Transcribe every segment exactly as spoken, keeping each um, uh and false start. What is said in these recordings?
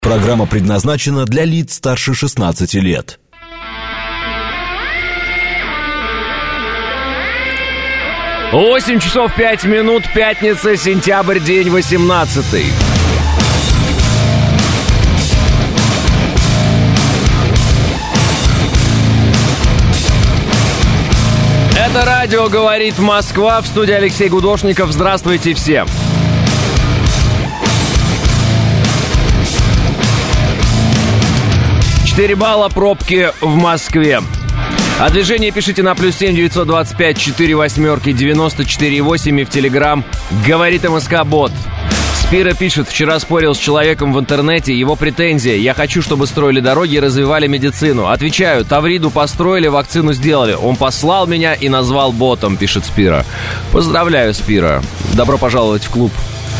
Программа предназначена для лиц старше шестнадцати лет. восемь часов пять минут, пятница, сентябрь, день восемнадцатый. Это радио «Говорит Москва», в студии Алексей Гудошников. Здравствуйте всем. четыре балла пробки в Москве. А движение пишите на плюс семь девятьсот двадцать пять четыре восьмерки девяносто четыре восемь и в Телеграм «Говорит МСК Бот». Спира пишет: вчера спорил с человеком в интернете, его претензия: я хочу, чтобы строили дороги и развивали медицину. Отвечаю: Тавриду построили, вакцину сделали. Он послал меня и назвал ботом, пишет Спира. Поздравляю, Спира. Добро пожаловать в клуб.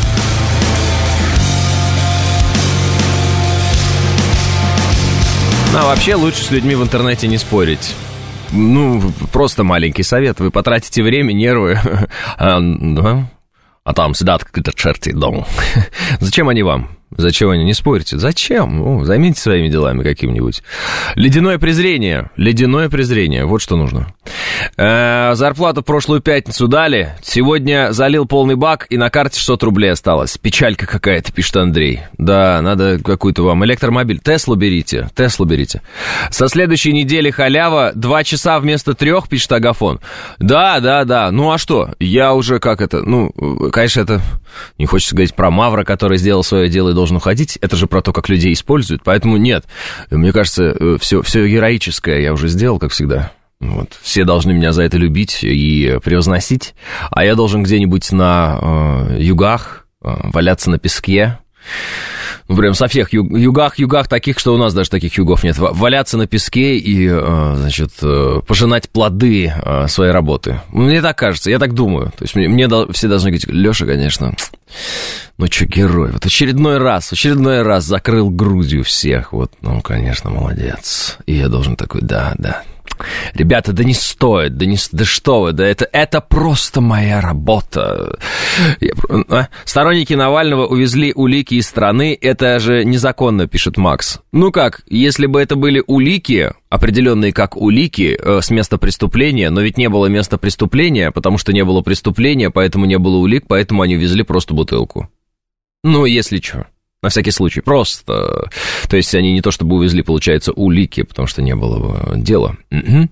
А вообще лучше с людьми в интернете не спорить. Ну, просто маленький совет. Вы потратите время, нервы, а, да? А там сидят какие-то черти дома. Зачем они вам? Зачем они? Не спорите. Зачем? Ну, займитесь своими делами каким-нибудь. Ледяное презрение. Ледяное презрение. Вот что нужно. Э-э, зарплату в прошлую пятницу дали. Сегодня залил полный бак, и на карте шестьсот рублей осталось. Печалька какая-то, пишет Андрей. Да, надо какую-то вам электромобиль. Теслу берите. Теслу берите. Со следующей недели халява. Два часа вместо трех, пишет Агафон. Да, да, да. Ну а что? Я уже как это... Ну, конечно, это... Не хочется говорить про Мавра, который сделал свое дело и должен уходить. Это же про то, как людей используют. Поэтому нет. Мне кажется, все, все героическое я уже сделал, как всегда. Вот. Все должны меня за это любить и превозносить. А я должен где-нибудь на э, югах э, валяться на песке. Ну, прям со всех ю- югах, югах таких, что у нас даже таких югов нет. Валяться на песке и, э, значит, э, пожинать плоды э, своей работы. Мне так кажется, я так думаю. То есть мне, мне дол- все должны говорить: Леша, конечно, ну что, герой. Вот очередной раз, очередной раз закрыл грудью всех. Вот, ну, конечно, молодец. И я должен такой: да, да. Ребята, да не стоит, да, не, да что вы, да это, это просто моя работа. Я, а? Сторонники Навального увезли улики из страны, это же незаконно, пишет Макс. Ну как, если бы это были улики, определенные как улики э, с места преступления, но ведь не было места преступления, потому что не было преступления, поэтому не было улик, поэтому они увезли просто бутылку. Ну, если что. На всякий случай, просто. То есть они не то чтобы увезли, получается, улики, потому что не было дела. Угу.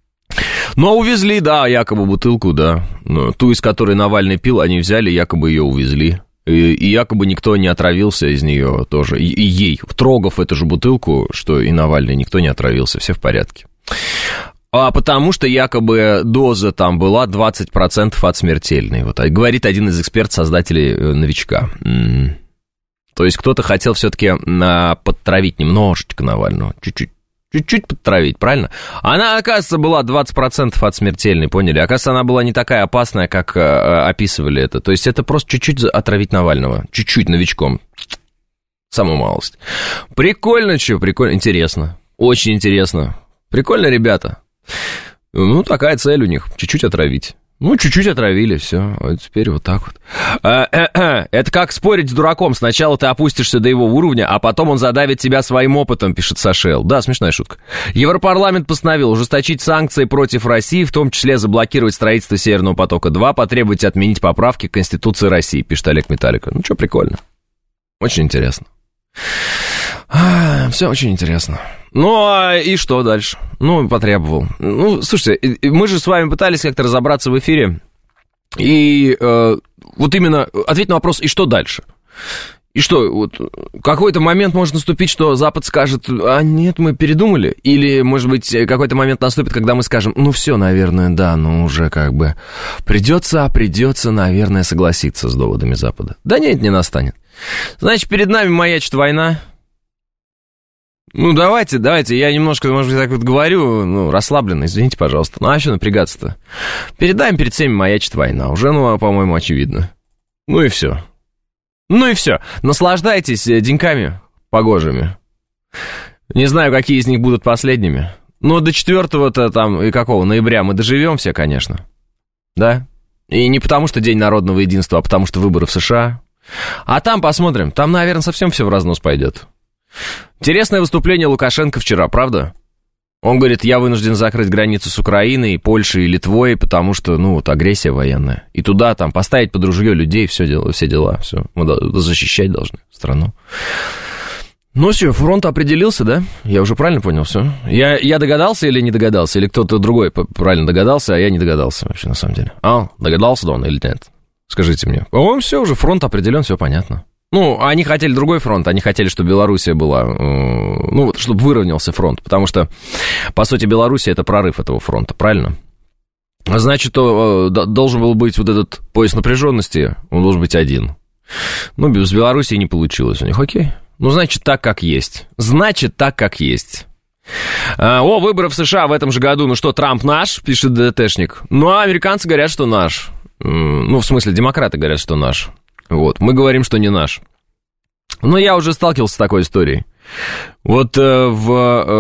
Но увезли, да, якобы бутылку, да. Но ту, из которой Навальный пил, они взяли, якобы ее увезли. И, и якобы никто не отравился из нее тоже. И, и ей, трогав эту же бутылку, что и Навальный, никто не отравился, все в порядке. А потому что якобы доза там была двадцать процентов от смертельной. Вот, говорит один из экспертов-создателей «Новичка». М-м. То есть кто-то хотел все-таки подтравить немножечко Навального, чуть-чуть, чуть-чуть подтравить, правильно? Она, оказывается, была двадцать процентов от смертельной, поняли? Оказывается, она была не такая опасная, как описывали это. То есть это просто чуть-чуть отравить Навального, чуть-чуть новичком, самую малость. Прикольно, что, прикольно, интересно, очень интересно. Прикольно, ребята. Ну, такая цель у них, чуть-чуть отравить. Ну, чуть-чуть отравили, все, а теперь вот так вот. Это как спорить с дураком. Сначала ты опустишься до его уровня, а потом он задавит тебя своим опытом, пишет Сашел. Да, смешная шутка. Европарламент постановил ужесточить санкции против России, в том числе заблокировать строительство Северного потока-два, потребовать отменить поправки к Конституции России, пишет Олег Металлика. Ну, что, прикольно. Очень интересно. Все очень интересно. Ну, а и что дальше? Ну, потребовал. Ну, слушайте, мы же с вами пытались как-то разобраться в эфире. И э, вот именно ответь на вопрос: и что дальше? И что, вот какой-то момент может наступить, что Запад скажет: а нет, мы передумали? Или, может быть, какой-то момент наступит, когда мы скажем: ну, все, наверное, да, ну, уже как бы придется, придется, наверное, согласиться с доводами Запада. Да нет, не настанет. Значит, перед нами маячит война. Ну, давайте, давайте, я немножко, может быть, так вот говорю, ну, расслабленно, извините, пожалуйста. Ну, а что напрягаться-то? Перед нами, перед всеми маячит война. Уже, ну, по-моему, очевидно. Ну и все. Ну и все. Наслаждайтесь деньками погожими. Не знаю, какие из них будут последними. Но до четвёртого-то там, и какого, ноября мы доживем все, конечно. Да? И не потому, что День народного единства, а потому, что выборы в США. А там посмотрим. Там, наверное, совсем все в разнос пойдет. Интересное выступление Лукашенко вчера, правда? Он говорит, я вынужден закрыть границу с Украиной, Польшей и Литвой, потому что, ну, вот агрессия военная. И туда там поставить под ружье людей, все дела, все дела, все. Мы защищать должны страну. Ну все, фронт определился, да? Я уже правильно понял все? Я, я догадался или не догадался? Или кто-то другой правильно догадался, а я не догадался вообще на самом деле? А, догадался да он или нет? Скажите мне. По-моему, все уже, фронт определен, все понятно. Ну, они хотели другой фронт, они хотели, чтобы Белоруссия была, ну, вот, чтобы выровнялся фронт, потому что, по сути, Белоруссия — это прорыв этого фронта, правильно? Значит, то, должен был быть вот этот пояс напряженности, он должен быть один. Ну, с Белоруссией не получилось у них, окей. Ну, значит, так, как есть. Значит, так, как есть. О, выборы в США в этом же году, ну что, Трамп наш, пишет ДТшник. Ну, а американцы говорят, что наш. Ну, в смысле, демократы говорят, что наш. Вот, мы говорим, что не наш. Но я уже сталкивался с такой историей. Вот э, в,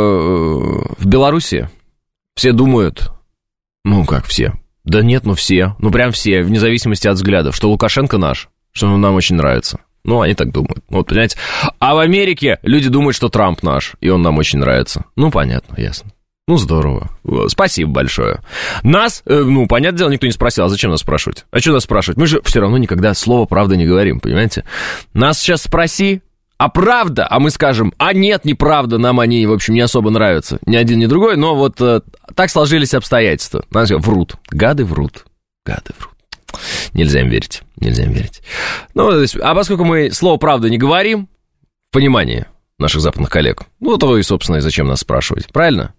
э, в Беларуси все думают, ну как все, да нет, ну все, ну прям все, вне зависимости от взглядов, что Лукашенко наш, что он нам очень нравится. Ну, они так думают, вот, понимаете. А в Америке люди думают, что Трамп наш, и он нам очень нравится. Ну, понятно, ясно. Ну, здорово. Спасибо большое. Нас, э, ну, понятное дело, никто не спросил, а зачем нас спрашивать? А что нас спрашивать? Мы же все равно никогда слово «правда» не говорим, понимаете? Нас сейчас спроси, а правда? А мы скажем, а нет, неправда, нам они, в общем, не особо нравятся. Ни один, ни другой, но вот э, так сложились обстоятельства. Нас врут, гады врут, гады врут. Нельзя им верить, нельзя им верить. Ну, то есть, а поскольку мы слово «правда» не говорим, в понимании наших западных коллег, ну, то и, собственно, и зачем нас спрашивать, правильно?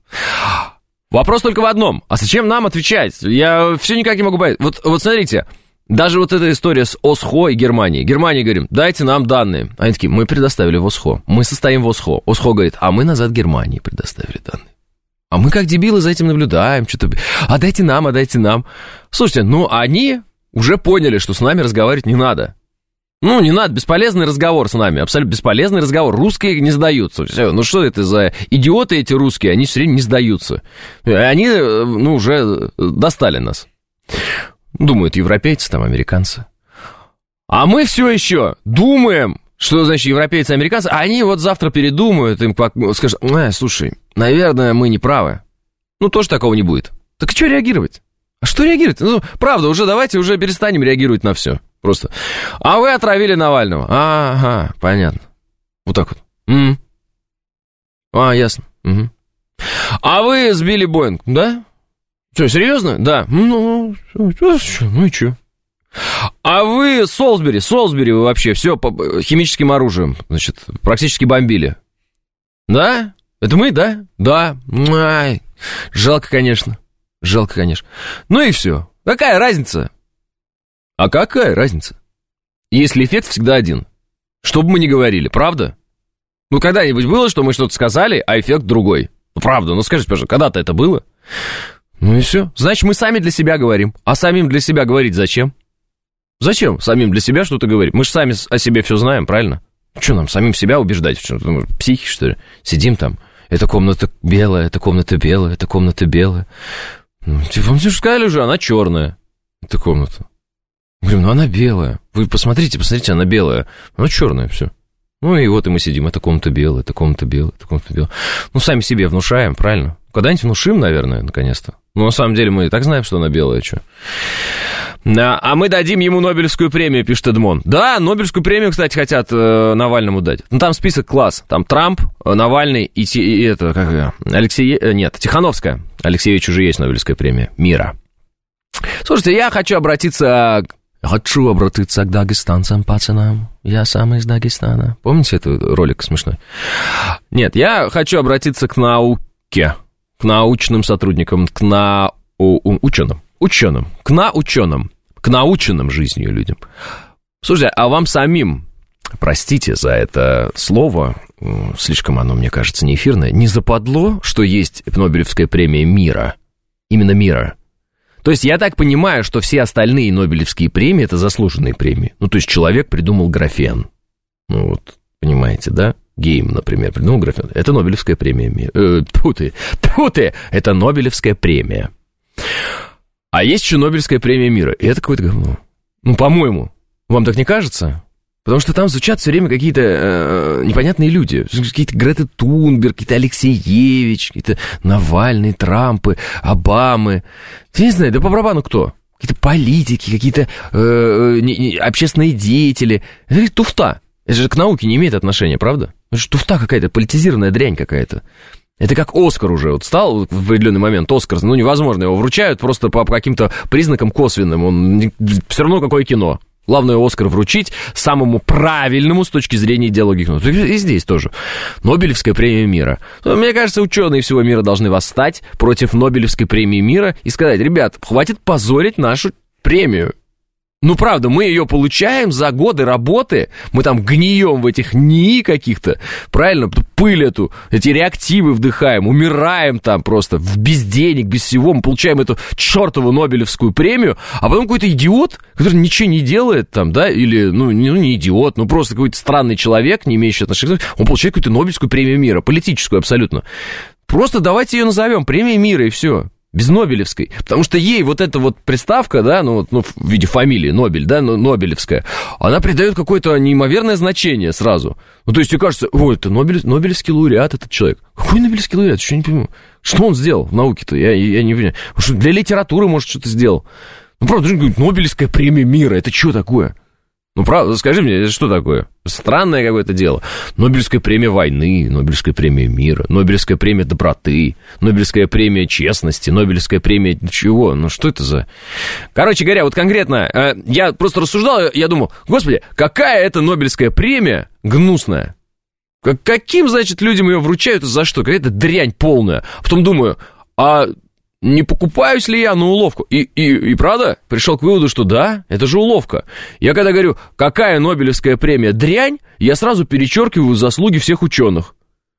Вопрос только в одном. А зачем нам отвечать? Я все никак не могу понять. Вот, вот смотрите, даже вот эта история с ОСХО и Германией. Германия говорим, дайте нам данные. Они такие, мы предоставили в ОСХО. Мы состоим в ОСХО. ОСХО говорит, а мы назад Германии предоставили данные. А мы как дебилы за этим наблюдаем. Что-то... А дайте нам, а дайте нам. Слушайте, ну они уже поняли, что с нами разговаривать не надо. Ну, не надо, бесполезный разговор с нами, абсолютно бесполезный разговор. Русские не сдаются. Все, ну, что это за идиоты эти русские, они все время не сдаются. Они, ну, уже достали нас. Думают европейцы, там, американцы. А мы все еще думаем, что, значит, европейцы, американцы, а они вот завтра передумают, им скажут, э, слушай, наверное, мы не правы. Ну, тоже такого не будет. Так что реагировать? А что реагировать? Ну, правда, уже давайте уже перестанем реагировать на все. Просто. А вы отравили Навального. Ага, понятно. Вот так вот. М-м. А, ясно. Угу. А вы сбили Боинг, да? Что, серьезно? Да. Ну, ну и что? А вы Солсбери, Солсбери вы вообще все химическим оружием, значит, практически бомбили. Да? Это мы, да? Да. Ай, жалко, конечно. Жалко, конечно. Ну и все. Какая разница? А какая разница? Если эффект всегда один. Что бы мы ни говорили, правда? Ну, когда-нибудь было, что мы что-то сказали, а эффект другой. Ну, правда, ну скажите, пожалуйста, когда-то это было? Ну и все. Значит, мы сами для себя говорим. А самим для себя говорить зачем? Зачем самим для себя что-то говорить? Мы же сами о себе все знаем, правильно? Что нам, самим себя убеждать? Что, психи, что ли? Сидим там. Эта комната белая, эта комната белая, эта комната белая. Ну, типа, вам же сказали уже, она черная. Эта комната. Говорим, ну она белая. Вы посмотрите, посмотрите, она белая. Она черная, все. Ну и вот и мы сидим, эта комната белая, эта комната белая, эта комната белая. Ну, сами себе внушаем, правильно? Когда-нибудь внушим, наверное, наконец-то. Но на самом деле мы и так знаем, что она белая, что. А, а мы дадим ему Нобелевскую премию, пишет Эдмон. Да, Нобелевскую премию, кстати, хотят э, Навальному дать. Ну, там список класс. Там Трамп, Навальный и, и это, как Алексей... Нет, Тихановская. Алексеевичу уже есть Нобелевская премия мира. Слушайте, я хочу обратиться... Хочу обратиться к дагестанцам, пацанам. Я сам из Дагестана. Помните этот ролик смешной? Нет, я хочу обратиться к науке, к научным сотрудникам, к на... ученым. Ученым. К наученым. К наученным жизнью людям. Слушайте, а вам самим, простите за это слово, слишком оно, мне кажется, не эфирное, не западло, что есть Нобелевская премия мира? Именно мира. То есть я так понимаю, что все остальные Нобелевские премии — это заслуженные премии. Ну, то есть человек придумал графен. Ну, вот, понимаете, да? Гейм, например, придумал графен. Это Нобелевская премия мира. Э, тьфу ты, тьфу ты, это Нобелевская премия. А есть еще Нобелевская премия мира. И это какое-то говно. Ну, по-моему. Вам так не кажется? Потому что там звучат все время какие-то э, непонятные люди. Какие-то Грета Тунберг, какие-то Алексеевич, какие-то Навальный, Трампы, Обамы. Я не знаю, да по барабану кто? Какие-то политики, какие-то э, не, не, общественные деятели. Это туфта. Это же к науке не имеет отношения, правда? Это же туфта какая-то, политизированная дрянь какая-то. Это как Оскар уже вот стал в определенный момент. Оскар, ну невозможно, его вручают просто по, по каким-то признакам косвенным. Он все равно какое кино. Главное Оскар вручить самому правильному с точки зрения идеологии. И здесь тоже. Нобелевская премия мира. Мне кажется, ученые всего мира должны восстать против Нобелевской премии мира и сказать: ребят, хватит позорить нашу премию. Ну, правда, мы ее получаем за годы работы, мы там гнием в этих НИИ каких-то, правильно, пыль эту, эти реактивы вдыхаем, умираем там просто, без денег, без всего, мы получаем эту чертову Нобелевскую премию, а потом какой-то идиот, который ничего не делает там, да, или, ну, не, ну, не идиот, ну, просто какой-то странный человек, не имеющий отношения, он получает какую-то Нобелевскую премию мира, политическую абсолютно. Просто давайте ее назовем премией мира, и все. Без Нобелевской, потому что ей вот эта вот приставка, да, ну, ну в виде фамилии Нобель, да, ну, Нобелевская, она придает какое-то неимоверное значение сразу. Ну, то есть, тебе кажется, ой, это Нобель, Нобелевский лауреат этот человек. Какой Нобелевский лауреат? Что я не понимаю. Что он сделал в науке-то? Я, я не понимаю. Что для литературы, может, что-то сделал. Ну, правда, Нобелевская премия мира, это что такое? Ну, правда, скажи мне, это что такое? Странное какое-то дело. Нобелевская премия войны, Нобелевская премия мира, Нобелевская премия доброты, Нобелевская премия честности, Нобелевская премия чего? Ну, что это за... Короче говоря, вот конкретно, э, я просто рассуждал, я думал, господи, какая это Нобелевская премия гнусная? Как, каким, значит, людям ее вручают и за что? Какая-то дрянь полная. Потом думаю, а... не покупаюсь ли я на уловку? И, и, и правда, пришел к выводу, что да, это же уловка. Я когда говорю, какая Нобелевская премия дрянь, я сразу перечеркиваю заслуги всех ученых.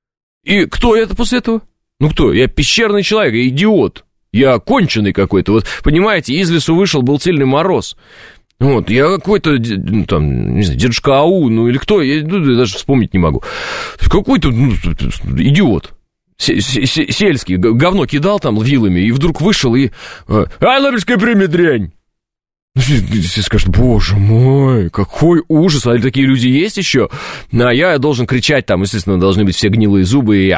И кто это после этого? Ну кто? Я пещерный человек, я идиот. Я конченый какой-то. Вот, понимаете, из лесу вышел, был сильный мороз. Вот, я какой-то, ну, там, не знаю, дедушка Ау, ну, или кто, я, ну, я даже вспомнить не могу. Какой-то, ну, идиот. Сельский, говно кидал там вилами, и вдруг вышел и... А, Нобелевская премия дрянь! Все скажут, боже мой, какой ужас, а такие люди есть еще? А я должен кричать там, естественно, должны быть все гнилые зубы, и...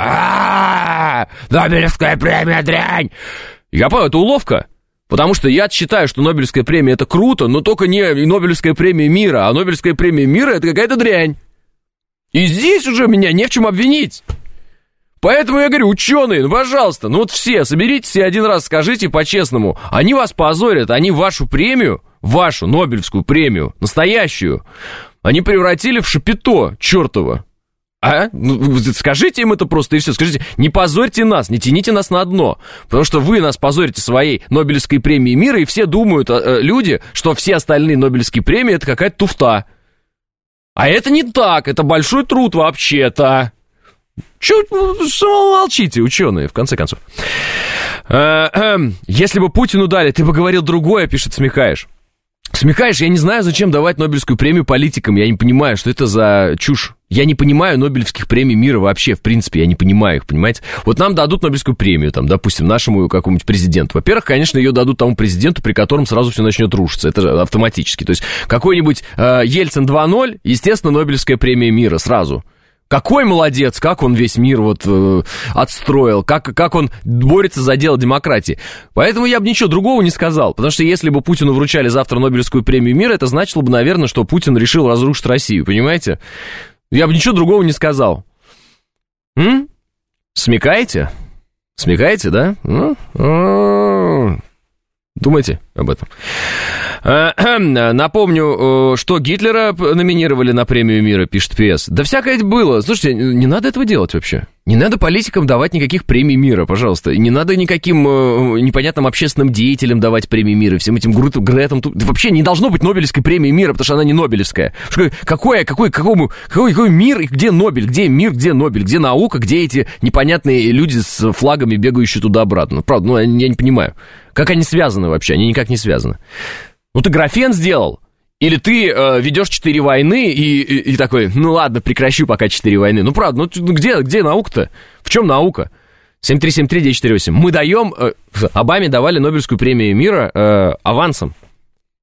Нобелевская премия дрянь! Я понял, это уловка. Потому что я считаю, что Нобелевская премия это круто, но только не Нобелевская премия мира, а Нобелевская премия мира это какая-то дрянь. И здесь уже меня не в чем обвинить. Поэтому я говорю, ученые, ну, пожалуйста, ну вот все, соберитесь все один раз, скажите по-честному, они вас позорят, они вашу премию, вашу Нобелевскую премию, настоящую, они превратили в шапито чертово. А? Ну, скажите им это просто и все, скажите, не позорьте нас, не тяните нас на дно, потому что вы нас позорите своей Нобелевской премией мира, и все думают, э, люди, что все остальные Нобелевские премии это какая-то туфта. А это не так, это большой труд вообще-то. Чего молчите, ученые, в конце концов. Если бы Путину дали, ты бы говорил другое, пишет Смехаешь. Смехаешь, я не знаю, зачем давать Нобелевскую премию политикам, я не понимаю, что это за чушь. Я не понимаю Нобелевских премий мира вообще, в принципе, я не понимаю их, понимаете? Вот нам дадут Нобелевскую премию, там, допустим, нашему какому-нибудь президенту. Во-первых, конечно, ее дадут тому президенту, при котором сразу все начнет рушиться, это же автоматически. То есть какой-нибудь э, Ельцин два ноль, естественно, Нобелевская премия мира сразу. Какой молодец, как он весь мир вот э, отстроил, как, как он борется за дело демократии. Поэтому я бы ничего другого не сказал, потому что если бы Путину вручали завтра Нобелевскую премию мира, это значило бы, наверное, что Путин решил разрушить Россию, понимаете? Я бы ничего другого не сказал. М? Смекаете? Смекаете, да? Думайте об этом. Напомню, что Гитлера номинировали на премию мира, пишет ПС. Да всякое было. Слушайте, не надо этого делать вообще. Не надо политикам давать никаких премий мира, пожалуйста. И не надо никаким э, непонятным общественным деятелям давать премии мира. Всем этим Гретам... Вообще не должно быть Нобелевской премии мира, потому что она не Нобелевская. Какой, какой, какому, какой, какой мир и где Нобель? Где мир, где Нобель? Где наука? Где эти непонятные люди с флагами, бегающие туда-обратно? Правда, ну я не понимаю. Как они связаны вообще? Они никак не связаны. Ну ты графен сделал. Или ты э, ведешь четыре войны и, и, и такой, ну ладно, прекращу пока четыре войны. Ну правда, ну где, где наука-то? В чем наука? семь три семь три девять четыре восемь. Мы даем, э, Обаме давали Нобелевскую премию мира э, авансом.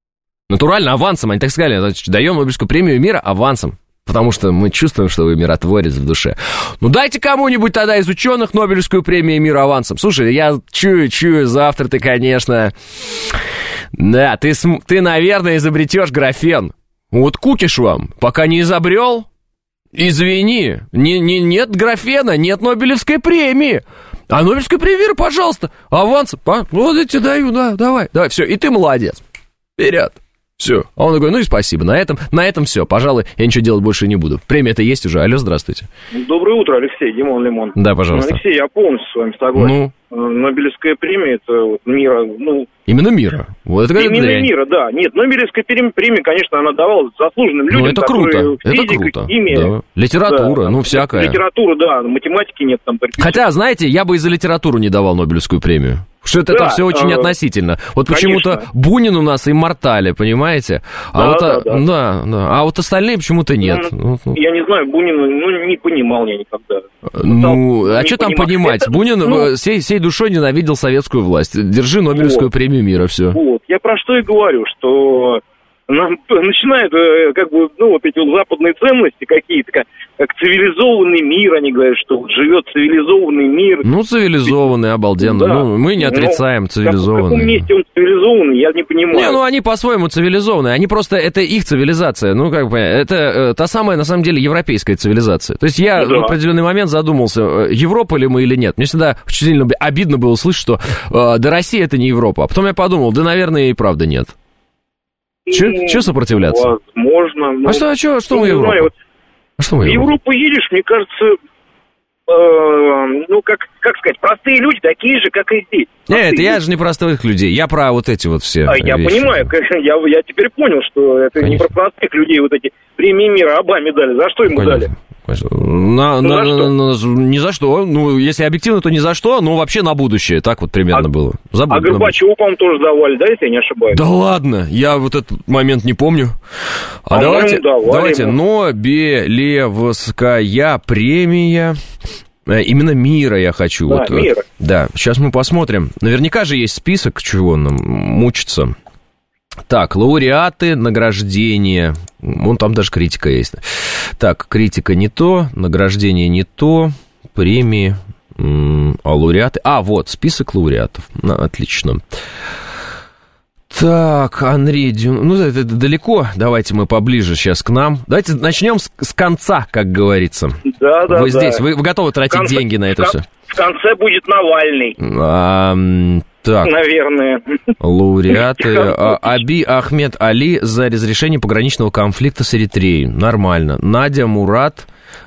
Натурально, авансом, они так сказали, значит, даем Нобелевскую премию мира авансом. Потому что мы чувствуем, что вы миротворец в душе. Ну, дайте кому-нибудь тогда из ученых Нобелевскую премию мира авансом. Слушай, я чую, чую, завтра ты, конечно... Да, ты, ты наверное, изобретешь графен. Вот кукиш вам, пока не изобрел, извини, не, не, нет графена, нет Нобелевской премии. А Нобелевская премия, пожалуйста, авансом. А, вот я тебе даю, да, давай, давай, все, и ты молодец. Вперед. Все. А он такой, ну и спасибо. На этом, на этом все. Пожалуй, я ничего делать больше не буду. Премия-то есть уже. Алло, здравствуйте. Доброе утро, Алексей, Димон Лимон. Да, пожалуйста. Алексей, я полностью с вами согласен. Ну? Нобелевская премия, это вот мира, ну... Именно мира. Вот это Именно дрянь. мира, да. Нет, Нобелевская премия, конечно, она давалась заслуженным людям. Ну, это круто. Физика, это круто. химия. Да. Литература, да, ну, всякое. Литература, да. Математики нет там. Хотя, знаете, я бы и за литературу не давал Нобелевскую премию. Что это, да, это все очень э, относительно. Вот почему-то Бунин у нас иммортале, понимаете? А да, вот, да, да. Да, да. А вот остальные почему-то нет. Ну, ну, я не знаю, Бунин, ну, не понимал я никогда. Ну, Стал, а что там понимать? Это, Бунин ну, всей, всей душой ненавидел советскую власть. Держи Нобелевскую вот, премию мира, все. Вот, я про что и говорю, что начинают, как бы, ну, вот эти вот западные ценности какие-то, как, как цивилизованный мир, они говорят, что живет цивилизованный мир. Ну, цивилизованный, обалденно. Да. Ну, мы не отрицаем, ну, цивилизованный. В каком месте он цивилизованный, я не понимаю. Не, ну, они по-своему цивилизованные. Они просто, это их цивилизация. Ну, как бы, это э, та самая, на самом деле, европейская цивилизация. То есть я да. в определенный момент задумался, Европа ли мы или нет. Мне всегда очень сильно обидно было слышать, что э, да Россия это не Европа. А потом я подумал, да, наверное, и правда нет. Че сопротивляться? Возможно. Ну, а что, а что, что мы Европа? Знаю, вот а что мы в Европа? Европу едешь, мне кажется, э, ну, как, как сказать, простые люди такие же, как и здесь. Простые Нет, люди. Я же не простых людей, я про вот эти вот все а, Я вещи. понимаю, я, я теперь понял, что это Конечно. не про простых людей, вот эти премии мира Обаме дали. За что ему Конечно. дали? На, ну, на, за на, на, ни за что. Ну, если объективно, то ни за что, но вообще на будущее. Так вот примерно а, было. Забыл, а Горбачеву, по-моему, тоже давали, да, если я не ошибаюсь? Да ладно, я вот этот момент не помню. А, а давайте, давайте Нобелевская премия... Именно мира я хочу. Да, вот, мира. Да, сейчас мы посмотрим. Наверняка же есть список, чего нам мучиться. Так, лауреаты, награждения. Вон там даже критика есть. Так, критика не то, награждение не то, премии, а лауреаты... А, вот, список лауреатов. Ну, отлично. Так, Анри Дюн... Ну, это, это далеко. Давайте мы поближе сейчас к нам. Давайте начнем с, с конца, как говорится. Да, да, Вы да. здесь, вы, вы готовы тратить конце, деньги на это в, все? В конце будет Навальный. А, так. Наверное. Лауреаты. Аби Ахмед Али за разрешение пограничного конфликта с Эритреей. Нормально. Надя Мурат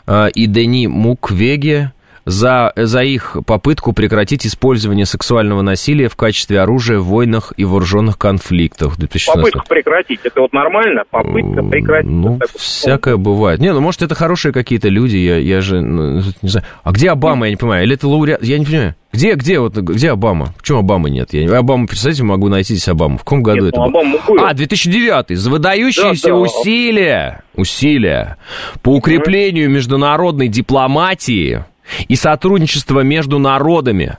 и Дени Муквеге за, за их попытку прекратить использование сексуального насилия в качестве оружия в войнах и вооруженных конфликтах. Попытку прекратить, это вот нормально? Попытка прекратить. Ну, всякое бывает. Не, ну, может, это хорошие какие-то люди, я, я же, ну, не знаю. А где Обама, я не понимаю, или это лауреат, я не понимаю. Где, где, вот, где Обама? Почему Обамы нет? Я Обаму, представьте, могу найти здесь Обаму. В каком году нет, это ну, было? А, две тысячи девятый. За выдающиеся да, да. усилия, усилия по укреплению международной дипломатии и сотрудничество между народами.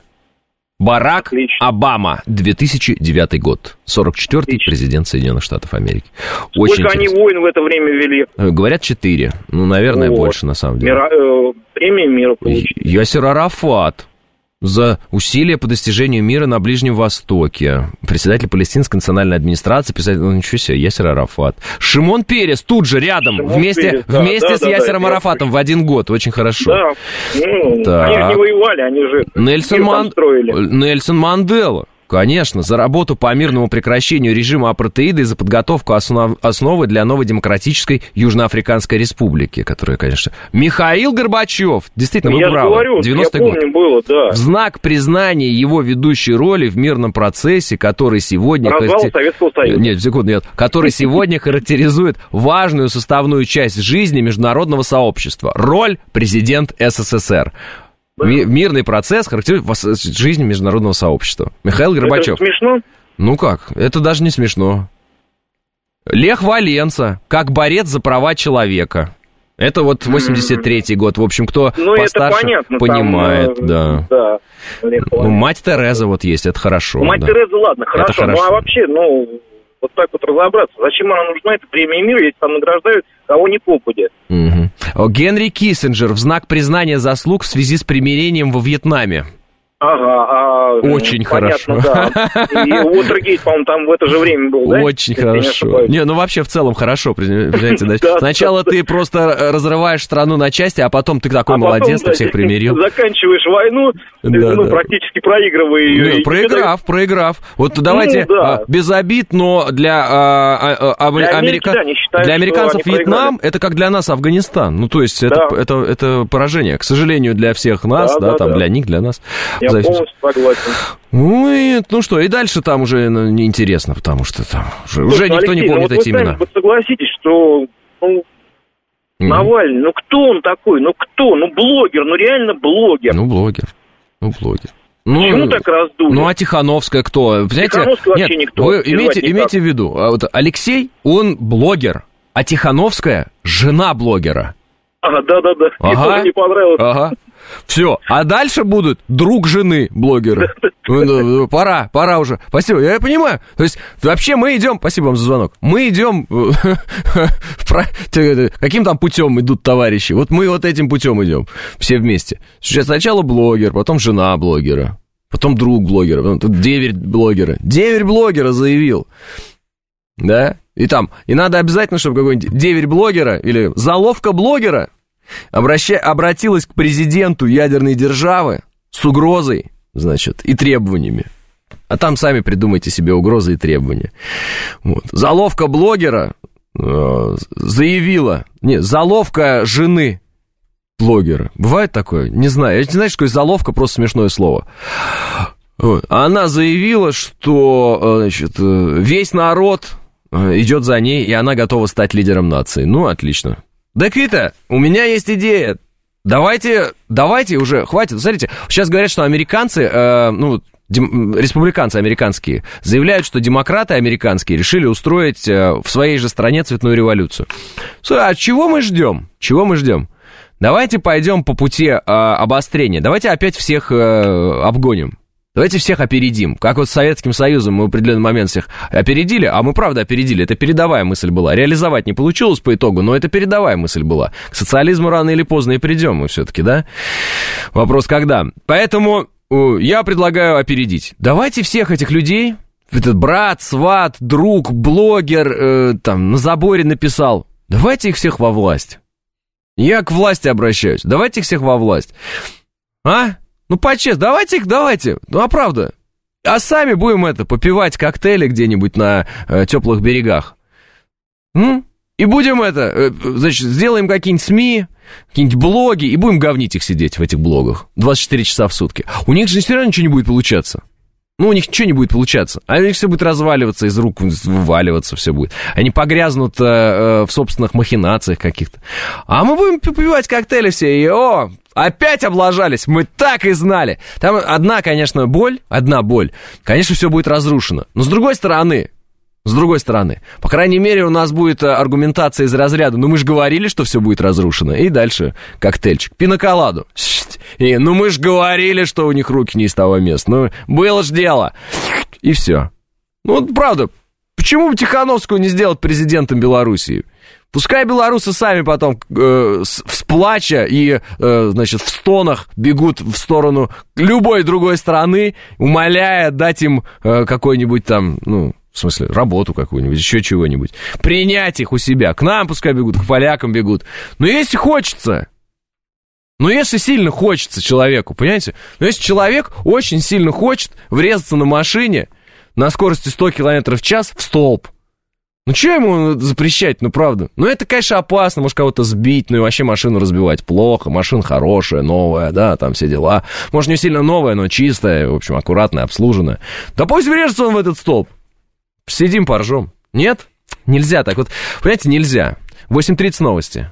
Барак Отлично. Обама, две тысячи девятый год, сорок четвёртый президент Соединенных Штатов Америки. Очень Сколько интересно. они войн в это время вели? Говорят, четыре. Ну, наверное, вот. больше, на самом деле. Мира, э, премия мира получили. Ясер Арафат за усилия по достижению мира на Ближнем Востоке. Председатель Палестинской национальной администрации, председатель, ну ничего себе, Ясер Арафат. Шимон Перес тут же рядом, Шимон вместе, Перес, да, вместе да, с да, Ясером да, Арафатом в один год. Очень хорошо. Да, ну, так. они же не воевали, они же Нельсон, Ман... Нельсон Мандела. Конечно, за работу по мирному прекращению режима апартеида и за подготовку основ... основы для новой демократической Южноафриканской республики, которая, конечно... Михаил Горбачев, действительно, вы я правы, говорю, девяностый я помню, год. Было, да. В знак признания его ведущей роли в мирном процессе, который сегодня... Развал характер... Советского Союза. Нет, секунду, нет. Который сегодня характеризует важную составную часть жизни международного сообщества. Роль президент СССР. Мирный процесс характеризует жизнь международного сообщества. Михаил Горбачев. Это смешно? Ну как, это даже не смешно. Лех Валенса, как борец за права человека. Это вот восемьдесят третий год. В общем, кто ну, постарше понятно, понимает, там, да. да ну, мать Тереза вот есть, это хорошо. Мать да. Тереза, ладно, хорошо. хорошо. Ну, а вообще, ну, вот так вот разобраться, зачем она нужна, эта премия мира, если там награждают кого ни попадя. Угу. Генри Киссинджер в знак признания заслуг в связи с примирением во Вьетнаме. Ага, а, очень понятно, хорошо. Да. И Уотергейт, по-моему, там в это же время был, да? Очень хорошо. Не, ну вообще в целом хорошо, понимаете, да? Сначала ты просто разрываешь страну на части, а потом ты такой молодец, ты всех примирил. Заканчиваешь войну, ну, практически проигрывая ее. Проиграв, проиграв. Вот давайте без обид, но для американцев Вьетнам это как для нас Афганистан. Ну, то есть это поражение, к сожалению, для всех нас, да, там для них, для нас. Я полностью согласен. Ну, и, ну что, и дальше там уже ну, неинтересно, потому что там уже, Слушай, уже никто Алексей, не помнит ну, эти вот имена. Вы согласитесь, что ну, mm. Навальный, ну кто он такой? Ну кто? Ну блогер, ну реально блогер. Ну блогер, ну блогер. Ну, почему так раздули? Ну, а Тихановская кто? Тихановская вообще нет, никто. Вы имейте, имейте в виду, вот Алексей, он блогер, а Тихановская жена блогера. Ага, да-да-да, ага, мне тоже не понравилось. Ага. Все, а дальше будут друг жены блогера. Пора, пора уже. Спасибо, я понимаю. То есть, вообще мы идем, спасибо вам за звонок, мы идем, каким там путем идут товарищи? Вот мы вот этим путем идем, все вместе. Сейчас сначала блогер, потом жена блогера, потом друг блогера, потом деверь блогера. Деверь блогера заявил, да? И там, и надо обязательно, чтобы какой-нибудь деверь блогера или заловка блогера Обраща... обратилась к президенту ядерной державы с угрозой, значит, и требованиями. А там сами придумайте себе угрозы и требования. Вот. Заловка блогера э, заявила... Нет, заловка жены блогера. Бывает такое? Не знаю. Я не знаю, что такое заловка, просто смешное слово. Вот. Она заявила, что значит, весь народ идет за ней, и она готова стать лидером нации. Ну, отлично. Да, Кита, у меня есть идея. Давайте, давайте уже, хватит. Смотрите, сейчас говорят, что американцы, э, ну, дем, республиканцы американские, заявляют, что демократы американские решили устроить э, в своей же стране цветную революцию. Слушай, а чего мы ждем? Чего мы ждем? Давайте пойдем по пути э, обострения. Давайте опять всех э, обгоним. Давайте всех опередим. Как вот с Советским Союзом мы в определенный момент всех опередили, а мы правда опередили. Это передовая мысль была. Реализовать не получилось по итогу, но это передовая мысль была. К социализму рано или поздно и придем мы все-таки, да? Вопрос когда. Поэтому я предлагаю опередить. Давайте всех этих людей, этот брат, сват, друг, блогер, э, там, на заборе написал. Давайте их всех во власть. Я к власти обращаюсь. Давайте их всех во власть. А? Ну, по-честному, давайте их, давайте, ну, а правда. А сами будем это, попивать коктейли где-нибудь на э, теплых берегах. М? И будем это, э, значит, сделаем какие-нибудь СМИ, какие-нибудь блоги, и будем говнить их сидеть в этих блогах двадцать четыре часа в сутки. У них же все равно ничего не будет получаться. Ну, у них ничего не будет получаться. А у них все будет разваливаться, из рук вываливаться все будет. Они погрязнут э, в собственных махинациях каких-то. А мы будем попивать коктейли все, и о... Опять облажались, мы так и знали. Там одна, конечно, боль, одна боль. Конечно, все будет разрушено. Но с другой стороны, с другой стороны, по крайней мере, у нас будет аргументация из разряда, ну мы же говорили, что все будет разрушено. И дальше коктейльчик, пиноколаду. И, ну мы же говорили, что у них руки не из того места. Ну, было ж дело. И все. Ну, вот правда, почему бы Тихановскую не сделать президентом Белоруссии? Пускай белорусы сами потом э, с, с плача и, э, значит, в стонах бегут в сторону любой другой страны, умоляя дать им э, какой-нибудь там, ну, в смысле, работу какую-нибудь, еще чего-нибудь. Принять их у себя. К нам пускай бегут, к полякам бегут. Но если хочется, но если сильно хочется человеку, понимаете? Но если человек очень сильно хочет врезаться на машине на скорости сто километров в час в столб, ну, что ему запрещать, ну, правда? Ну, это, конечно, опасно, может кого-то сбить, ну, и вообще машину разбивать плохо, машина хорошая, новая, да, там все дела. Может, не сильно новая, но чистая, в общем, аккуратная, обслуженная. Да пусть врежется он в этот столб. Сидим, поржем. Нет? Нельзя так вот, понимаете, нельзя. восемь тридцать новости.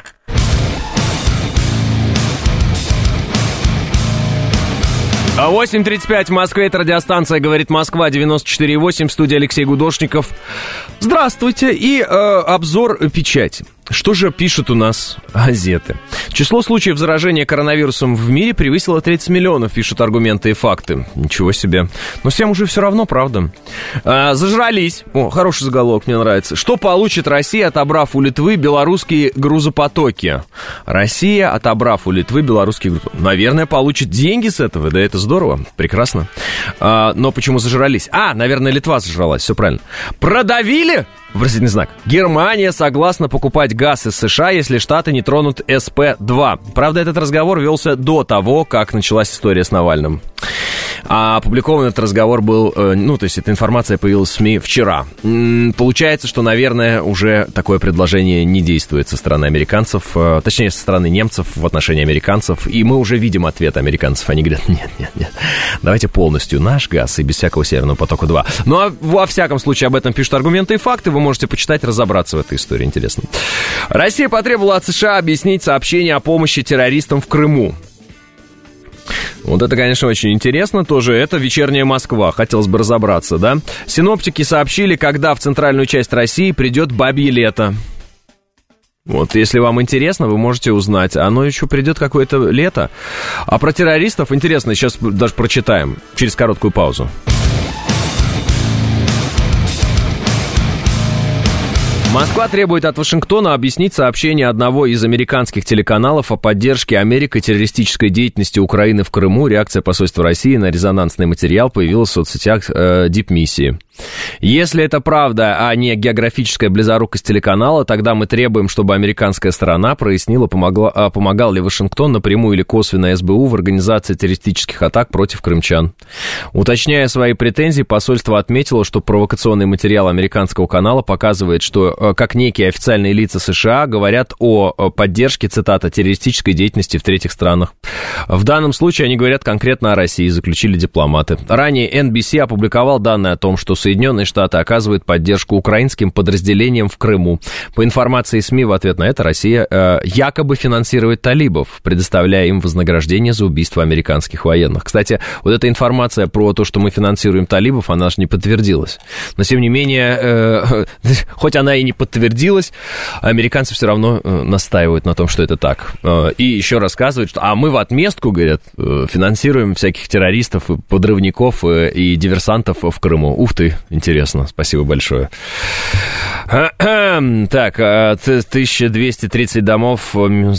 А восемь тридцать пять в Москве, это радиостанция «Говорит Москва», девяносто четыре и восемь, в студии Алексей Гудошников. Здравствуйте, и э, обзор печати. Что же пишут у нас газеты? Число случаев заражения коронавирусом в мире превысило тридцать миллионов, пишут аргументы и факты. Ничего себе. Но всем уже все равно, правда. А, зажрались. О, хороший заголовок, мне нравится. Что получит Россия, отобрав у Литвы белорусские грузопотоки? Россия, отобрав у Литвы белорусские грузопотоки. Наверное, получит деньги с этого. Да это здорово. Прекрасно. А, но почему зажрались? А, наверное, Литва зажралась. Все правильно. Продавили? Вопросительный знак. Германия согласна покупать газ из США, если Штаты не тронут эс пэ два. Правда, этот разговор велся до того, как началась история с Навальным. А опубликован этот разговор был, ну, то есть эта информация появилась в СМИ вчера. Получается, что, наверное, уже такое предложение не действует со стороны американцев, точнее, со стороны немцев в отношении американцев. И мы уже видим ответ американцев. Они говорят, нет, нет, нет, давайте полностью наш газ и без всякого Северного потока-два. Ну, а во всяком случае об этом пишут аргументы и факты. Вы можете почитать, разобраться в этой истории. Интересно. Россия потребовала от США объяснить сообщение о помощи террористам в Крыму. Вот это, конечно, очень интересно тоже. Это вечерняя Москва. Хотелось бы разобраться, да? Синоптики сообщили, когда в центральную часть России придет бабье лето. Вот, если вам интересно, вы можете узнать. Оно еще придет какое-то лето. А про террористов интересно, сейчас даже прочитаем через короткую паузу. Москва требует от Вашингтона объяснить сообщение одного из американских телеканалов о поддержке Америкой террористической деятельности Украины в Крыму. Реакция посольства России на резонансный материал появилась в соцсетях э, Дипмиссии. Если это правда, а не географическая близорукость телеканала, тогда мы требуем, чтобы американская сторона прояснила, помогла, помогал ли Вашингтон напрямую или косвенно эс бэ у в организации террористических атак против крымчан. Уточняя свои претензии, посольство отметило, что провокационный материал американского канала показывает, что как некие официальные лица США говорят о поддержке, цитата, террористической деятельности в третьих странах. В данном случае они говорят конкретно о России, заключили дипломаты. Ранее эн би си опубликовал данные о том, что Соединенные Штаты оказывают поддержку украинским подразделениям в Крыму. По информации СМИ, в ответ на это Россия э, якобы финансирует талибов, предоставляя им вознаграждение за убийство американских военных. Кстати, вот эта информация про то, что мы финансируем талибов, она же не подтвердилась. Но, тем не менее, э, хоть она и не подтвердилась, американцы все равно э, настаивают на том, что это так. Э, и еще рассказывают, что а мы в отместку, говорят, э, финансируем всяких террористов, подрывников э, и диверсантов в Крыму. Ух ты! Интересно, спасибо большое. Так, тысяча двести тридцать домов.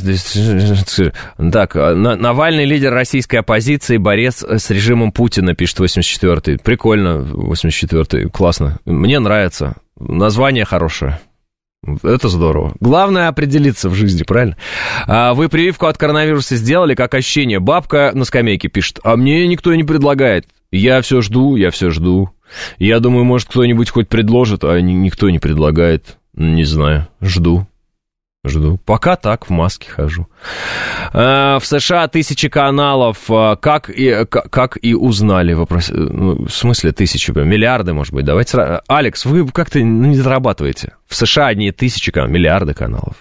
Так, Навальный лидер российской оппозиции, борец с режимом Путина, пишет восемьдесят четвёртый. Прикольно, восемьдесят четвёртый, классно. Мне нравится. Название хорошее. Это здорово. Главное определиться в жизни, правильно? А вы прививку от коронавируса сделали, как ощущение? Бабка на скамейке пишет, а мне никто не предлагает. Я все жду, я все жду. Я думаю, может, кто-нибудь хоть предложит, а никто не предлагает. Не знаю. Жду. Жду. Пока так, в маске хожу. А, в США тысячи каналов. Как и, как, как и узнали? Вопрос, ну, в смысле тысячи? Миллиарды, может быть. Давайте сразу. Алекс, вы как-то не зарабатываете. В США одни тысячи каналов, миллиарды каналов.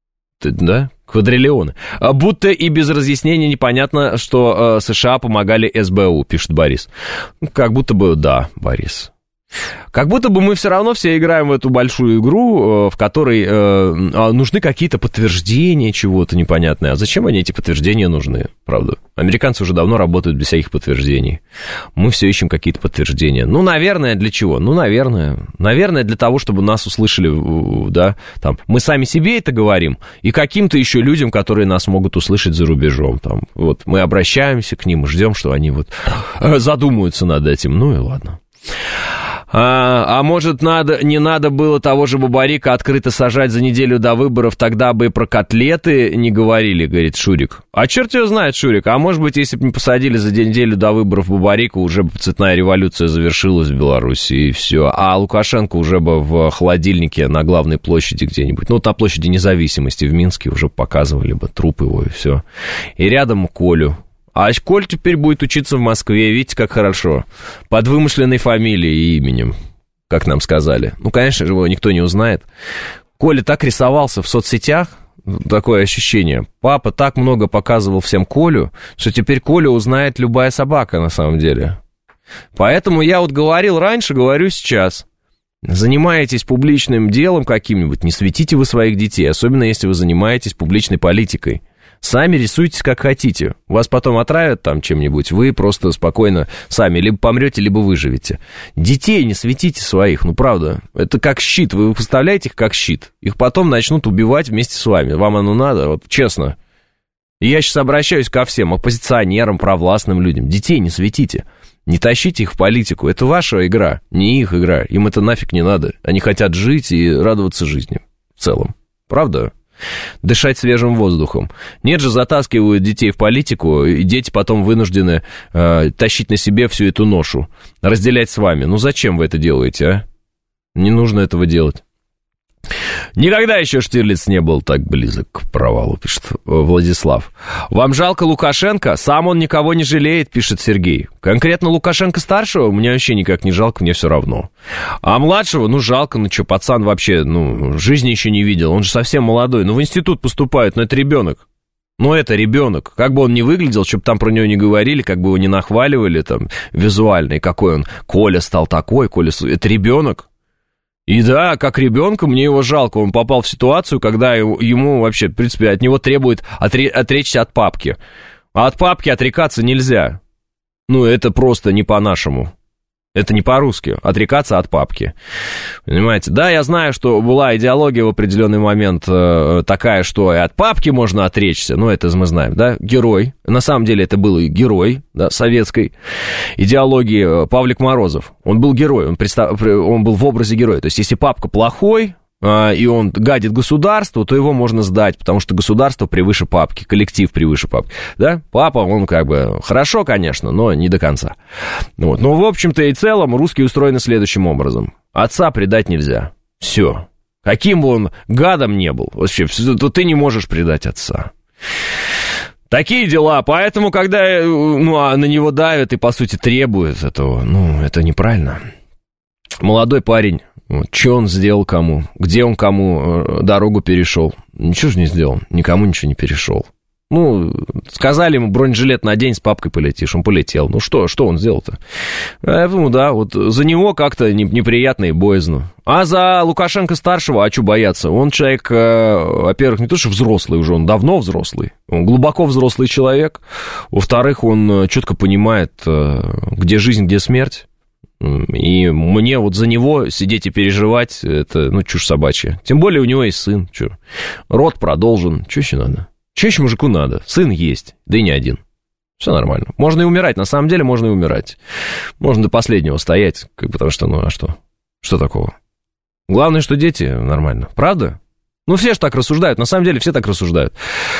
Да? Квадриллионы. Будто и без разъяснения непонятно, что э, США помогали эс бэ у, пишет Борис. Как будто бы, да, Борис. Как будто бы мы все равно все играем в эту большую игру, в которой э, нужны какие-то подтверждения чего-то непонятное. А зачем они, эти подтверждения, нужны, правда? Американцы уже давно работают без всяких подтверждений. Мы все ищем какие-то подтверждения. Ну, наверное, для чего? Ну, наверное. Наверное, для того, чтобы нас услышали, да, там. Мы сами себе это говорим, и каким-то еще людям, которые нас могут услышать за рубежом. Там. Вот мы обращаемся к ним и ждем, что они вот задумаются над этим. Ну и ладно. А, а может, надо, не надо было того же Бабарика открыто сажать за неделю до выборов, тогда бы и про котлеты не говорили, говорит Шурик. А черт его знает, Шурик, а может быть, если бы не посадили за неделю до выборов Бабарика, уже бы цветная революция завершилась в Беларуси, и все. А Лукашенко уже бы в холодильнике на главной площади где-нибудь, ну, вот на площади Независимости в Минске уже показывали бы труп его, и все. И рядом Колю. А Коль теперь будет учиться в Москве, видите, как хорошо. Под вымышленной фамилией и именем, как нам сказали. Ну, конечно же, его никто не узнает. Коля так рисовался в соцсетях, такое ощущение. Папа так много показывал всем Колю, что теперь Колю узнает любая собака на самом деле. Поэтому я вот говорил раньше, говорю сейчас. Занимаетесь публичным делом каким-нибудь, не светите вы своих детей, особенно если вы занимаетесь публичной политикой. Сами рисуйтесь как хотите. Вас потом отравят там чем-нибудь, вы просто спокойно сами либо помрете, либо выживете. Детей не светите своих, ну правда. Это как щит, вы поставляете их как щит. Их потом начнут убивать вместе с вами. Вам оно надо, вот честно. И я сейчас обращаюсь ко всем оппозиционерам, провластным людям. Детей не светите. Не тащите их в политику. Это ваша игра, не их игра. Им это нафиг не надо. Они хотят жить и радоваться жизни в целом. Правда? Дышать свежим воздухом. Нет же, затаскивают детей в политику, и дети потом вынуждены э, тащить на себе всю эту ношу, разделять с вами. Ну зачем вы это делаете, а? Не нужно этого делать. Никогда еще Штирлиц не был так близок к провалу, пишет Владислав. Вам жалко Лукашенко? Сам он никого не жалеет, пишет Сергей. Конкретно Лукашенко-старшего мне вообще никак не жалко, мне все равно. А младшего, ну жалко, ну что, пацан вообще, ну, жизни еще не видел, он же совсем молодой, ну в институт поступает, ну это ребенок. Ну, это ребенок. Как бы он ни выглядел, чтобы там про него не говорили, как бы его не нахваливали там визуально, и какой он, Коля стал такой, Коля... Это ребенок. И да, как ребенка, мне его жалко. Он попал в ситуацию, когда ему вообще, в принципе, от него требует отре- отречься от папки. А от папки отрекаться нельзя. Ну, это просто не по-нашему. Это не по-русски. Отрекаться от папки. Понимаете? Да, я знаю, что была идеология в определенный момент э, такая, что и от папки можно отречься. Ну, это мы знаем, да? Герой. На самом деле это был и герой, да, советской идеологии. Павлик Морозов. Он был герой. Он, представ... он был в образе героя. То есть, если папка плохой, и он гадит государству, то его можно сдать, потому что государство превыше папки, коллектив превыше папки, да? Папа, он как бы хорошо, конечно, но не до конца. Вот. Но, в общем-то и целом, русские устроены следующим образом. Отца предать нельзя. Все. Каким бы он гадом не был, вообще, то ты не можешь предать отца. Такие дела, поэтому, когда ну, на него давят и, по сути, требуют этого, ну, это неправильно. Молодой парень, вот, что он сделал кому, где он кому дорогу перешел, ничего же не сделал, никому ничего не перешел. Ну, сказали ему, бронежилет надень, с папкой полетишь, он полетел. Ну, что, что он сделал-то? Ну, да, вот за него как-то неприятно и боязно. А за Лукашенко-старшего, а что бояться? Он человек, во-первых, не то что взрослый уже, он давно взрослый, он глубоко взрослый человек. Во-вторых, он четко понимает, где жизнь, где смерть. И мне вот за него сидеть и переживать, это, ну, чушь собачья. Тем более у него есть сын, что? Род продолжен, что еще надо? Что еще мужику надо? Сын есть, да и не один. Все нормально. Можно и умирать, на самом деле можно и умирать. Можно до последнего стоять, потому что, ну, а что? Что такого? Главное, что дети нормально, правда? Ну, все же так рассуждают, на самом деле все так рассуждают.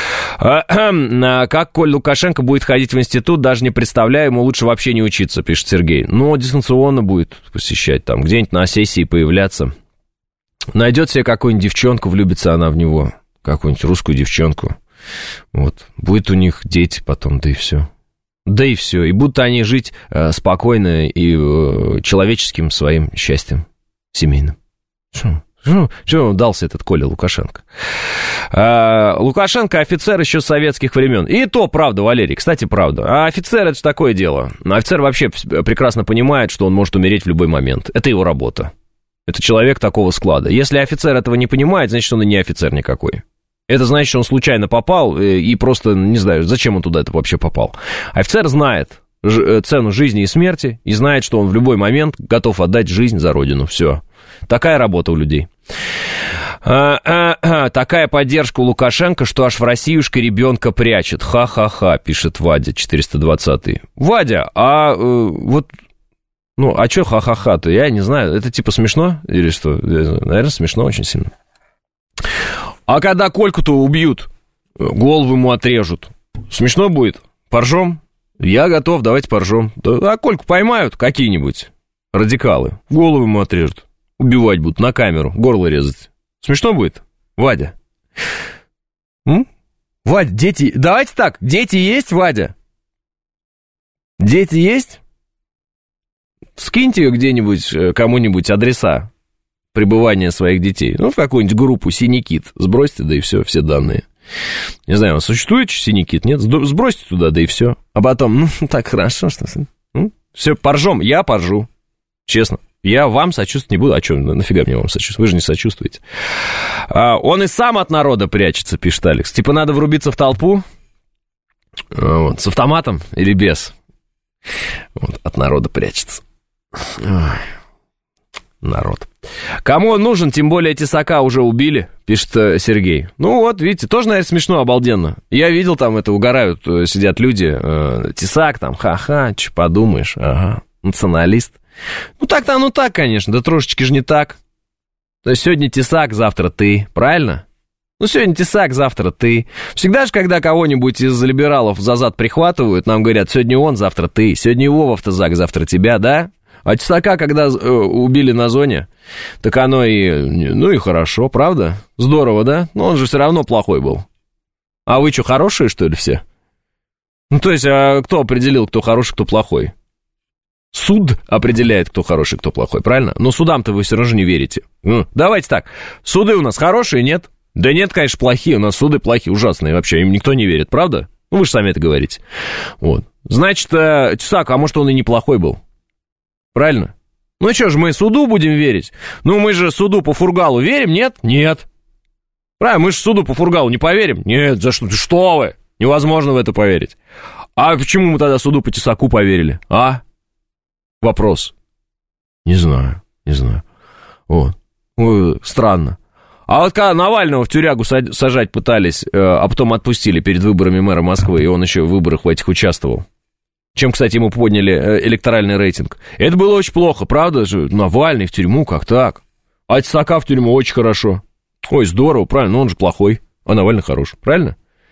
Как Коль Лукашенко будет ходить в институт, даже не представляю, ему лучше вообще не учиться, пишет Сергей. Но дистанционно будет посещать там, где-нибудь на сессии появляться. Найдет себе какую-нибудь девчонку, влюбится она в него, какую-нибудь русскую девчонку. Вот, будет у них дети потом, да и все. Да и все, и будут они жить э, спокойно и э, человеческим своим счастьем семейным. Что? Ну, что он дался этот Коля Лукашенко? А, Лукашенко офицер еще с советских времен. И то правда, Валерий, кстати, правда. А офицер — это же такое дело. Офицер вообще прекрасно понимает, что он может умереть в любой момент. Это его работа. Это человек такого склада. Если офицер этого не понимает, значит, он и не офицер никакой. Это значит, что он случайно попал и просто, не знаю, зачем он туда это вообще попал. Офицер знает цену жизни и смерти и знает, что он в любой момент готов отдать жизнь за родину. Все. Такая работа у людей. А, а, а, такая поддержка у Лукашенко, что аж в Россиюшке ребенка прячет. Ха-ха-ха, пишет Вадя четыреста двадцатый. Вадя, а э, вот... Ну, а что ха-ха-ха-то? Я не знаю. Это типа смешно или что? Наверное, смешно очень сильно. А когда Кольку-то убьют, голову ему отрежут, смешно будет? Поржем? Я готов, давайте поржем. А Кольку поймают какие-нибудь радикалы, голову ему отрежут. Убивать будут на камеру, горло резать. Смешно будет, Вадя? М? Вадя, дети... Давайте так, дети есть, Вадя? Дети есть? Скиньте где-нибудь кому-нибудь адреса пребывания своих детей. Ну, в какую-нибудь группу «Синий кит». Сбросьте, да и все, все данные. Не знаю, он существует «Синий кит»? Нет? Сбросьте туда, да и все. А потом, ну, так хорошо, что... Ну, все, поржем, я поржу. Честно. Я вам сочувствовать не буду. А что, нафига мне вам сочувствовать? Вы же не сочувствуете. А, он и сам от народа прячется, пишет Алекс. Типа надо врубиться в толпу. Вот, с автоматом или без? Вот, от народа прячется. Ой. Народ. Кому он нужен, тем более Тесака уже убили, пишет Сергей. Ну вот, видите, тоже, наверное, смешно, обалденно. Я видел, там это угорают, сидят люди. Э, Тесак там, ха-ха, че подумаешь, ага, националист. Ну так-то, ну так, конечно, да трошечки же не так. То есть сегодня Тесак, завтра ты, правильно? Ну сегодня Тесак, завтра ты. Всегда же, когда кого-нибудь из либералов за зад прихватывают, нам говорят, сегодня он, завтра ты, сегодня его в автозак, завтра тебя, да? А Тесака, когда э, убили на зоне, так оно и, ну и хорошо, правда? Здорово, да? Но он же все равно плохой был. А вы что, хорошие, что ли, все? Ну, то есть, а кто определил, кто хороший, кто плохой? Суд определяет, кто хороший, кто плохой, правильно? Но судам-то вы все равно же не верите. Ну, давайте так, суды у нас хорошие, нет? Да нет, конечно, плохие, у нас суды плохие, ужасные вообще, им никто не верит, правда? Ну, вы же сами это говорите. Вот. Значит, э, Тесак, а может, он и неплохой был? Правильно? Ну что ж, мы суду будем верить? Ну мы же суду по Фургалу верим, нет? Нет. Правильно, мы же суду по Фургалу не поверим? Нет, за что? Что вы? Невозможно в это поверить. А почему мы тогда суду по Тесаку поверили? А? Вопрос. Не знаю, не знаю. Вот. Ой, странно. А вот когда Навального в тюрягу сажать пытались, а потом отпустили перед выборами мэра Москвы, и он еще в выборах в этих участвовал. Чем, кстати, ему подняли электоральный рейтинг. Это было очень плохо, правда же? Навальный в тюрьму, как так? А Тесака в тюрьму очень хорошо. Ой, здорово, правильно, но он же плохой, а Навальный хорош, правильно?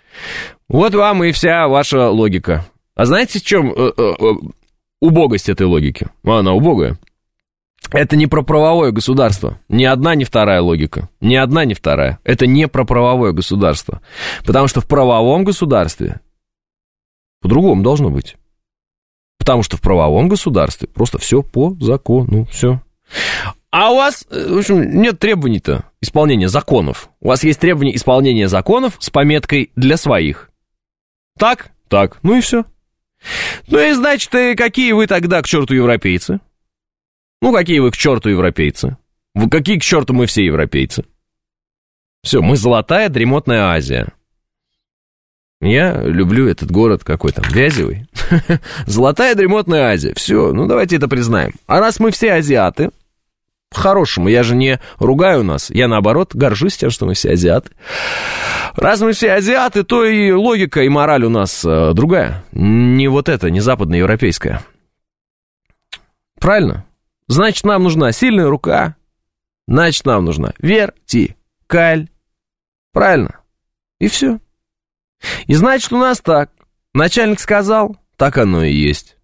Вот вам и вся ваша логика. А знаете, в чем э, э, э, убогость этой логики? Она убогая. Это не про правовое государство. Ни одна, ни вторая логика. Ни одна, ни вторая. Это не про правовое государство. Потому что в правовом государстве по-другому должно быть. Потому что в правовом государстве просто все по закону, все. А у вас, в общем, нет требований-то исполнения законов. У вас есть требования исполнения законов с пометкой «для своих». Так? Так. Ну и все. Ну и, значит, какие вы тогда к черту европейцы? Ну, какие вы к черту европейцы? Вы какие к черту мы все европейцы? Все, мы золотая дремотная Азия. Я люблю этот город, какой там, Вязевый. Золотая дремотная Азия. Все, ну давайте это признаем. А раз мы все азиаты, по-хорошему, я же не ругаю нас, я наоборот горжусь тем, что мы все азиаты. Раз мы все азиаты, то и логика, и мораль у нас э, другая. Не вот эта, не западноевропейская. Правильно? Значит, нам нужна сильная рука, значит, нам нужна вертикаль. Правильно? И все. И значит, у нас так. Начальник сказал, так оно и есть.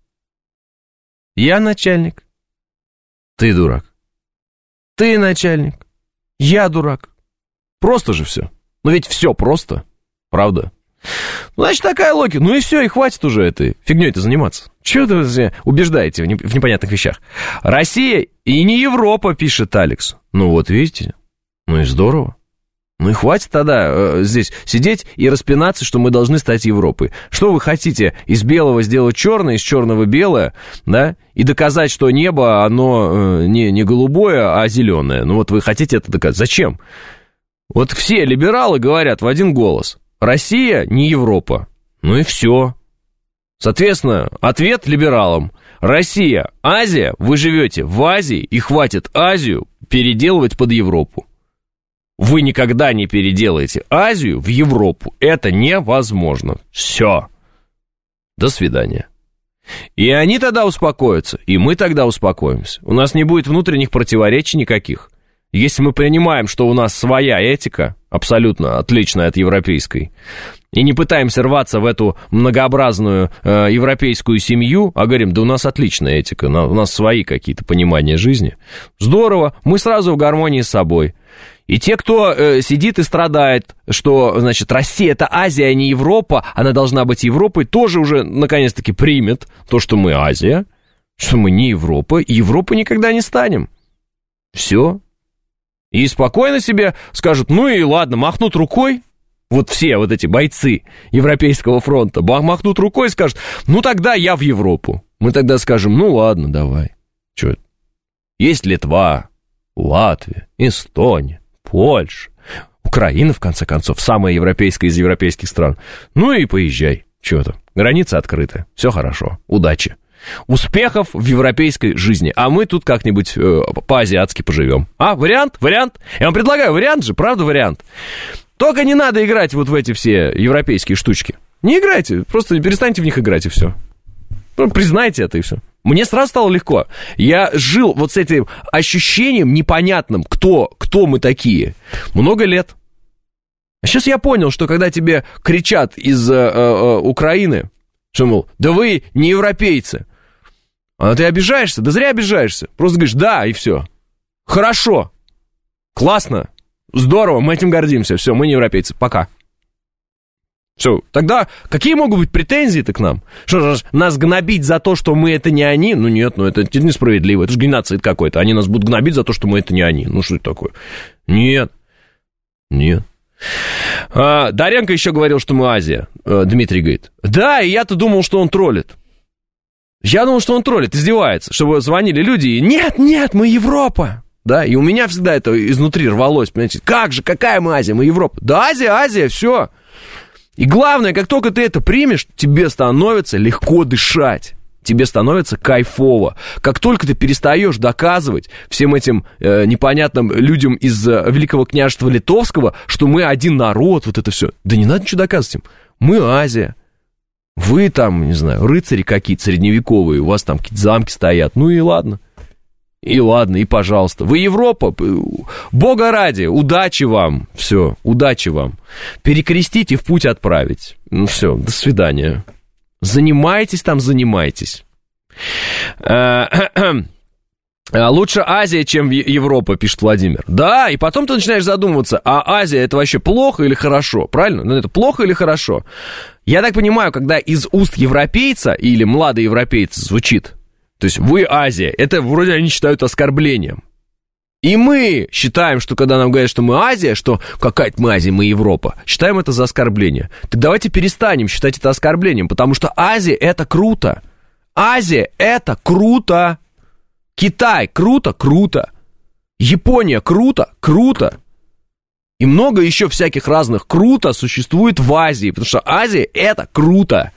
Я начальник, ты дурак. Ты начальник, я дурак. Просто же все. Ну ведь все просто, правда? Значит, такая логика. Ну и все, и хватит уже этой фигней-то заниматься. Чего вы убеждаете в непонятных вещах? Россия и не Европа, пишет Алекс. Ну вот, видите, ну и здорово. Ну и хватит тогда э, здесь сидеть и распинаться, что мы должны стать Европой. Что вы хотите, из белого сделать черное, из черного белое, да? И доказать, что небо, оно э, не, не голубое, а зеленое. Ну вот вы хотите это доказать. Зачем? Вот все либералы говорят в один голос. Россия не Европа. Ну и все. Соответственно, ответ либералам. Россия, Азия, вы живете в Азии, и хватит Азию переделывать под Европу. Вы никогда не переделаете Азию в Европу. Это невозможно. Все. До свидания. И они тогда успокоятся, и мы тогда успокоимся. У нас не будет внутренних противоречий никаких. Если мы принимаем, что у нас своя этика, абсолютно отличная от европейской, и не пытаемся рваться в эту многообразную э, европейскую семью, а говорим, да у нас отличная этика, у нас свои какие-то понимания жизни, здорово, мы сразу в гармонии с собой. И те, кто э, сидит и страдает, что, значит, Россия — это Азия, а не Европа, она должна быть Европой, тоже уже, наконец-таки, примет то, что мы Азия, что мы не Европа, и Европой никогда не станем. Все. И спокойно себе скажут, ну и ладно, махнут рукой, вот все вот эти бойцы Европейского фронта махнут рукой и скажут, ну тогда я в Европу. Мы тогда скажем, ну ладно, давай. Че это? Есть Литва, Латвия, Эстония, Польша, Украина, в конце концов, самая европейская из европейских стран. Ну и поезжай, чего там, границы открыты, все хорошо, удачи. Успехов в европейской жизни. А мы тут как-нибудь э, по-азиатски поживем. А, вариант? Вариант? Я вам предлагаю вариант же, правда вариант? Только не надо играть вот в эти все европейские штучки. Не играйте, просто перестаньте в них играть и все. Ну, признайте это и все. Мне сразу стало легко. Я жил вот с этим ощущением непонятным, кто, кто мы такие, много лет. А сейчас я понял, что когда тебе кричат из э, э, Украины, что, мол, да вы не европейцы, а ты обижаешься? Да зря обижаешься. Просто говоришь, да, и все. Хорошо. Классно. Здорово, мы этим гордимся. Все, мы не европейцы. Пока. Все, тогда какие могут быть претензии-то к нам? Что же, нас гнобить за то, что мы это не они? Ну нет, ну это несправедливо. Это же геноцид какой-то. Они нас будут гнобить за то, что мы это не они. Ну что это такое? Нет. Нет. А, Даренко еще говорил, что мы Азия. А, Дмитрий говорит. Да, и я-то думал, что он троллит. Я думал, что он троллит, издевается, чтобы звонили люди и нет, нет, мы Европа. Да, и у меня всегда это изнутри рвалось, понимаете, как же, какая мы Азия, мы Европа. Да, Азия, Азия, все. И главное, как только ты это примешь, тебе становится легко дышать. Тебе становится кайфово. Как только ты перестаешь доказывать всем этим э, непонятным людям из э, Великого княжества Литовского, что мы один народ, вот это все. Да не надо ничего доказывать им. Мы Азия. Вы там, не знаю, рыцари какие-то средневековые, у вас там какие-то замки стоят. Ну и ладно. И ладно, и пожалуйста. Вы Европа, бога ради, удачи вам. Все, удачи вам. Перекрестить и в путь отправить. Ну все, до свидания. Занимайтесь там, занимайтесь. Лучше Азия, чем Европа, пишет Владимир. Да, и потом ты начинаешь задумываться, а Азия это вообще плохо или хорошо? Правильно? Ну это плохо или хорошо? Я так понимаю, когда из уст европейца или младоевропейца звучит, то есть вы Азия, это вроде они считают оскорблением. И мы считаем, что когда нам говорят, что мы Азия, что какая-то мы Азия, мы Европа, считаем это за оскорбление. Так давайте перестанем считать это оскорблением, потому что Азия это круто. Азия это круто. Китай круто, круто. Япония круто, круто. И много еще всяких разных круто существует в Азии, потому что Азия это круто.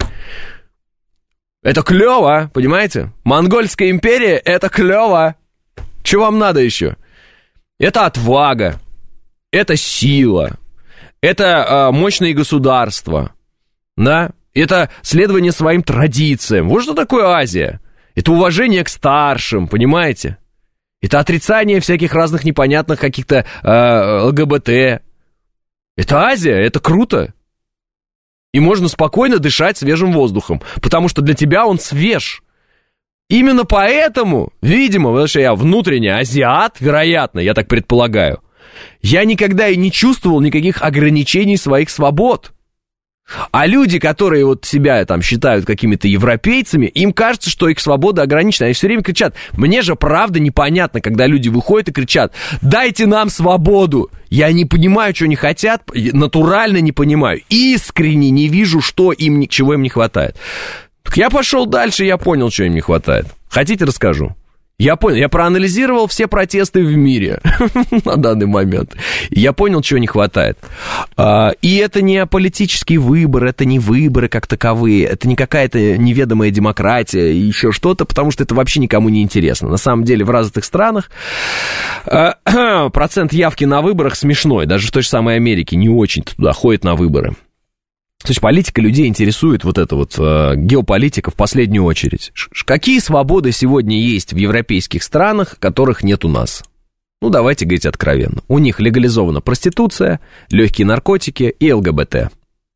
Это клево, понимаете? Монгольская империя это клево. Что вам надо еще? Это отвага, это сила, это э, мощные государства, да? Это следование своим традициям. Вот что такое Азия. Это уважение к старшим, понимаете? Это отрицание всяких разных непонятных каких-то э, ЛГБТ. Это Азия, это круто. И можно спокойно дышать свежим воздухом, потому что для тебя он свеж. Именно поэтому, видимо, потому что я внутренний азиат, вероятно, я так предполагаю, я никогда и не чувствовал никаких ограничений своих свобод. А люди, которые вот себя там считают какими-то европейцами, им кажется, что их свобода ограничена. Они все время кричат. Мне же правда непонятно, когда люди выходят и кричат: дайте нам свободу. Я не понимаю, что они хотят, натурально не понимаю. Искренне не вижу, что им, чего им не хватает. Так я пошел дальше, я понял, что им не хватает. Хотите, расскажу? Я понял, я проанализировал все протесты в мире на данный момент. Я понял, чего не хватает. И это не политический выбор, это не выборы как таковые, это не какая-то неведомая демократия и еще что-то, потому что это вообще никому не интересно. На самом деле в развитых странах процент явки на выборах смешной. Даже в той же самой Америке не очень-то туда ходят на выборы. То есть политика людей интересует, вот эта вот э, геополитика в последнюю очередь. Ш- какие свободы сегодня есть в европейских странах, которых нет у нас? Ну, давайте говорить откровенно. У них легализована проституция, легкие наркотики и ЛГБТ.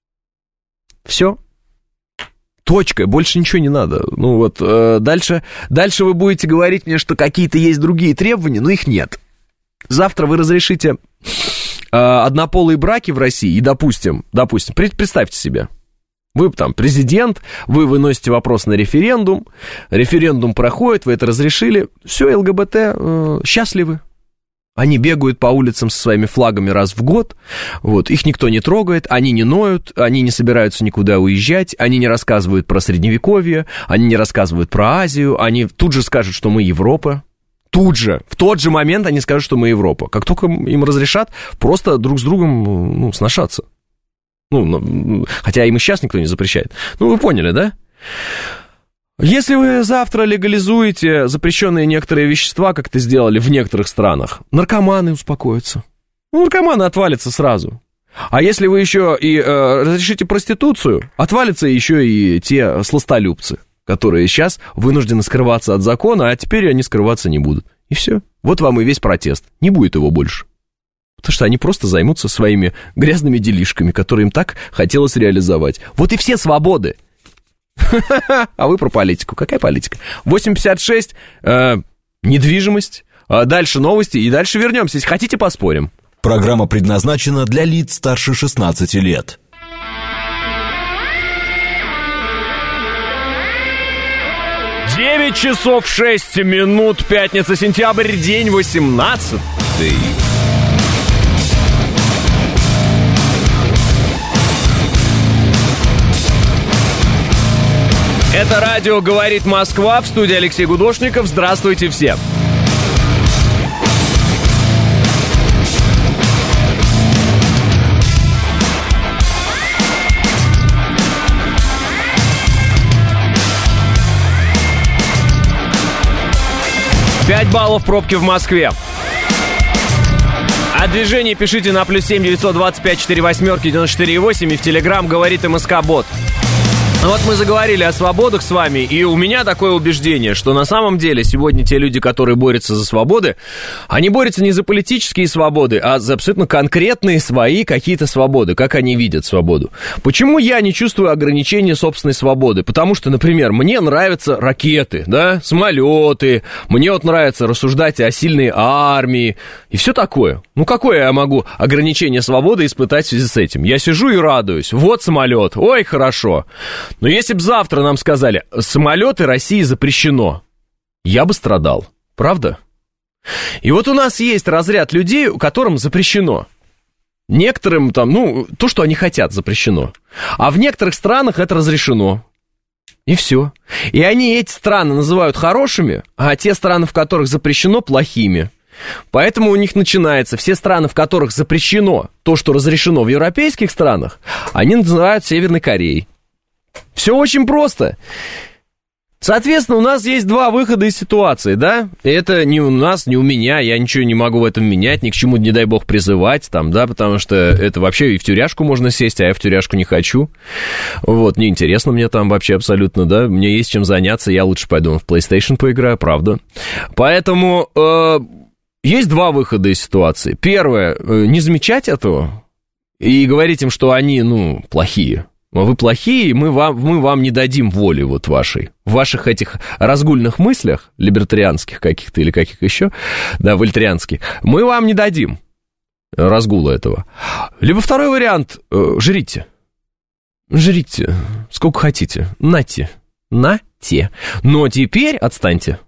Все. Точка, больше ничего не надо. Ну вот, э, дальше, дальше вы будете говорить мне, что какие-то есть другие требования, но их нет. Завтра вы разрешите... однополые браки в России, и, допустим, допустим, представьте себе, вы там президент, вы выносите вопрос на референдум, референдум проходит, вы это разрешили, все, ЛГБТ э, счастливы. Они бегают по улицам со своими флагами раз в год, вот, их никто не трогает, они не ноют, они не собираются никуда уезжать, они не рассказывают про Средневековье, они не рассказывают про Азию, они тут же скажут, что мы Европа. Тут же, в тот же момент они скажут, что мы Европа. Как только им разрешат, просто друг с другом, ну, сношаться. Ну, ну, хотя им и сейчас никто не запрещает. Ну, вы поняли, да? Если вы завтра легализуете запрещенные некоторые вещества, как это сделали в некоторых странах, наркоманы успокоятся. Ну, наркоманы отвалятся сразу. А если вы еще и э, разрешите проституцию, отвалятся еще и те сластолюбцы, которые сейчас вынуждены скрываться от закона, а теперь они скрываться не будут. И все. Вот вам и весь протест. Не будет его больше. Потому что они просто займутся своими грязными делишками, которые им так хотелось реализовать. Вот и все свободы. А вы про политику. Какая политика? восемь пятьдесят шесть, э, недвижимость, э, дальше новости, и дальше вернемся. Если хотите, поспорим. Программа предназначена для лиц старше шестнадцати лет. девять часов шесть минут, пятница, сентябрь, день восемнадцатый. Это радио «Говорит Москва», в студии Алексей Гудошников. Здравствуйте всем. пять баллов пробки в Москве. О движении пишите на плюс семь девятьсот двадцать пять четыре восьмерки девяносто четыре восемь и в Телеграм «Говорит МСК-бот». Вот мы заговорили о свободах с вами, и у меня такое убеждение, что на самом деле сегодня те люди, которые борются за свободы, они борются не за политические свободы, а за абсолютно конкретные свои какие-то свободы, как они видят свободу. Почему я не чувствую ограничения собственной свободы? Потому что, например, мне нравятся ракеты, да, самолеты, мне вот нравится рассуждать о сильной армии и все такое. Ну, какое я могу ограничение свободы испытать в связи с этим? Я сижу и радуюсь. Вот самолет, ой, хорошо. Но если бы завтра нам сказали, самолеты России запрещено, я бы страдал, правда? И вот у нас есть разряд людей, которым запрещено. Некоторым там, ну, то, что они хотят, запрещено. А в некоторых странах это разрешено. И все. И они эти страны называют хорошими, а те страны, в которых запрещено, плохими. Поэтому у них начинается, все страны, в которых запрещено то, что разрешено в европейских странах, они называют Северной Кореей. Все очень просто. Соответственно, у нас есть два выхода из ситуации, да? Это не у нас, не у меня, я ничего не могу в этом менять, ни к чему, не дай бог, призывать, там, да, потому что это вообще и в тюряшку можно сесть, а я в тюряшку не хочу. Вот, неинтересно мне там вообще абсолютно, да, мне есть чем заняться, я лучше пойду в PlayStation поиграю, правда. Поэтому э, есть два выхода из ситуации. Первое, э, не замечать этого и говорить им, что они, ну, плохие. Вы плохие, мы вам, мы вам не дадим воли вот вашей. В ваших этих разгульных мыслях, либертарианских каких-то или каких еще, да, вольтерианских, мы вам не дадим разгула этого. Либо второй вариант, э, жрите. Жрите, сколько хотите, нате, нате. Но теперь отстаньте.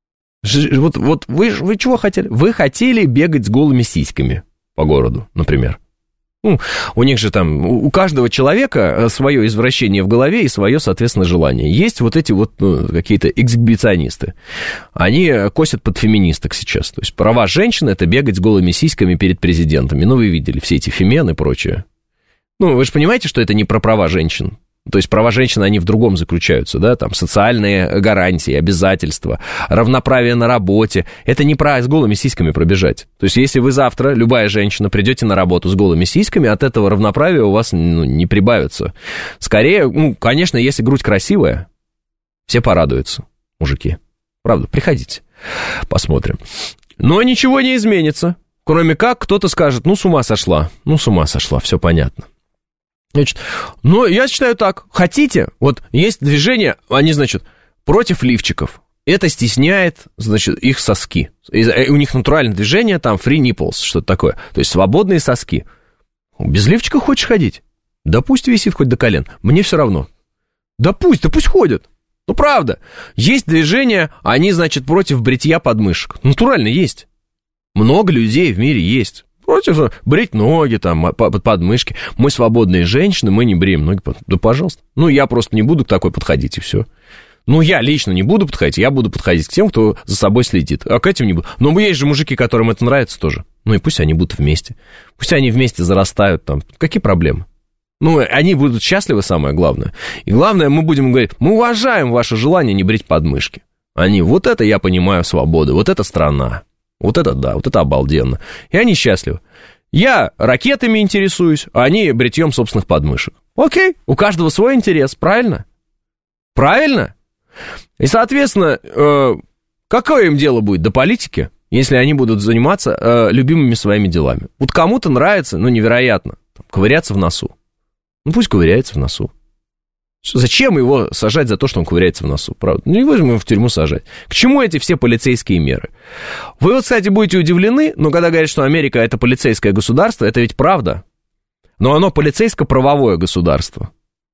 Ж, вот вот вы, вы чего хотели? Вы хотели бегать с голыми сиськами по городу, например. Ну, у них же там, у каждого человека свое извращение в голове и свое, соответственно, желание. Есть вот эти вот, ну, какие-то эксгибиционисты. Они косят под феминисток сейчас. То есть права женщины — это бегать с голыми сиськами перед президентами. Ну, вы видели все эти фемены и прочее. Ну, вы же понимаете, что это не про права женщин. То есть права женщин, они в другом заключаются, да, там социальные гарантии, обязательства, равноправие на работе. Это не про с голыми сиськами пробежать. То есть если вы завтра, любая женщина, придете на работу с голыми сиськами, от этого равноправия у вас, ну, не прибавится. Скорее, ну, конечно, если грудь красивая, все порадуются, мужики. Правда, приходите, посмотрим. Но ничего не изменится, кроме как кто-то скажет, ну, с ума сошла, ну, с ума сошла, все понятно. Значит, ну, я считаю так, хотите, вот есть движение, они, значит, против лифчиков, это стесняет, значит, их соски, у них натуральное движение, там, free nipples, что-то такое, то есть свободные соски. Без лифчика хочешь ходить? Да пусть висит хоть до колен, мне все равно. Да пусть, да пусть ходят, ну, правда. Есть движение, они, значит, против бритья подмышек, натурально есть, много людей в мире есть. Против брить ноги, там, под подмышки. Мы свободные женщины, мы не бреем ноги. Да, пожалуйста. Ну, я просто не буду к такой подходить, и все. Ну, я лично не буду подходить, я буду подходить к тем, кто за собой следит. А к этим не буду. Но есть же мужики, которым это нравится тоже. Ну, и пусть они будут вместе. Пусть они вместе зарастают там. Какие проблемы? Ну, они будут счастливы, самое главное. И главное, мы будем говорить, мы уважаем ваше желание не брить подмышки. Они, вот это я понимаю свободу, вот это страна. Вот это да, вот это обалденно. И они счастливы. Я ракетами интересуюсь, а они бритьем собственных подмышек. Окей, у каждого свой интерес, правильно? Правильно? И, соответственно, э, какое им дело будет до политики, если они будут заниматься э, любимыми своими делами? Вот кому-то нравится, ну, невероятно, там, ковыряться в носу. Ну, пусть ковыряется в носу. Зачем его сажать за то, что он ковыряется в носу? Правда? Ну, не будем его в тюрьму сажать. К чему эти все полицейские меры? Вы вот, кстати, будете удивлены, но когда говорят, что Америка — это полицейское государство, это ведь правда. Но оно полицейско-правовое государство.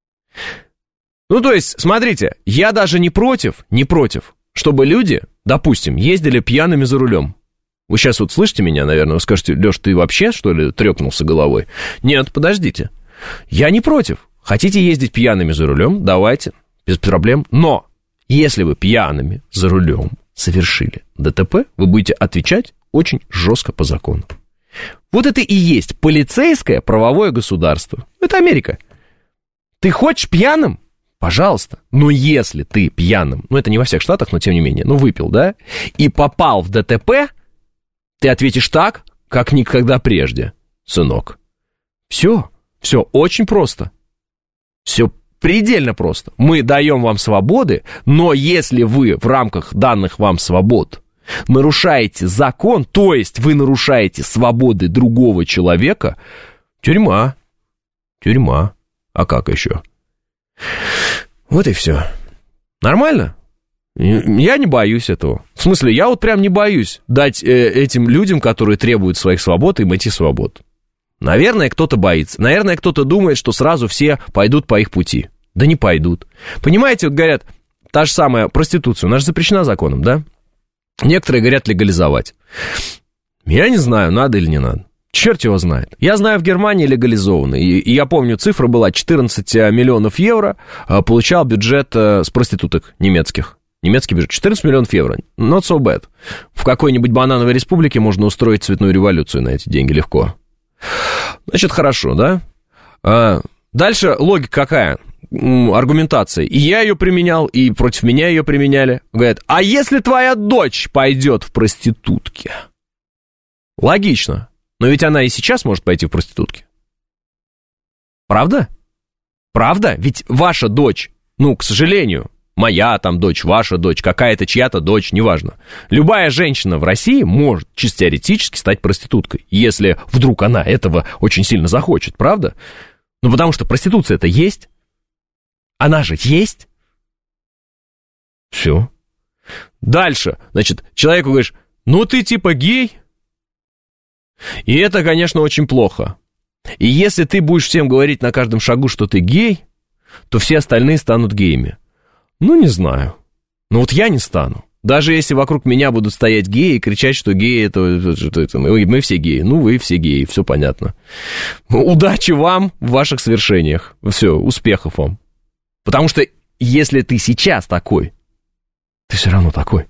Ну, то есть, смотрите, я даже не против, не против, чтобы люди, допустим, ездили пьяными за рулем. Вы сейчас вот слышите меня, наверное, вы скажете, Леш, ты вообще, что ли, трёкнулся головой? Нет, подождите. Я не против. Хотите ездить пьяными за рулем? Давайте, без проблем. Но если вы пьяными за рулем совершили ДТП, вы будете отвечать очень жестко по закону. Вот это и есть полицейское правовое государство. Это Америка. Ты хочешь пьяным? Пожалуйста. Но если ты пьяным, ну это не во всех штатах, но тем не менее, ну выпил, да, и попал в ДТП, ты ответишь так, как никогда прежде, сынок. Все, все очень просто. Все предельно просто. Мы даем вам свободы, но если вы в рамках данных вам свобод нарушаете закон, то есть вы нарушаете свободы другого человека, тюрьма, тюрьма. А как еще? Вот и все. Нормально? Я не боюсь этого. В смысле, я вот прям не боюсь дать э, этим людям, которые требуют своих свобод, им идти свобод. Наверное, кто-то боится. Наверное, кто-то думает, что сразу все пойдут по их пути. Да не пойдут. Понимаете, вот говорят, та же самая проституция, она же запрещена законом, да? Некоторые говорят легализовать. Я не знаю, надо или не надо. Черт его знает. Я знаю, в Германии легализовано. И, и я помню, цифра была четырнадцать миллионов евро получал бюджет с проституток немецких. Немецкий бюджет. четырнадцать миллионов евро. Not so bad. В какой-нибудь банановой республике можно устроить цветную революцию на эти деньги легко. Значит, хорошо, да? А, дальше логика какая? Аргументация. И я ее применял, и против меня ее применяли. Говорят, а если твоя дочь пойдет в проститутки? Логично. Но ведь она и сейчас может пойти в проститутки. Правда? Правда? Ведь ваша дочь, ну, к сожалению, моя там дочь, ваша дочь, какая-то чья-то дочь, неважно. Любая женщина в России может чисто теоретически стать проституткой, если вдруг она этого очень сильно захочет, правда? Ну, потому что проституция-то есть. Она же есть. Все. Дальше, значит, человеку говоришь, ну, ты типа гей. И это, конечно, очень плохо. И если ты будешь всем говорить на каждом шагу, что ты гей, то все остальные станут геями. Ну, не знаю. Но вот я не стану. Даже если вокруг меня будут стоять геи и кричать, что геи это, это, это мы, мы все геи. Ну, вы все геи, все понятно. Удачи вам в ваших свершениях. Все, успехов вам. Потому что если ты сейчас такой, ты все равно такой.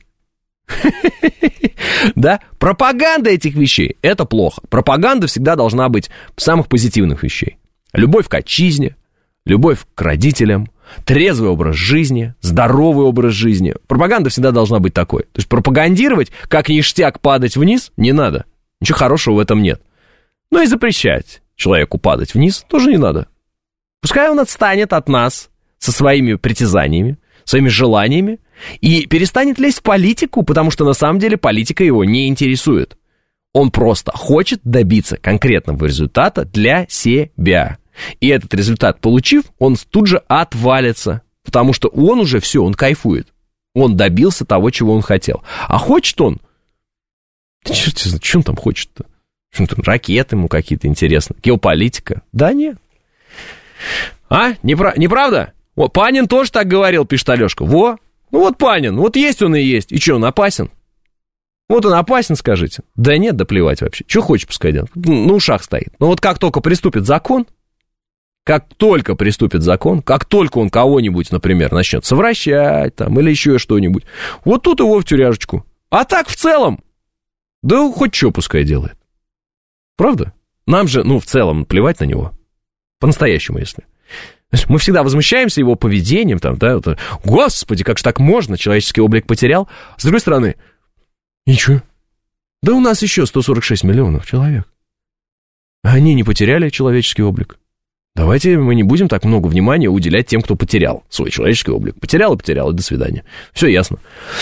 Да? Пропаганда этих вещей — это плохо. Пропаганда всегда должна быть самых позитивных вещей. Любовь к отчизне, любовь к родителям, трезвый образ жизни, здоровый образ жизни. Пропаганда всегда должна быть такой. То есть пропагандировать, как ништяк падать вниз, не надо. Ничего хорошего в этом нет. Но и запрещать человеку падать вниз тоже не надо. Пускай он отстанет от нас со своими притязаниями, своими желаниями, и перестанет лезть в политику, потому что на самом деле политика его не интересует. Он просто хочет добиться конкретного результата для себя. И этот результат получив, он тут же отвалится, потому что он уже все, он кайфует. Он добился того, чего он хотел. А хочет он... Да черт знает, что он там хочет-то? Что там, ракеты ему какие-то интересные? Геополитика? Да нет. А, Непра- неправда? Вот, Панин тоже так говорил, пишет Алешка. Во, ну вот Панин, вот есть он и есть. И что, он опасен? Вот он опасен, скажите. Да нет, да плевать вообще. Что хочешь, пускай делает. На ушах стоит. Но вот как только приступит закон, Как только приступит закон, как только он кого-нибудь, например, начнет совращать там или еще что-нибудь, вот тут его в тюряшечку. А так в целом, да хоть что пускай делает. Правда? Нам же, ну, в целом, плевать на него. По-настоящему, если. Мы всегда возмущаемся его поведением, там, да, вот, господи, как же так можно, человеческий облик потерял. С другой стороны, ничего. Да у нас еще сто сорок шесть миллионов человек. Они не потеряли человеческий облик. Давайте мы не будем так много внимания уделять тем, кто потерял свой человеческий облик. Потерял и потерял, и до свидания. Все ясно.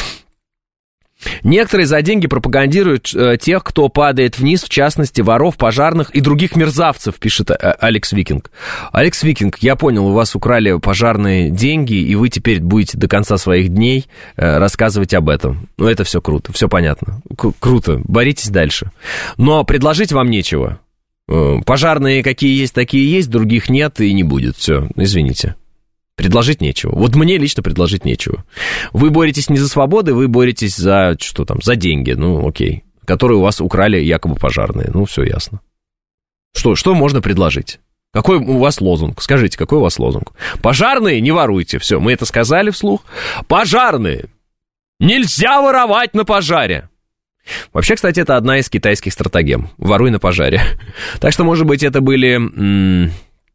Некоторые за деньги пропагандируют э, тех, кто падает вниз, в частности, воров, пожарных и других мерзавцев, пишет э, Алекс Викинг. Алекс Викинг, я понял, у вас украли пожарные деньги, и вы теперь будете до конца своих дней э, рассказывать об этом. Ну, это все круто, все понятно. К- круто, боритесь дальше. Но предложить вам нечего. Э, пожарные какие есть, такие есть, других нет и не будет. Все, извините. Предложить нечего. Вот мне лично предложить нечего. Вы боретесь не за свободы, вы боретесь за, что там, за деньги, ну, окей, которые у вас украли якобы пожарные. Ну, все ясно. Что, что можно предложить? Какой у вас лозунг? Скажите, какой у вас лозунг? Пожарные, не воруйте. Все, мы это сказали вслух. Пожарные! Нельзя воровать на пожаре! Вообще, кстати, это одна из китайских стратегем. Воруй на пожаре. Так что, может быть, это были... М-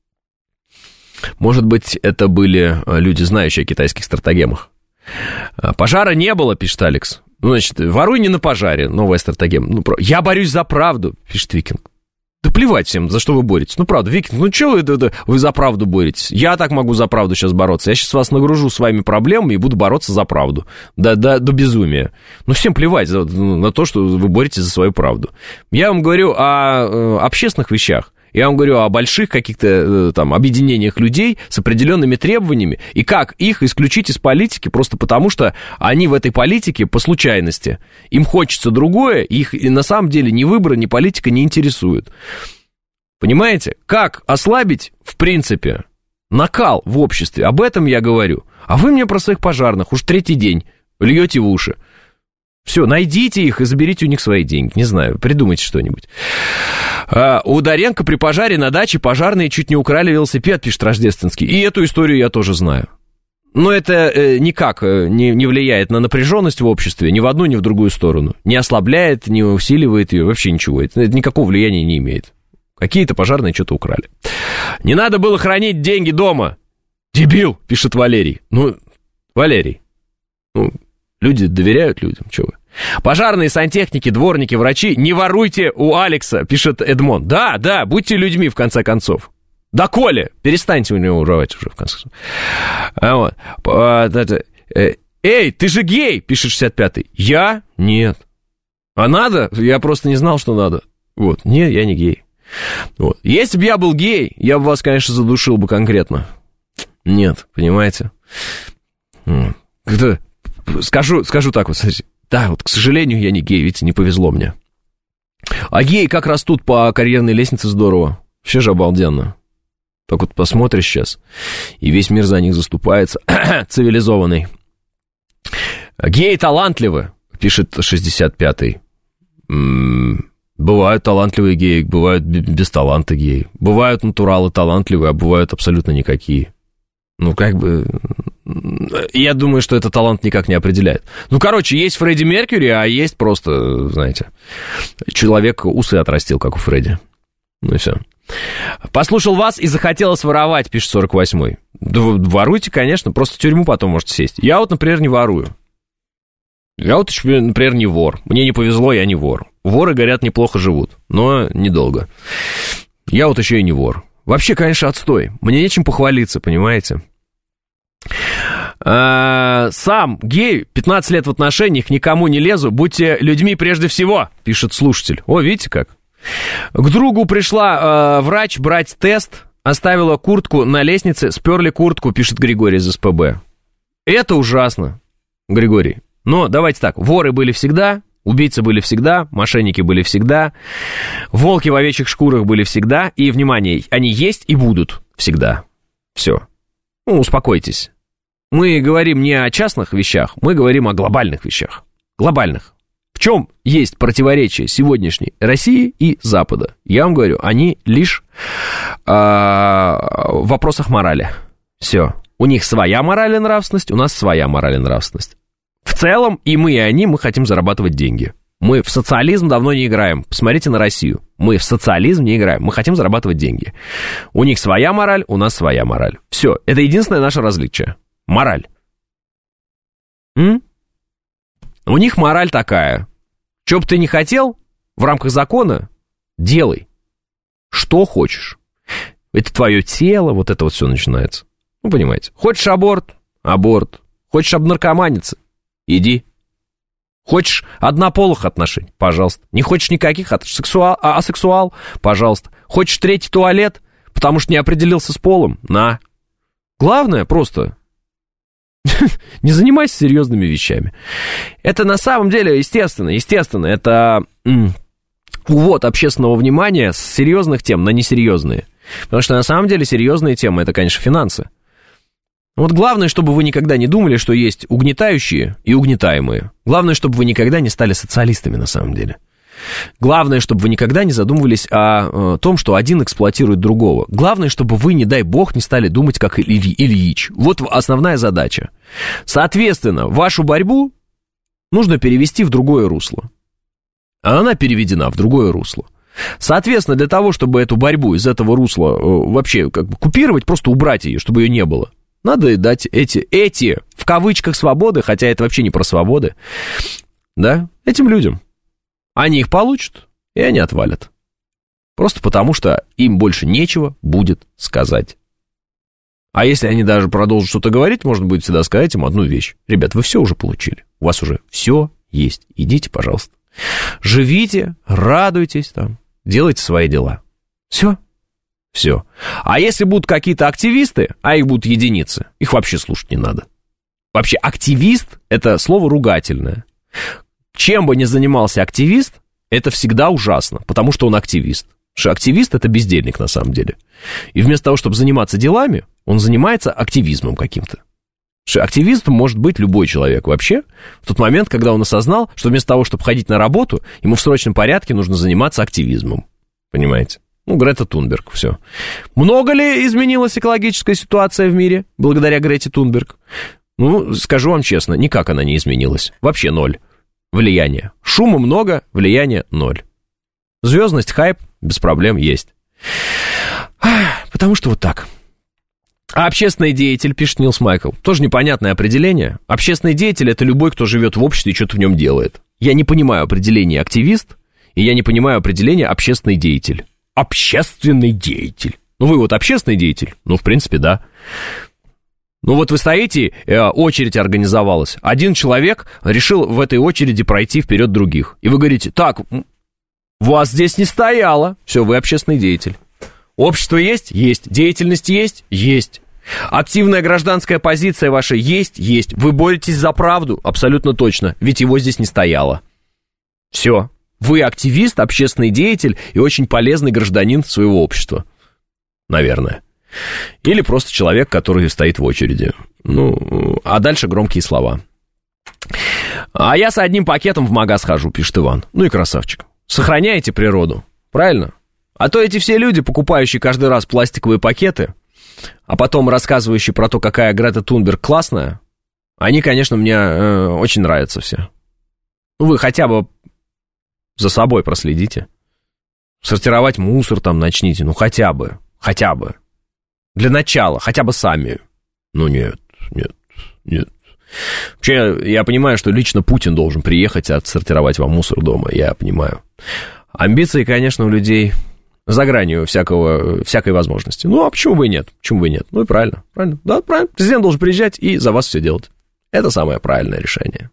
Может быть, это были люди, знающие о китайских стратегемах. Пожара не было, пишет Алекс. Ну, значит, воруй не на пожаре, новая стратегема. Ну, про... Я борюсь за правду, пишет Викинг. Да плевать всем, за что вы боретесь. Ну, правда, Викинг, ну, что вы, да, да, вы за правду боретесь? Я так могу за правду сейчас бороться. Я сейчас вас нагружу своими проблемами и буду бороться за правду. До, до, до безумия. Ну, всем плевать за, на то, что вы боретесь за свою правду. Я вам говорю о э, общественных вещах. Я вам говорю о больших каких-то там объединениях людей с определенными требованиями, и как их исключить из политики просто потому, что они в этой политике по случайности. Им хочется другое, их и на самом деле ни выборы, ни политика не интересуют. Понимаете? Как ослабить, в принципе, накал в обществе? Об этом я говорю. А вы мне про своих пожарных уж третий день льете в уши. Все, найдите их и заберите у них свои деньги. Не знаю, придумайте что-нибудь. А, у Доренко при пожаре на даче пожарные чуть не украли велосипед, пишет Рождественский. И эту историю я тоже знаю. Но это э, никак не, не влияет на напряженность в обществе ни в одну, ни в другую сторону. Не ослабляет, не усиливает ее, вообще ничего. Это, это никакого влияния не имеет. Какие-то пожарные что-то украли. Не надо было хранить деньги дома. Дебил, пишет Валерий. Ну, Валерий, ну... Люди доверяют людям, что вы. Пожарные, сантехники, дворники, врачи, не воруйте у Алекса, пишет Эдмон. Да, да, будьте людьми, в конце концов. Да, Коля, перестаньте у него воровать уже, в конце концов. А вот. А, это, э, эй, ты же гей, пишет шестьдесят пятый. Я? Нет. А надо? Я просто не знал, что надо. Вот, нет, я не гей. Вот. Если бы я был гей, я бы вас, конечно, задушил бы конкретно. Нет, понимаете? Как-то... Скажу, скажу так вот, смотрите. Да, вот, к сожалению, я не гей, видите, не повезло мне. А геи как растут по карьерной лестнице, здорово. Вообще же обалденно. Так вот посмотришь сейчас, и весь мир за них заступается. Цивилизованный. Геи талантливы, пишет шестьдесят пятый. М-м, бывают талантливые геи, бывают без таланта геи. Бывают натуралы талантливые, а бывают абсолютно никакие. Ну, как бы... Я думаю, что это талант никак не определяет. Ну, короче, есть Фредди Меркьюри, а есть просто, знаете, человек усы отрастил, как у Фредди. Ну и все. Послушал вас и захотелось воровать, пишет сорок восьмой. Да вы воруйте, конечно, просто в тюрьму потом можете сесть. Я вот, например, не ворую. Я вот, например, не вор. Мне не повезло, я не вор. Воры, говорят, неплохо живут, но недолго. Я вот еще и не вор. Вообще, конечно, отстой. Мне нечем похвалиться, понимаете? А, сам гей, пятнадцать лет в отношениях, никому не лезу, будьте людьми прежде всего, пишет слушатель. О, видите как? К другу пришла э, врач брать тест, оставила куртку на лестнице, сперли куртку, пишет Григорий из СПБ. Это ужасно, Григорий. Но давайте так, воры были всегда, убийцы были всегда, мошенники были всегда, волки в овечьих шкурах были всегда, и, внимание, они есть и будут всегда. Все. Ну, успокойтесь. Мы говорим не о частных вещах, мы говорим о глобальных вещах. Глобальных. В чем есть противоречие сегодняшней России и Запада? Я вам говорю, они лишь э, в вопросах морали. Все. У них своя мораль и нравственность, у нас своя мораль и нравственность. В целом, и мы, и они, мы хотим зарабатывать деньги. Мы в социализм давно не играем. Посмотрите на Россию. Мы в социализм не играем. Мы хотим зарабатывать деньги. У них своя мораль, у нас своя мораль. Все. Это единственное наше различие. Мораль. М? У них мораль такая. Что бы ты ни хотел, в рамках закона делай, что хочешь. Это твое тело, вот это вот все начинается. Ну, понимаете. Хочешь аборт? Аборт. Хочешь обнаркоманиться? Иди. Хочешь однополых отношений? Пожалуйста. Не хочешь никаких? Сексуал, а, асексуал? Пожалуйста. Хочешь третий туалет, потому что не определился с полом? На. Главное просто... Не занимайся серьезными вещами. Это на самом деле, естественно, естественно, это м, увод общественного внимания с серьезных тем на несерьезные. Потому что на самом деле серьезные темы, это, конечно, финансы. Вот главное, чтобы вы никогда не думали, что есть угнетающие и угнетаемые. Главное, чтобы вы никогда не стали социалистами на самом деле. Главное, чтобы вы никогда не задумывались о, о том, что один эксплуатирует другого. Главное, чтобы вы, не дай бог, не стали думать, как Ильи, Ильич. Вот основная задача. Соответственно, вашу борьбу нужно перевести в другое русло. А она переведена в другое русло. Соответственно, для того, чтобы эту борьбу из этого русла э, вообще как бы купировать, просто убрать ее, чтобы ее не было, надо дать эти, эти, в кавычках, свободы, хотя это вообще не про свободы, да, этим людям. Они их получат, и они отвалят. Просто потому, что им больше нечего будет сказать. А если они даже продолжат что-то говорить, можно будет всегда сказать им одну вещь. Ребят, вы все уже получили. У вас уже все есть. Идите, пожалуйста. Живите, радуйтесь там, делайте свои дела. Все. Все. А если будут какие-то активисты, а их будут единицы, их вообще слушать не надо. Вообще, активист – это слово ругательное. Чем бы ни занимался активист, это всегда ужасно, потому что он активист. Потому что активист – это бездельник на самом деле. И вместо того, чтобы заниматься делами, он занимается активизмом каким-то. Потому что активистом может быть любой человек вообще в тот момент, когда он осознал, что вместо того, чтобы ходить на работу, ему в срочном порядке нужно заниматься активизмом. Понимаете? Ну, Грета Тунберг, все. Много ли изменилась экологическая ситуация в мире благодаря Грете Тунберг? Ну, скажу вам честно, никак она не изменилась. Вообще ноль. Влияние. Шума много, влияние ноль. Звездность, хайп, без проблем есть. Потому что вот так. А общественный деятель, пишет Нилс Майкл, тоже непонятное определение. Общественный деятель – это любой, кто живет в обществе и что-то в нем делает. Я не понимаю определение активист, и я не понимаю определение общественный деятель. Общественный деятель. Ну, вы вот общественный деятель? Ну, в принципе, да. Ну вот вы стоите, очередь организовалась. Один человек решил в этой очереди пройти вперед других. И вы говорите, так, вас здесь не стояло. Все, вы общественный деятель. Общество есть? Есть. Деятельность есть? Есть. Активная гражданская позиция ваша есть? Есть. Вы боретесь за правду? Абсолютно точно. Ведь его здесь не стояло. Все. Вы активист, общественный деятель и очень полезный гражданин своего общества. Наверное. Или просто человек, который стоит в очереди. Ну, а дальше громкие слова. А я с одним пакетом в магаз хожу, пишет Иван. Ну и красавчик. Сохраняете природу, правильно? А то эти все люди, покупающие каждый раз пластиковые пакеты, а потом рассказывающие про то, какая Грета Тунберг классная, они, конечно, мне э, очень нравятся все. Ну, вы хотя бы за собой проследите. Сортировать мусор там начните, ну хотя бы, хотя бы. Для начала, хотя бы сами. Ну нет, нет, нет. Вообще, я понимаю, что лично Путин должен приехать и отсортировать вам мусор дома, я понимаю. Амбиции, конечно, у людей за гранью всякого, всякой возможности. Ну, а почему бы и нет? Почему бы и нет? Ну и правильно, правильно. Да, правильно. Президент должен приезжать и за вас все делать. Это самое правильное решение.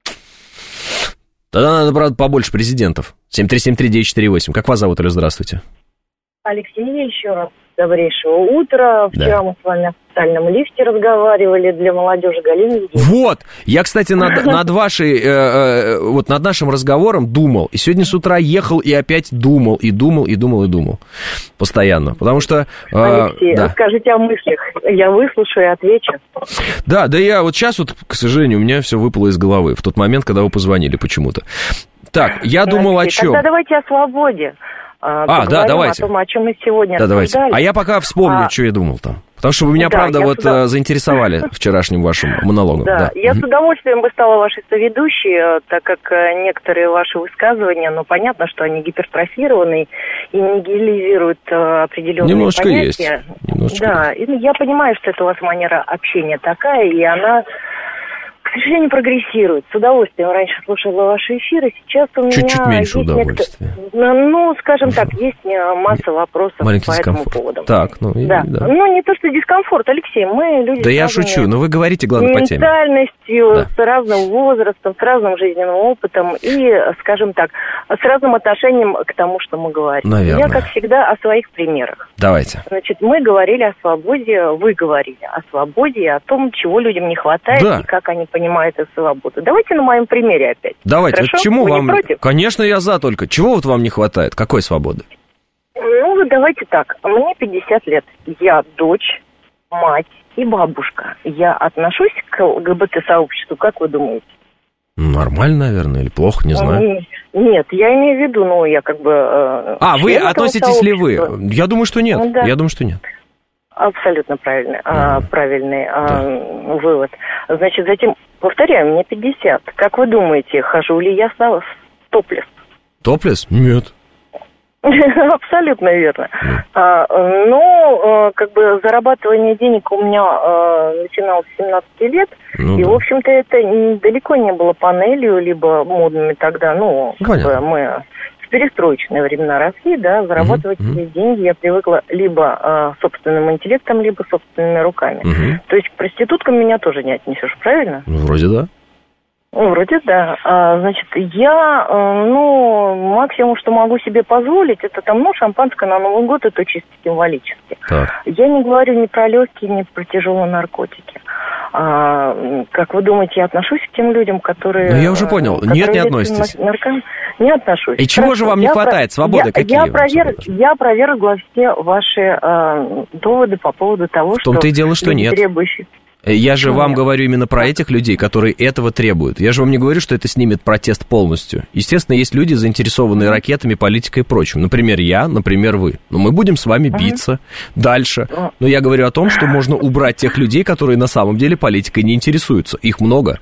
Тогда надо, правда, побольше президентов. семь три семь три девять четыре восемь. Как вас зовут, Алло, здравствуйте. Алексей, еще раз добрейшего утра. Вчера да. мы с вами в социальном лифте разговаривали для молодежи. Галина. Вот, я, кстати, над, над вашей, э, э, вот над нашим разговором думал. И сегодня с утра ехал и опять думал, и думал, и думал, и думал. Постоянно, потому что... Э, Алексей, да. расскажите о мыслях. Я выслушаю и отвечу. Да, да я вот сейчас вот, к сожалению, у меня все выпало из головы в тот момент, когда вы позвонили почему-то. Так, я думал о чем? Тогда давайте о свободе. А, да, давайте. О том, о чем мы сегодня да, обсуждали. давайте. А я пока вспомню, а... что я думал там. Потому что вы меня, да, правда, вот сюда... заинтересовали вчерашним вашим монологом. Да, да. Я угу. с удовольствием бы стала вашей соведущей, так как некоторые ваши высказывания, ну, понятно, что они гипертрофированы и нигилизируют определенные Немножко понятия. Есть. Немножко да, есть. И я понимаю, что это у вас манера общения такая, и она... к сожалению, прогрессирует. С удовольствием раньше слушала ваши эфиры, сейчас у меня... Чуть-чуть меньше удовольствия. Некотор... Ну, скажем так, есть масса вопросов Маленький по дискомфорт. этому поводу. Так, ну... Да. И, да. Ну, не то, что дискомфорт, Алексей, мы люди... Да я шучу, но вы говорите, главное, по теме. Ментальностью, да. с разным возрастом, с разным жизненным опытом и, скажем так, с разным отношением к тому, что мы говорим. Наверное. Я, как всегда, о своих примерах. Давайте. Значит, мы говорили о свободе, вы говорили о свободе и о том, чего людям не хватает, да. и как они понимают эту свободу. Давайте на моем примере опять. Давайте. Хорошо? Вот чему Вы вам... не против? Конечно, я за только. Чего вот вам не хватает? Какой свободы? Ну, давайте так. Мне пятьдесят лет. Я дочь, мать и бабушка. Я отношусь к ЛГБТ-сообществу, как вы думаете? Нормально, наверное, или плохо, не знаю. Нет, я имею в виду, ну, я как бы... Э, а, вы относитесь ли вы? Я думаю, что нет. Ну, да. Я думаю, что нет. Абсолютно правильный, а, правильный а, да. вывод. Значит, затем, повторяю, мне пятьдесят. Как вы думаете, хожу ли я с топлес? Топлес? Нет. Абсолютно верно. А, ну, как бы зарабатывание денег у меня а, начиналось с семнадцати лет, ну, и, да. в общем-то, это далеко не было панелью, либо модными тогда, ну, как бы мы... В перестроечные времена росли, да, зарабатывать uh-huh, uh-huh. деньги я привыкла либо э, собственным интеллектом, либо собственными руками. Uh-huh. То есть к проституткам меня тоже не отнесешь, правильно? Вроде да. Ну, вроде да. А, значит, я, э, ну, максимум, что могу себе позволить, это там, ну, шампанское на Новый год, это чисто символически. Так. Я не говорю ни про легкие, ни про тяжелые наркотики. А, как вы думаете, я отношусь к тем людям, которые... Ну, я уже понял. Нет, не относитесь. Нарком... Не отношусь. И чего Хорошо. же вам не я хватает? Про... Свободы я, какие? Я, провер... я опровергла все ваши э, доводы по поводу того, В что... В том-то и дело, что нет. Требующие... Я же Нет. вам говорю именно про этих людей, которые этого требуют. Я же вам не говорю, что это снимет протест полностью. Естественно, есть люди, заинтересованные ракетами, политикой и прочим. Например, я, например, вы. Но мы будем с вами биться uh-huh. дальше. Но я говорю о том, что можно убрать тех людей, которые на самом деле политикой не интересуются. Их много.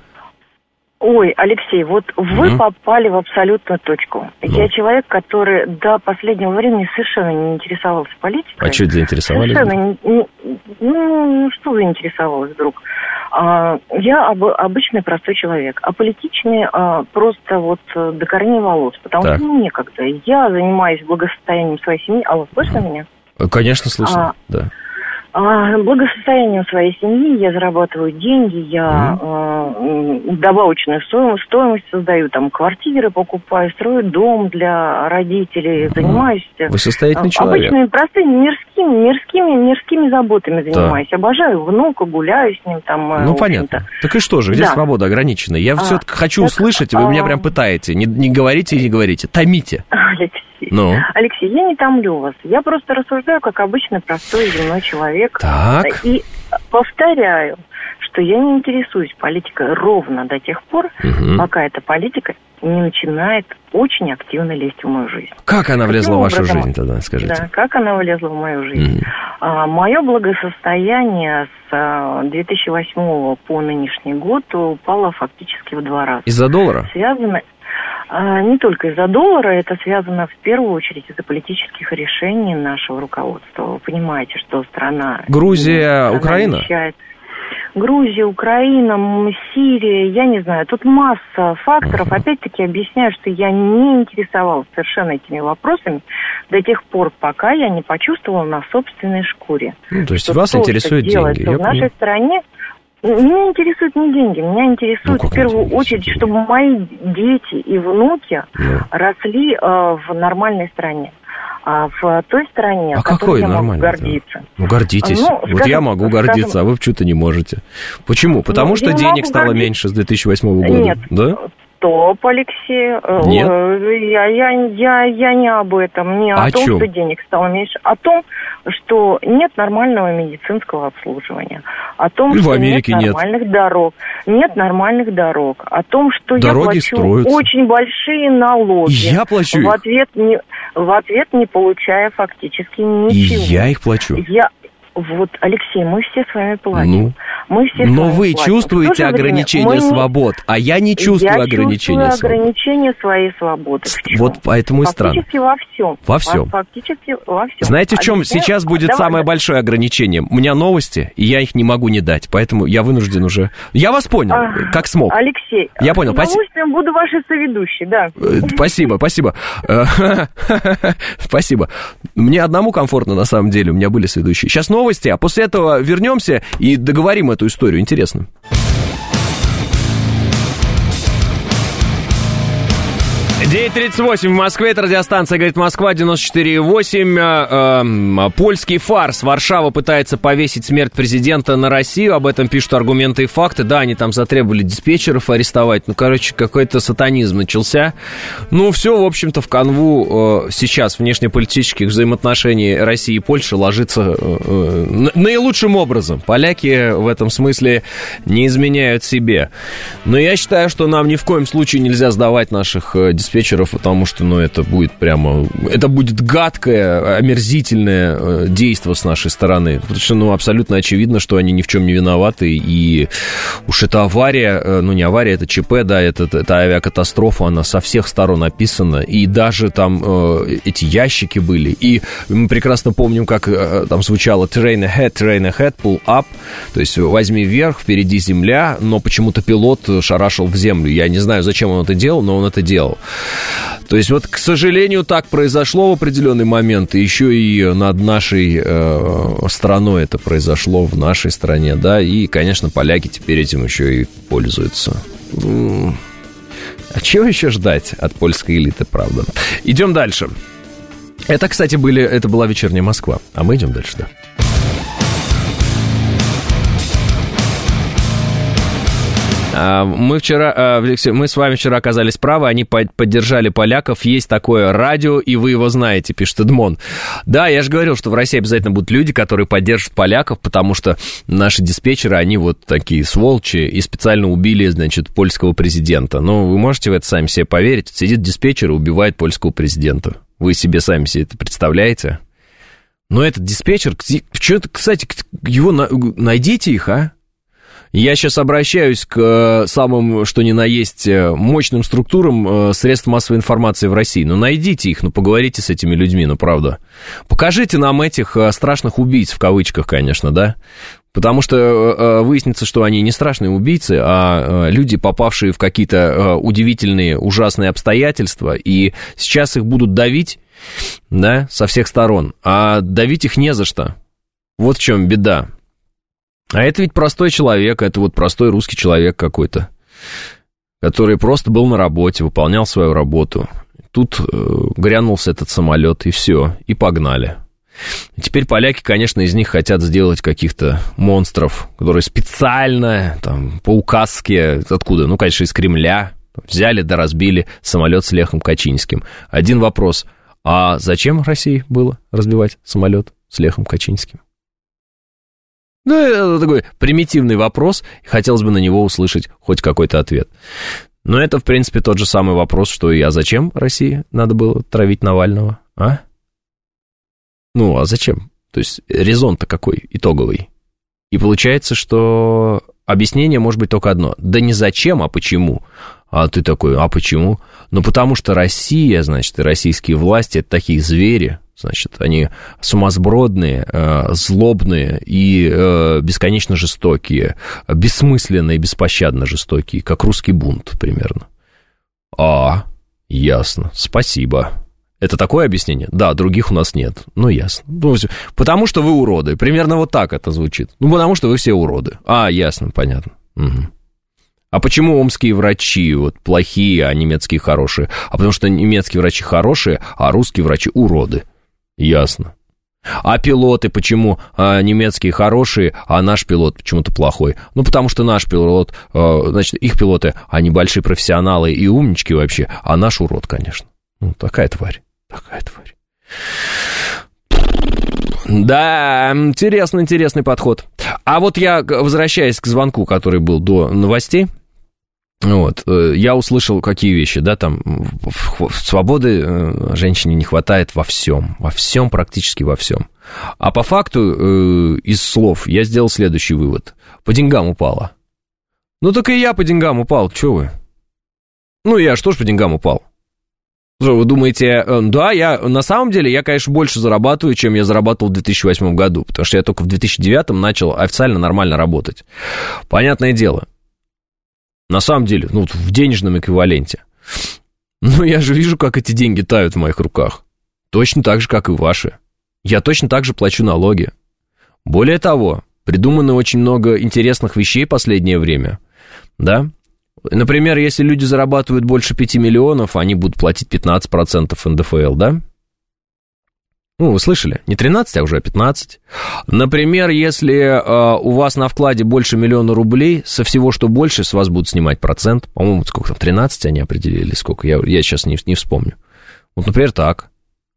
Ой, Алексей, вот вы mm-hmm. попали в абсолютную точку. Ну. Я человек, который до последнего времени совершенно не интересовался политикой. А что это заинтересовались? Совершенно не, не... Ну, что заинтересовалась вдруг? А, я об, обычный простой человек, а политичный а, просто вот до корней волос, потому так. что мне некогда. Я занимаюсь благосостоянием своей семьи. Алло, слышно mm-hmm. меня? Конечно, слышно, а, да. А, благосостоянием своей семьи я зарабатываю деньги, я mm-hmm. э, добавочную стоимость, стоимость создаю, там, квартиры покупаю, строю дом для родителей, mm-hmm. занимаюсь... Вы состоятельный человек. Обычными, простыми, мирскими, мирскими, мирскими заботами занимаюсь. Да. Обожаю внука, гуляю с ним там. Ну, понятно. Так и что же, где да. свобода ограничена? Я а, все-таки хочу так, услышать, вы а... меня прям пытаете. Не, не говорите и не говорите, томите. Алексей, ну? Алексей, я не томлю вас. Я просто рассуждаю, как обычный простой земной человек. Так. И повторяю, что я не интересуюсь политикой ровно до тех пор, угу. пока эта политика не начинает очень активно лезть в мою жизнь. Как она влезла Каким в вашу образом? жизнь тогда, скажите? Да, как она влезла в мою жизнь. Угу. А, мое благосостояние с две тысячи восьмого по нынешний год упало фактически в два раза. Из-за доллара? Связано... Не только из-за доллара, это связано в первую очередь из-за политических решений нашего руководства. Вы понимаете, что страна... Грузия, страна Украина? Вещает. Грузия, Украина, Сирия, я не знаю. Тут масса факторов. Uh-huh. Опять-таки объясняю, что я не интересовалась совершенно этими вопросами до тех пор, пока я не почувствовала на собственной шкуре. Ну, то есть вас то, интересуют деньги? В нашей понимаю. стране меня интересуют не деньги, меня интересует ну, в первую очередь, чтобы мои дети и внуки yeah. росли э, в нормальной стране. А в той стране, а которой я могу гордиться. Ну, гордитесь. Ну, вот скажем, я могу гордиться, скажем, а вы почему-то не можете. Почему? Потому ну, что денег стало гордиться. меньше с две тысячи восьмого года? Нет. Да? Стоп, Алексей. Нет? Я, я, я, я не об этом. Не а о том, чем? что денег стало меньше. О том, что нет нормального медицинского обслуживания. О том, И что в Америке нет нет. нормальных дорог. Нет нормальных дорог. О том, что Дороги я плачу строятся. очень большие налоги. И я плачу в их. ответ не, в ответ не получая фактически И ничего. я их плачу. Я... Вот, Алексей, мы все с вами платим. Ну, мы все но с вами вы платим. чувствуете В то же время ограничение мы не- свобод, а я не чувствую я ограничения чувствую свобод. ограничения своей свободы. В чем? Вот поэтому и странно. Фактически во всем. Во всем. Фактически во всем. Знаете, в чем Объясняю? сейчас будет Давай, самое да. большое ограничение? У меня новости, и я их не могу не дать, поэтому я вынужден уже... Я вас понял, А, как смог. Алексей, Я понял, с спасибо. удовольствием буду вашей соведущей, да. Э, Спасибо, спасибо. Э, Спасибо. Мне одному комфортно, на самом деле, у меня были сведущие. Сейчас новости, а после этого вернемся и договорим эту историю. Интересно. девять тридцать восемь в Москве, это радиостанция «Говорит Москва», девяносто четыре и восемь. Э, э, польский фарс. Варшава пытается повесить смерть президента на Россию. Об этом пишут «Аргументы и факты». Да, они там затребовали диспетчеров арестовать. Ну, короче, какой-то сатанизм начался. Ну, все, в общем-то, в канву э, сейчас внешнеполитических взаимоотношений России и Польши ложится э, э, наилучшим образом. Поляки в этом смысле не изменяют себе. Но я считаю, что нам ни в коем случае нельзя сдавать наших э, диспетчеров, потому что, ну, это будет прямо... Это будет гадкое, омерзительное э, действие с нашей стороны. Потому что, ну, абсолютно очевидно, что они ни в чем не виноваты. И уж эта авария, э, ну, не авария, это ЧП, да, это, это авиакатастрофа, она со всех сторон описана. И даже там э, эти ящики были. И мы прекрасно помним, как э, там звучало train ahead, train ahead, pull up. То есть возьми вверх, впереди земля, но почему-то пилот шарашил в землю. Я не знаю, зачем он это делал, но он это делал. То есть вот, к сожалению, так произошло в определенный момент, и еще и над нашей э, страной это произошло, в нашей стране, да, и, конечно, поляки теперь этим еще и пользуются. А чего еще ждать от польской элиты, правда? Идем дальше. Это, кстати, были, это была «Вечерняя Москва», а мы идем дальше, да. Мы вчера, Алексей, мы с вами вчера оказались правы, они поддержали поляков, есть такое радио, и вы его знаете, пишет Эдмон. Да, я же говорил, что в России обязательно будут люди, которые поддержат поляков, потому что наши диспетчеры, они вот такие сволочи, и специально убили, значит, польского президента. Но вы можете в это сами себе поверить? Сидит диспетчер и убивает польского президента. Вы себе сами себе это представляете? Но этот диспетчер, кстати, его найдите их, а? Я сейчас обращаюсь к самым, что ни на есть, мощным структурам средств массовой информации в России. Ну, найдите их, ну, поговорите с этими людьми, ну, правда. Покажите нам этих страшных убийц, в кавычках, конечно, да? Потому что выяснится, что они не страшные убийцы, а люди, попавшие в какие-то удивительные, ужасные обстоятельства, и сейчас их будут давить, да, со всех сторон. А давить их не за что. Вот в чем беда. А это ведь простой человек, это вот простой русский человек какой-то, который просто был на работе, выполнял свою работу. Тут э, грянулся этот самолет, и все, и погнали. И теперь поляки, конечно, из них хотят сделать каких-то монстров, которые специально, там, по указке, откуда? Ну, конечно, из Кремля, взяли да разбили самолет с Лехом Качинским. Один вопрос, а зачем России было разбивать самолет с Лехом Качинским? Ну, это такой примитивный вопрос, и хотелось бы на него услышать хоть какой-то ответ. Но это, в принципе, тот же самый вопрос, что и а зачем России надо было травить Навального, а? Ну, а зачем? То есть резон-то какой итоговый? И получается, что объяснение может быть только одно. Да не зачем, а почему. А ты такой, а почему? Ну, потому что Россия, значит, и российские власти – это такие звери, значит, они сумасбродные, злобные и бесконечно жестокие, бессмысленные и беспощадно жестокие, как русский бунт примерно. А, ясно, спасибо. Это такое объяснение? Да, других у нас нет. Ну, ясно. Ну, потому что вы уроды. Примерно вот так это звучит. Ну, потому что вы все уроды. А, ясно, понятно. Угу. А почему омские врачи вот плохие, а немецкие хорошие? А потому что немецкие врачи хорошие, а русские врачи уроды. Ясно. А пилоты почему а, немецкие хорошие, а наш пилот почему-то плохой? Ну, потому что наш пилот, а, значит, их пилоты, они большие профессионалы и умнички вообще, а наш урод, конечно. Ну, такая тварь, такая тварь. Да, интересный, интересный подход. А вот я, возвращаясь к звонку, который был до новостей, вот, я услышал какие вещи, да, там, свободы женщине не хватает во всем, во всем, практически во всем. А по факту, из слов, я сделал следующий вывод. По деньгам упала. Ну, так и я по деньгам упал, чё вы? Ну, я что ж по деньгам упал? Что, вы думаете, да, я, на самом деле, я, конечно, больше зарабатываю, чем я зарабатывал в две тысячи восьмом году, потому что я только в две тысячи девятом начал официально нормально работать. Понятное дело. На самом деле, ну, в денежном эквиваленте. Ну, я же вижу, как эти деньги тают в моих руках. Точно так же, как и ваши. Я точно так же плачу налоги. Более того, придумано очень много интересных вещей в последнее время. Да? Например, если люди зарабатывают больше пяти миллионов, они будут платить пятнадцать процентов эн дэ эф эл, да? Ну, вы слышали, не тринадцать, а уже пятнадцать. Например, если э, у вас на вкладе больше миллиона рублей, со всего, что больше, с вас будут снимать процент. По-моему, сколько там, тринадцать они определили, сколько, я, я сейчас не, не вспомню. Вот, например, так.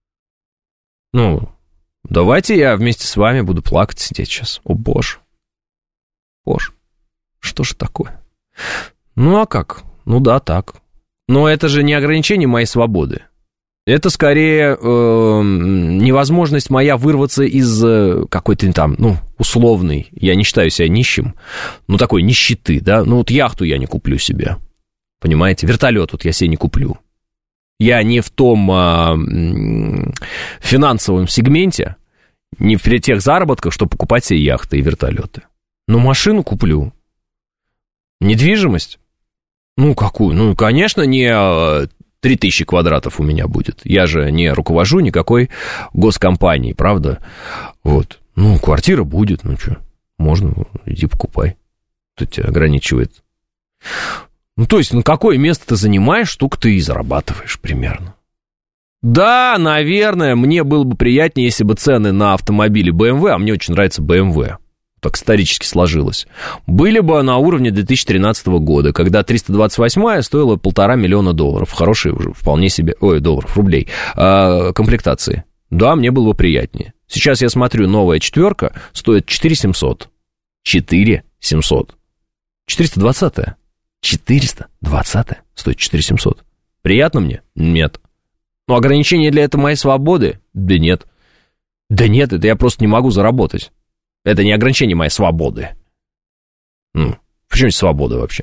Ну, давайте я вместе с вами буду плакать сидеть сейчас. О, боже. Боже, что же такое? Ну, а как? Ну, да, так. Но это же не ограничение моей свободы. Это скорее э, невозможность моя вырваться из э, какой-то там, ну, условной, я не считаю себя нищим, ну, такой нищеты, да, ну, вот яхту я не куплю себе, понимаете, вертолет вот я себе не куплю. Я не в том э, финансовом сегменте, не в тех заработках, чтобы покупать себе яхты и вертолеты. Но машину куплю. Недвижимость? Ну, какую? Ну, конечно, не... три тысячи квадратов у меня будет. Я же не руковожу никакой госкомпанией, правда? Вот. Ну, квартира будет, ну что, можно, иди покупай. Кто тебя ограничивает? Ну, то есть, на какое место ты занимаешь, столько ты и зарабатываешь примерно. Да, наверное, мне было бы приятнее, если бы цены на автомобили бэ эм вэ, а мне очень нравится бэ эм вэ, так исторически сложилось, были бы на уровне две тысячи тринадцатого года, когда триста двадцать восьмая стоила полтора миллиона долларов, хорошие уже, вполне себе, ой, долларов, рублей, э, комплектации. Да, мне было бы приятнее. Сейчас я смотрю, новая четверка стоит четыре семьсот. четыре семьсот. четыреста двадцатая. четыреста двадцатая стоит четыре семьсот. Приятно мне? Нет. Но ограничение для этого моей свободы? Да нет. Да нет, это я просто не могу заработать. Это не ограничение моей свободы. Ну, почему здесь свобода вообще?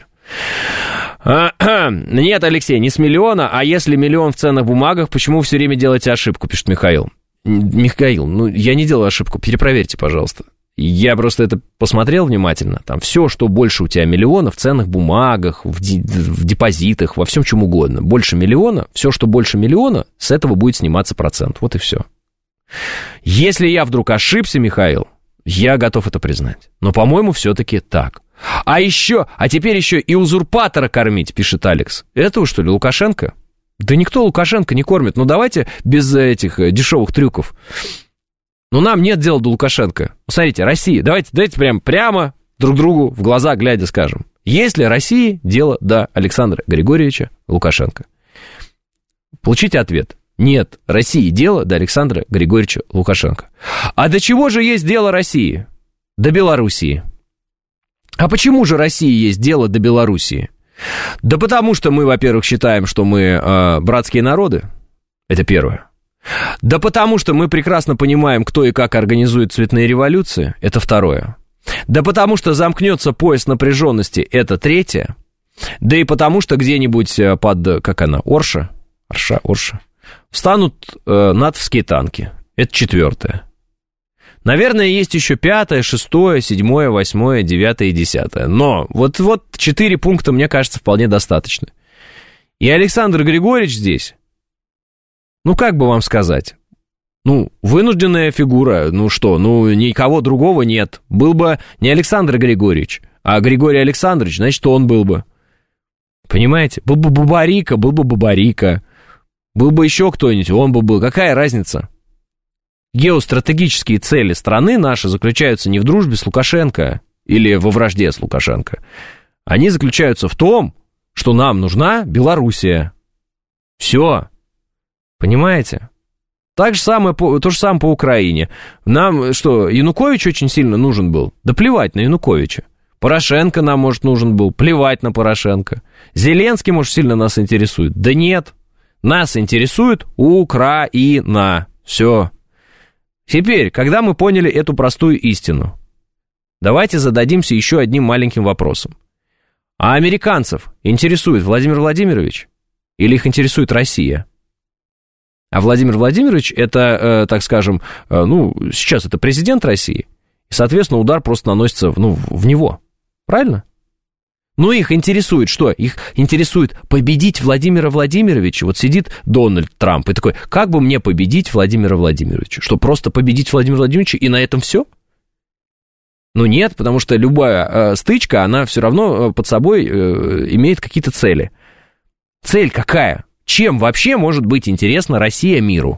Нет, Алексей, не с миллиона, а если миллион в ценных бумагах, почему вы все время делаете ошибку, пишет Михаил. Михаил, ну, я не делаю ошибку, перепроверьте, пожалуйста. Я просто это посмотрел внимательно. Там все, что больше у тебя миллиона в ценных бумагах, в, ди- в депозитах, во всем чем угодно. Больше миллиона, все, что больше миллиона, с этого будет сниматься процент. Вот и все. Если я вдруг ошибся, Михаил, я готов это признать. Но, по-моему, все-таки так. А еще, а теперь еще и узурпатора кормить, пишет Алекс. Это что ли, Лукашенко? Да никто Лукашенко не кормит. Ну, давайте без этих дешевых трюков. Ну, нам нет дела до Лукашенко. Смотрите, Россия, давайте, давайте прям, прямо друг другу в глаза глядя скажем. Есть ли России дело до Александра Григорьевича Лукашенко? Получите ответ. Нет, России дело до Александра Григорьевича Лукашенко. А до чего же есть дело России? До Белоруссии. А почему же России есть дело до Белоруссии? Да потому что мы, во-первых, считаем, что мы э, братские народы. Это первое. Да потому что мы прекрасно понимаем, кто и как организует цветные революции. Это второе. Да потому что замкнется пояс напряженности. Это третье. Да и потому что где-нибудь под, как она, Орша, Орша, Орша, встанут э, натовские танки. Это четвертое. Наверное, есть еще пятое, шестое, седьмое, восьмое, девятое и десятое. Но вот, вот четыре пункта, мне кажется, вполне достаточно. И Александр Григорьевич здесь, ну, как бы вам сказать, ну, вынужденная фигура, ну что, ну, никого другого нет. Был бы не Александр Григорьевич, а Григорий Александрович, значит, он был бы. Понимаете? Был бы Бабарика, был бы Бабарика. Был бы еще кто-нибудь, он бы был. Какая разница? геостратегические цели страны наши заключаются не в дружбе с Лукашенко или во вражде с Лукашенко. Они заключаются в том, что нам нужна Белоруссия. Все. Понимаете? Так же самое, то же самое по Украине. Нам что, Янукович очень сильно нужен был? Да плевать на Януковича. Порошенко нам, может, нужен был? Плевать на Порошенко. Зеленский, может, сильно нас интересует? Да нет. Нас интересует Украина. Все. Теперь, когда мы поняли эту простую истину, давайте зададимся еще одним маленьким вопросом. А американцев интересует Владимир Владимирович или их интересует Россия? А Владимир Владимирович это, э, так скажем, э, ну, сейчас это президент России, и, соответственно, удар просто наносится ну, в него. Правильно? Но их интересует что? Их интересует победить Владимира Владимировича. Вот сидит Дональд Трамп и такой, как бы мне победить Владимира Владимировича? Что, просто победить Владимира Владимировича и на этом все? Ну нет, потому что любая э, стычка, она все равно под собой э, имеет какие-то цели. Цель какая? Чем вообще может быть интересна Россия миру?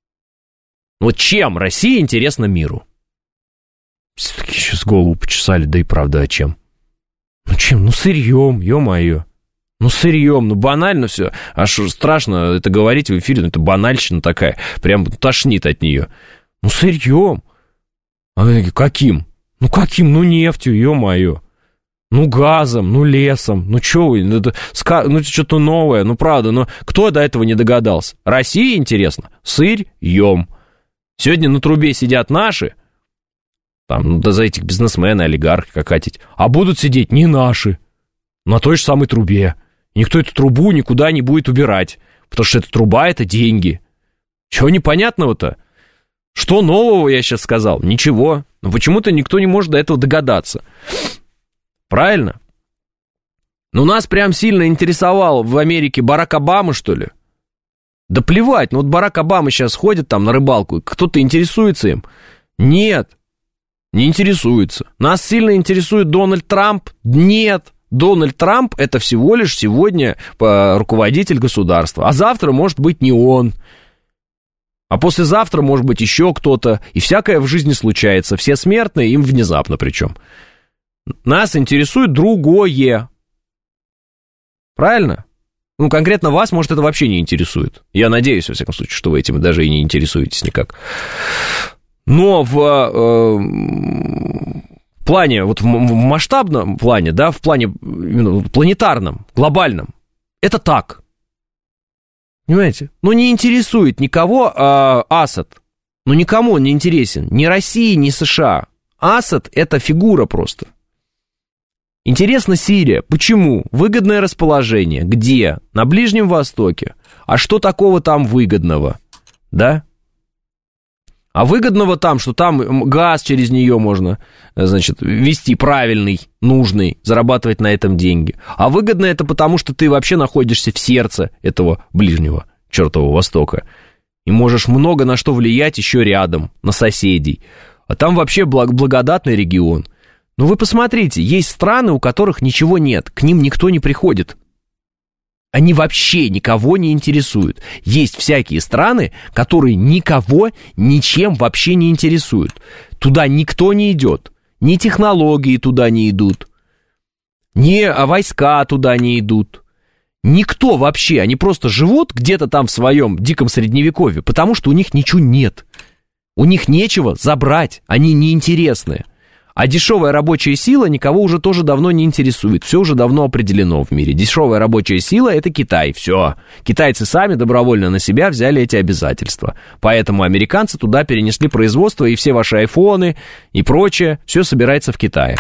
Вот чем Россия интересна миру? Все-таки сейчас голову почесали, да и правда, а чем? Ну чем? Ну сырьем, ё-моё. Ну сырьем, ну банально все. Аж страшно это говорить в эфире, ну это банальщина такая. Прям тошнит от нее. Ну сырьем. А они такие, каким? Ну каким? Ну нефтью, ё-моё. Ну газом, ну лесом. Ну чё вы? Ну, это, ну что-то новое. Ну правда, ну кто до этого не догадался? России интересно? Сырьем. Сегодня на трубе сидят наши, там, ну да за этих бизнесмены, олигархи какатить, а будут сидеть не наши, на той же самой трубе. Никто эту трубу никуда не будет убирать, потому что эта труба — это деньги. Чего непонятного-то? Что нового я сейчас сказал? Ничего. Но почему-то никто не может до этого догадаться. Правильно? Ну, нас прям сильно интересовал в Америке Барак Обама, что ли? Да плевать, ну вот Барак Обама сейчас ходит там на рыбалку, кто-то интересуется им? Нет, не интересуется. Нас сильно интересует Дональд Трамп? Нет. Дональд Трамп — это всего лишь сегодня руководитель государства, а завтра может быть не он. А послезавтра может быть еще кто-то, и всякое в жизни случается, все смертные, им внезапно причем. Нас интересует другое. Правильно? Ну, конкретно вас, может, это вообще не интересует. Я надеюсь, во всяком случае, что вы этим даже и не интересуетесь никак. Но в э, плане, вот в, в масштабном плане, да, в плане именно планетарном, глобальном, это так. Понимаете? Ну, не интересует никого э, Асад. Ну, никому он не интересен. Ни России, ни США. Асад — это фигура просто. Интересно Сирия. Почему? Выгодное расположение. Где? На Ближнем Востоке. А что такого там выгодного? Да? А выгодного там, что там газ через нее можно, значит, вести правильный, нужный, зарабатывать на этом деньги. А выгодно это потому, что ты вообще находишься в сердце этого Ближнего чертового Востока. И можешь много на что влиять еще рядом, на соседей. А там вообще благ- благодатный регион. Ну вы посмотрите, есть страны, у которых ничего нет, к ним никто не приходит. Они вообще никого не интересуют. Есть всякие страны, которые никого ничем вообще не интересуют. Туда никто не идет. Ни технологии туда не идут. Ни войска туда не идут. Никто вообще. Они просто живут где-то там в своем диком средневековье, потому что у них ничего нет. У них нечего забрать. Они неинтересны. А дешевая рабочая сила никого уже тоже давно не интересует. Все уже давно определено в мире. Дешевая рабочая сила — это Китай. Все. Китайцы сами добровольно на себя взяли эти обязательства. Поэтому американцы туда перенесли производство, и все ваши айфоны и прочее, все собирается в Китае.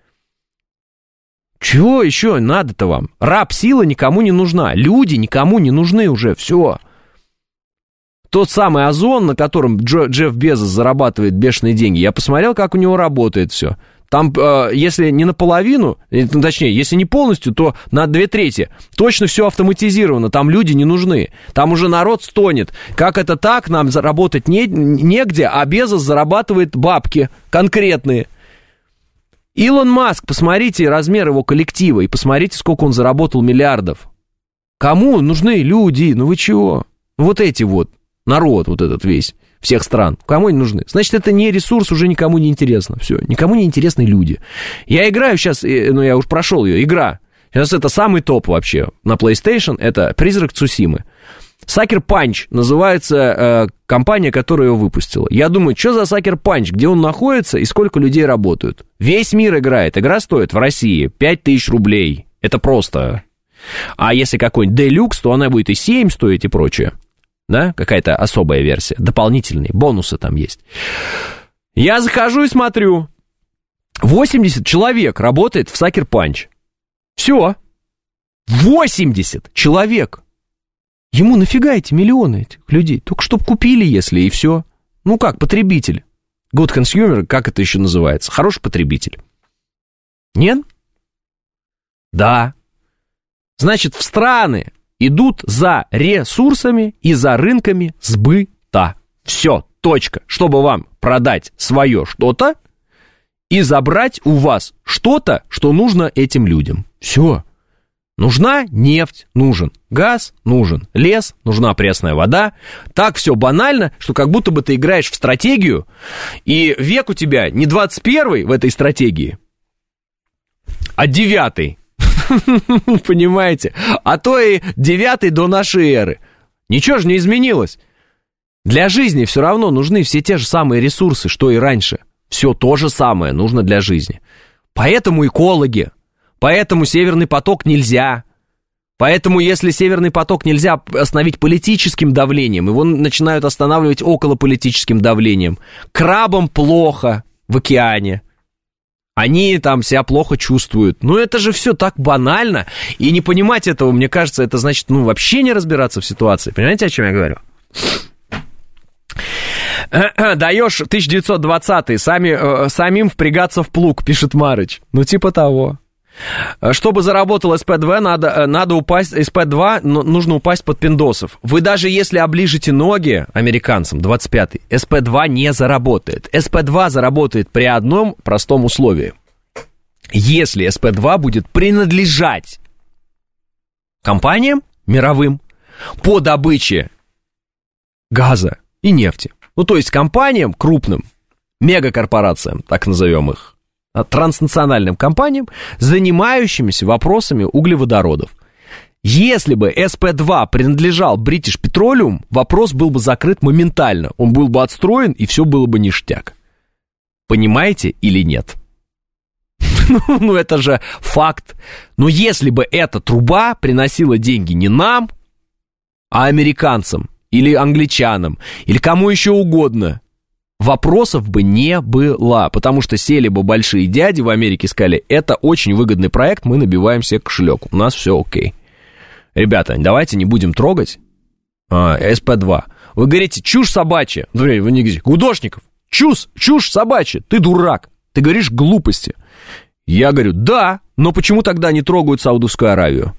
Чего еще надо-то вам? Раб-сила никому не нужна. Люди никому не нужны уже. Все. Тот самый Озон, на котором Джо, Джефф Безос зарабатывает бешеные деньги, я посмотрел, как у него работает все. Там, э, если не наполовину, точнее, если не полностью, то на две трети. Точно все автоматизировано, там люди не нужны. Там уже народ стонет. Как это так, нам заработать не, негде, а Безос зарабатывает бабки конкретные. Илон Маск, посмотрите размер его коллектива и посмотрите, сколько он заработал миллиардов. Кому нужны люди? Ну вы чего? Вот эти вот. Народ вот этот весь. всех стран. Кому они нужны? Значит, это не ресурс, уже никому не интересно. Все, никому не интересны люди. Я играю сейчас, ну, я уж прошел ее, игра. Сейчас это самый топ вообще на PlayStation, это «Призрак Цусимы». Sucker Punch называется э, компания, которая его выпустила. Я думаю, что за Sucker Punch, где он находится и сколько людей работают. Весь мир играет. Игра стоит в России пять тысяч рублей. Это просто. А если какой-нибудь Deluxe, то она будет и семь стоить и прочее. Да, какая-то особая версия, дополнительные, бонусы там есть. Я захожу и смотрю. восемьдесят человек работает в Sucker Punch. Все. восемьдесят человек. Ему нафига эти миллионы этих людей? Только чтоб купили, если, и все. Ну как, потребитель. Good consumer, как это еще называется? Хороший потребитель. Нет? Да. Значит, в страны идут за ресурсами и за рынками сбыта. Все, точка. Чтобы вам продать свое что-то и забрать у вас что-то, что нужно этим людям. Все. Нужна нефть, нужен газ, нужен лес, нужна пресная вода. Так все банально, что как будто бы ты играешь в стратегию, и век у тебя не двадцать первый в этой стратегии, а девятый. Понимаете? А то и девятый до нашей эры. Ничего же не изменилось. Для жизни все равно нужны все те же самые ресурсы, что и раньше. Все то же самое нужно для жизни. Поэтому экологи. Поэтому Северный поток нельзя. Поэтому, если Северный поток нельзя остановить политическим давлением, его начинают останавливать околополитическим давлением. Крабам плохо в океане. Они там себя плохо чувствуют. Ну, это же все так банально. И не понимать этого, мне кажется, это значит, ну, вообще не разбираться в ситуации. Понимаете, о чем я говорю? Даешь тысяча девятьсот двадцатый, сами, самим впрягаться в плуг, пишет Марыч. Ну, типа того. Чтобы заработал эс пэ два, надо, надо упасть, эс пэ два, нужно упасть под пиндосов. Вы даже если оближете ноги американцам, двадцать пятый, эс пэ два не заработает. эс пэ два заработает при одном простом условии. Если эс пэ два будет принадлежать компаниям мировым по добыче газа и нефти. Ну, то есть компаниям крупным, мегакорпорациям, так назовем их, транснациональным компаниям, занимающимися вопросами углеводородов. Если бы эс пэ два принадлежал British Petroleum, вопрос был бы закрыт моментально. Он был бы отстроен, и все было бы ништяк. Понимаете или нет? Ну, это же факт. Но если бы эта труба приносила деньги не нам, а американцам, или англичанам, или кому еще угодно, вопросов бы не было, потому что сели бы большие дяди в Америке и сказали, это очень выгодный проект, мы набиваем себе кошелек, у нас все окей. Ребята, давайте не будем трогать а, эс пэ два. Вы говорите, чушь собачья. Вы не говорите, Гудошников, чушь, чушь собачья, ты дурак, ты говоришь глупости. Я говорю, да, но почему тогда не трогают Саудовскую Аравию?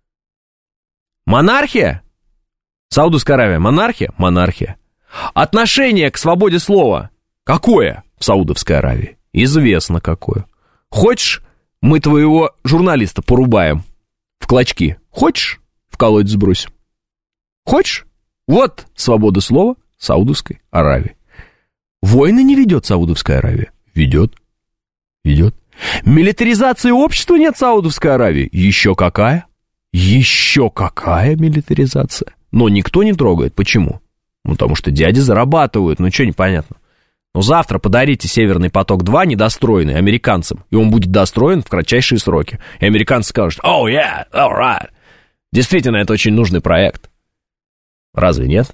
Монархия? Саудовская Аравия, монархия? Монархия. Отношение к свободе слова какое в Саудовской Аравии? Известно какое. Хочешь, мы твоего журналиста порубаем в клочки? Хочешь, в колодец сбросим? Хочешь? Вот свобода слова Саудовской Аравии. Войны не ведет Саудовская Аравия? Ведет. Ведет. Милитаризации общества нет в Саудовской Аравии? Еще какая? Еще какая милитаризация? Но никто не трогает. Почему? Ну, потому что дяди зарабатывают, ну, что непонятно. Ну, завтра подарите Северный поток-два недостроенный американцам, и он будет достроен в кратчайшие сроки. И американцы скажут, oh, yeah, all right. Действительно, это очень нужный проект. Разве нет?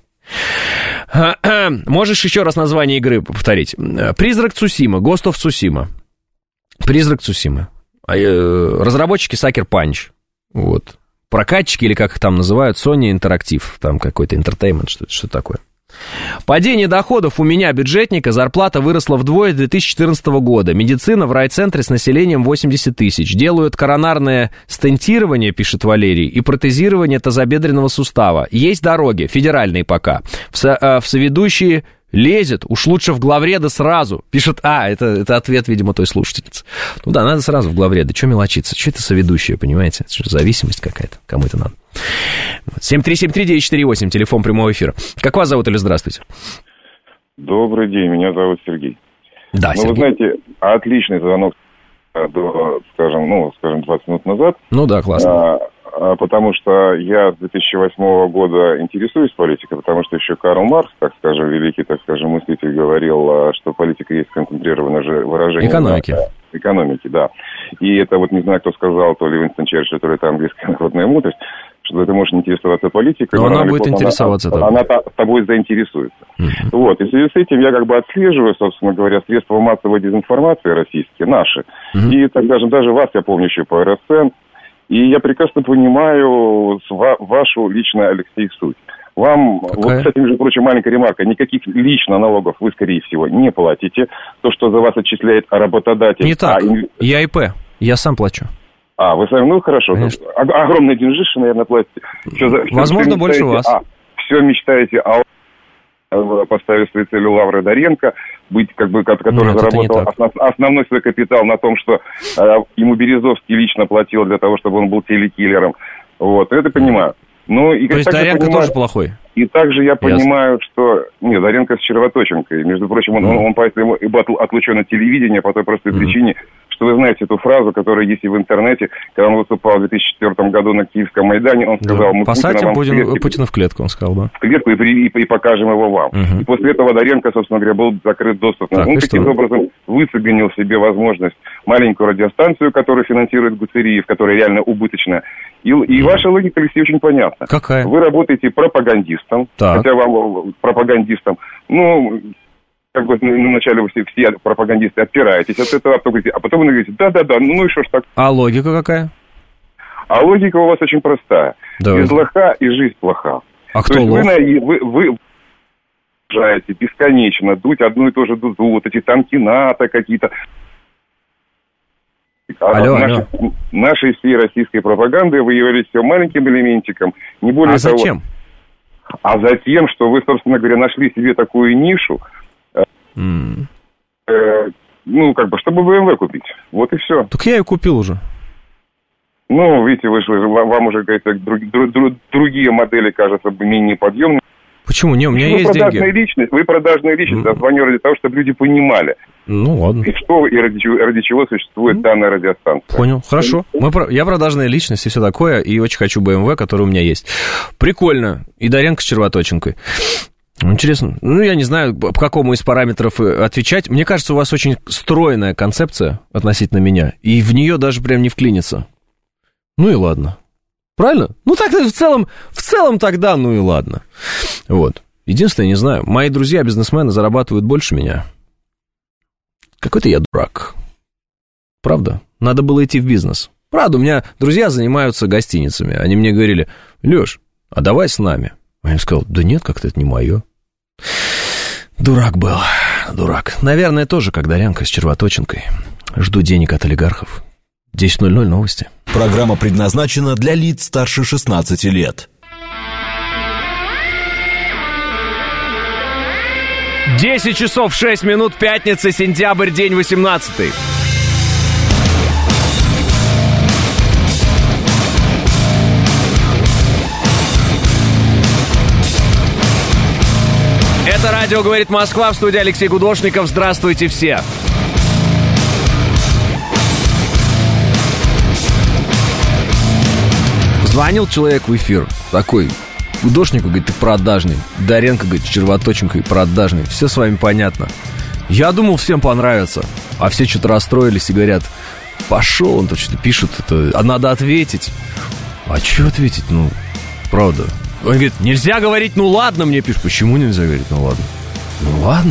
Можешь еще раз название игры повторить? «Призрак Цусима», «Ghost of Tsushima». «Призрак Цусимы». Разработчики Sucker Punch. Вот. Прокатчики, или как их там называют, Sony Interactive, там какой-то entertainment, что, что такое. Падение доходов у меня, бюджетника, зарплата выросла вдвое с две тысячи четырнадцатого года. Медицина в райцентре с населением восемьдесят тысяч. Делают коронарное стентирование, пишет Валерий, и протезирование тазобедренного сустава. Есть дороги, федеральные пока. В, со, э, в соведущие лезет, уж лучше в главреда сразу. Пишет, а, это, это ответ, видимо, той слушательницы. Ну да, надо сразу в главреда. Что мелочиться? Что это соведущие, понимаете? Это же зависимость какая-то. Кому это надо? семь три семь три девять четыре восемь, телефон прямого эфира. Как вас зовут или здравствуйте? Добрый день, меня зовут Сергей. Да, ну, Сергей. Вы знаете, отличный звонок, до, скажем, ну, скажем, двадцать минут назад. Ну да, классно. А, а, потому что я с две тысячи восьмого года интересуюсь политикой, потому что еще Карл Маркс, так скажем, великий, так скажем, мыслитель, говорил, что политика есть концентрированное выражение экономики. На, экономики, да. И это вот, не знаю, кто сказал, то ли Уинстон Черчилль, то ли это английская народная мудрость, что ты можешь интересоваться политикой. Но она будет интересоваться она, она, она тобой заинтересуется. Uh-huh. Вот. И в связи с этим я как бы отслеживаю, собственно говоря, средства массовой дезинформации российские, наши. Uh-huh. И, так скажем, даже вас я помню еще по эр эс эн. И я прекрасно понимаю вашу лично, Алексей, суть. Вам, Какая? Вот, кстати, между прочим, маленькая ремарка, никаких лично налогов вы, скорее всего, не платите. То, что за вас отчисляет работодатель... Не так, а... я ИП, я сам плачу. А, вы сами, ну хорошо. Конечно. Огромные деньжиши, наверное, платите. Все, Возможно, все больше вас. А, все мечтаете о поставив своей целью Лавры Доренко, быть, как бы, который Нет, заработал основ, основной свой капитал на том, что э, ему Березовский лично платил для того, чтобы он был телекиллером. Вот, это понимаю. Ну, и То есть Доренко понимаю, тоже плохой? И также я понимаю, Ясно. что... Нет, Доренко с червоточинкой. Между прочим, он, mm. он, он поэтому и был отлучен от телевидения по той простой mm. причине, что вы знаете эту фразу, которая есть и в интернете, когда он выступал в две тысячи четвёртом году на Киевском Майдане, он сказал... Да. Мы Посадим Путина, Путин, Путина в клетку, он сказал, да? В клетку и, при, и, и покажем его вам. Uh-huh. И после этого Доренко, собственно говоря, был закрыт доступ. Так, он таким что? образом выцегонил себе возможность маленькую радиостанцию, которую финансирует Гуцериев, которая реально убыточная. И, и ваша логика, Алексей, очень понятна. Какая? Вы работаете пропагандистом, так. хотя вам пропагандистом, ну... как бы вначале вы все, все пропагандисты отпираетесь от этого, а потом говорите, а потом вы говорите, да-да-да, ну и что ж так. А логика какая? А логика у вас очень простая. Давай. Из лоха и жизнь плоха. А кто То есть лох? Вы, вы, вы продолжаете бесконечно дуть одну и ту же дузу, вот эти танки НАТО какие-то. Алло, нашей, алло. Нашей всей российской пропаганды вы являлись все маленьким элементиком. Не более а того, зачем? А затем, что вы, собственно говоря, нашли себе такую нишу, Mm. Э, ну, как бы, чтобы бэ эм вэ купить. Вот и все. Так я ее купил уже. Ну, видите, вы, вам уже, говорится, друг, друг, другие модели, кажется, менее подъемные. Почему? Не, у меня вы есть продажная деньги. Личность, вы продажная личность, mm. я звоню ради того, чтобы люди понимали. Ну, ладно. И что, и ради, ради чего существует mm. данная радиостанция. Понял, хорошо. Мы, я продажная личность и все такое, и очень хочу бэ эм вэ, который у меня есть. Прикольно. И Доренко с червоточинкой. Интересно. Ну, я не знаю, по какому из параметров отвечать. Мне кажется, у вас очень стройная концепция относительно меня, и в нее даже прям не вклиниться. Ну и ладно. Правильно? Ну, так в целом, в целом тогда, ну и ладно. Вот. Единственное, не знаю, мои друзья-бизнесмены зарабатывают больше меня. Какой-то я дурак. Правда? Надо было идти в бизнес. Правда, у меня друзья занимаются гостиницами. Они мне говорили, Лёш, а давай с нами. А я им сказал, да нет, как-то это не мое. Дурак был, дурак. Наверное, тоже, как Доренко с червоточинкой. Жду денег от олигархов. десять ноль ноль новости. Программа предназначена для лиц старше шестнадцати лет. десять часов шесть минут, пятница, сентябрь, день восемнадцатый. Это радио «Говорит Москва», в студии Алексей Гудошников. Здравствуйте все. Звонил человек в эфир, такой, Гудошнику, говорит, ты продажный. Доренко, говорит, червоточинкой продажный. Все с вами понятно. Я думал, всем понравится. А все что-то расстроились и говорят, пошел, он тут что-то пишет, это, а надо ответить. А что ответить, ну, правда. Он говорит, нельзя говорить, ну ладно, мне пишут. Почему нельзя говорить, ну ладно? Ну ладно.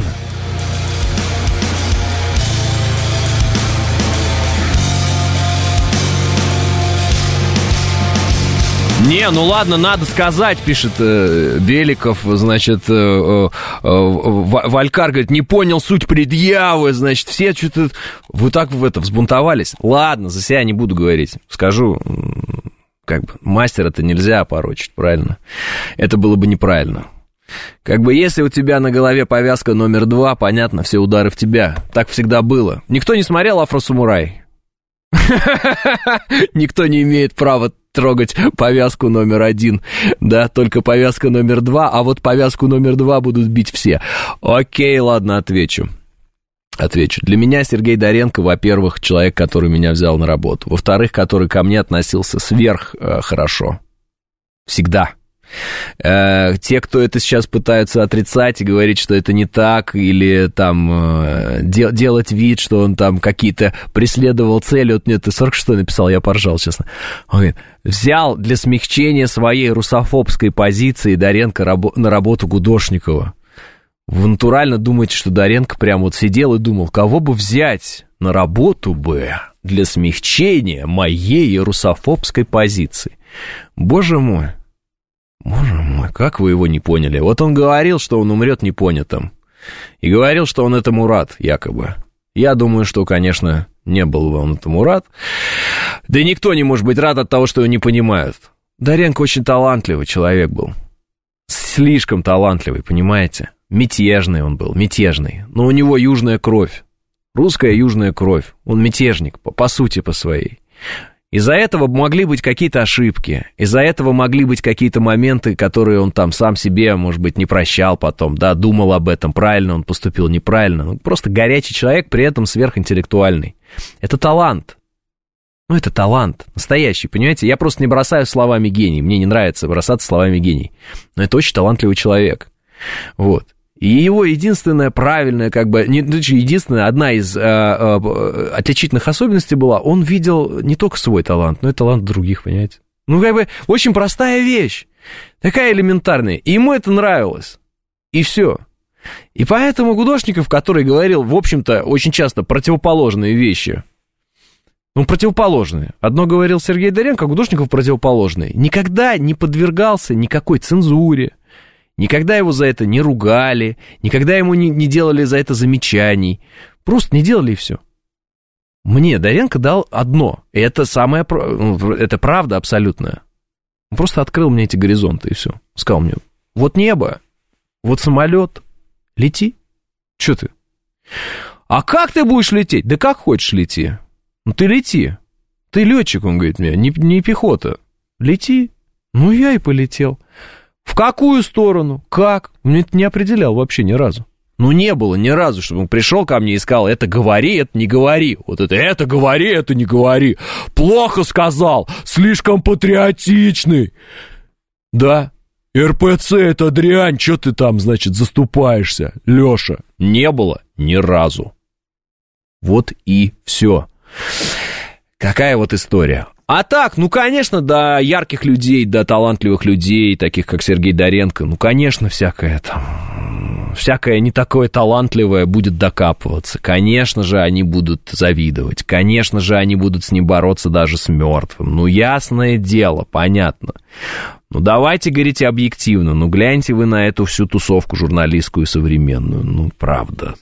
Не, ну ладно, надо сказать, пишет э, Беликов, значит, э, э, э, Валькар говорит, не понял суть предъявы, значит, все что-то, вы так в это взбунтовались. Ладно, за себя не буду говорить, скажу, как бы, мастера-то нельзя опорочить, правильно? Это было бы неправильно. Как бы, если у тебя на голове повязка номер два, понятно, все удары в тебя, так всегда было. Никто не смотрел «Афросамурай»? Никто не имеет права трогать повязку номер один, да, только повязка номер два, а вот повязку номер два будут бить все. Окей, ладно, отвечу. Отвечу. Для меня Сергей Доренко, во-первых, человек, который меня взял на работу. Во-вторых, который ко мне относился сверх э, хорошо. Всегда. Э, те, кто это сейчас пытаются отрицать и говорить, что это не так, или там э, де- делать вид, что он там какие-то преследовал цели. Вот мне ты сорок шестой написал, я поржал, честно. Он говорит, взял для смягчения своей русофобской позиции Доренко рабо- на работу Гудошникова. Вы натурально думаете, что Доренко прям вот сидел и думал, кого бы взять на работу бы для смягчения моей русофобской позиции? Боже мой, боже мой, как вы его не поняли? Вот он говорил, что он умрет непонятым. И говорил, что он этому рад, якобы. Я думаю, что, конечно, не был бы он этому рад. Да и никто не может быть рад от того, что его не понимают. Доренко очень талантливый человек был. Слишком талантливый, понимаете? Мятежный он был, мятежный. Но у него южная кровь. Русская южная кровь. Он мятежник, по, по сути, по своей. Из-за этого могли быть какие-то ошибки. Из-за этого могли быть какие-то моменты, которые он там сам себе, может быть, не прощал потом. Да, думал об этом, правильно он поступил, неправильно. Ну, просто горячий человек, при этом сверхинтеллектуальный. Это талант. Ну, это талант. Настоящий, понимаете? Я просто не бросаю словами гений. Мне не нравится бросаться словами гений. Но это очень талантливый человек. Вот. И его единственная правильная, как бы, не, единственная, одна из э, э, отличительных особенностей была, он видел не только свой талант, но и талант других, понимаете? Ну, как бы, очень простая вещь, такая элементарная, и ему это нравилось, и все. И поэтому Гудошников, который говорил, в общем-то, очень часто противоположные вещи, ну, противоположные. Одно говорил Сергей Доренко, а Гудошников противоположный. Никогда не подвергался никакой цензуре. Никогда его за это не ругали, никогда ему не, не делали за это замечаний. Просто не делали и все. Мне Доренко дал одно, и это самое, это правда абсолютная. Он просто открыл мне эти горизонты, и все. Сказал мне, вот небо, вот самолет, лети. Че ты? А как ты будешь лететь? Да как хочешь лети. Ну ты лети. Ты летчик, он говорит мне, не, не пехота. Лети. Ну я и полетел. В какую сторону? Как? Он это не определял вообще ни разу. Ну, не было ни разу, чтобы он пришел ко мне и сказал, это говори, это не говори. Вот это, это говори, это не говори. Плохо сказал, слишком патриотичный. Да, эр пэ цэ это дрянь, что ты там, значит, заступаешься, Леша? Не было ни разу. Вот и все. Какая вот история. А так, ну, конечно, до ярких людей, до талантливых людей, таких как Сергей Доренко, ну, конечно, всякое там, всякое не такое талантливое будет докапываться. Конечно же, они будут завидовать, конечно же, они будут с ним бороться даже с мертвым. Ну, ясное дело, понятно. Ну, давайте говорите объективно, ну, гляньте вы на эту всю тусовку журналистскую современную, ну, правда.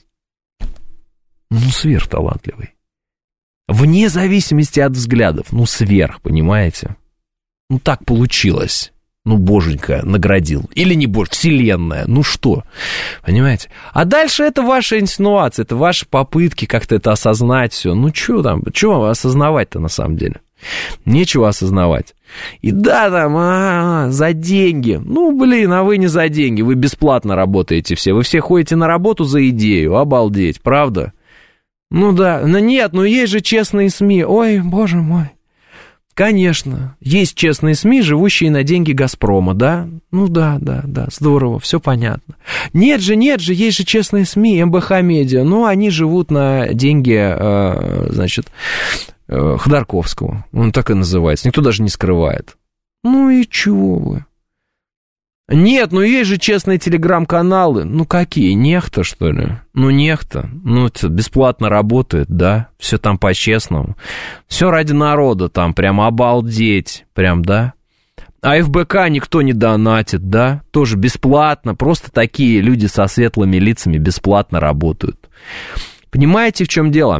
Ну, сверхталантливый. Вне зависимости от взглядов, ну, сверх, понимаете? Ну, так получилось. Ну, боженька наградил. Или не боже, вселенная, ну что? Понимаете? А дальше это ваша инсинуация, это ваши попытки как-то это осознать все. Ну, что там, что вам осознавать-то на самом деле? Нечего осознавать. И да, там, а, за деньги. Ну, блин, а вы не за деньги, вы бесплатно работаете все. Вы все ходите на работу за идею, обалдеть, правда? Ну да, но нет, ну есть же честные СМИ. Ой, боже мой. Конечно, есть честные СМИ, живущие на деньги «Газпрома», да? Ну да, да, да, здорово, все понятно. Нет же, нет же, есть же честные СМИ, эм бэ ха Медиа, ну они живут на деньги, э, значит, э, Ходорковского, он так и называется, никто даже не скрывает. Ну и чего вы? Нет, ну есть же честные телеграм-каналы. Ну какие? Нехта, что ли? Ну Нехта. Ну это бесплатно работает, да? Все там по-честному. Все ради народа там, прям обалдеть. Прям, да? А эф бэ ка никто не донатит, да? Тоже бесплатно. Просто такие люди со светлыми лицами бесплатно работают. Понимаете, в чем дело?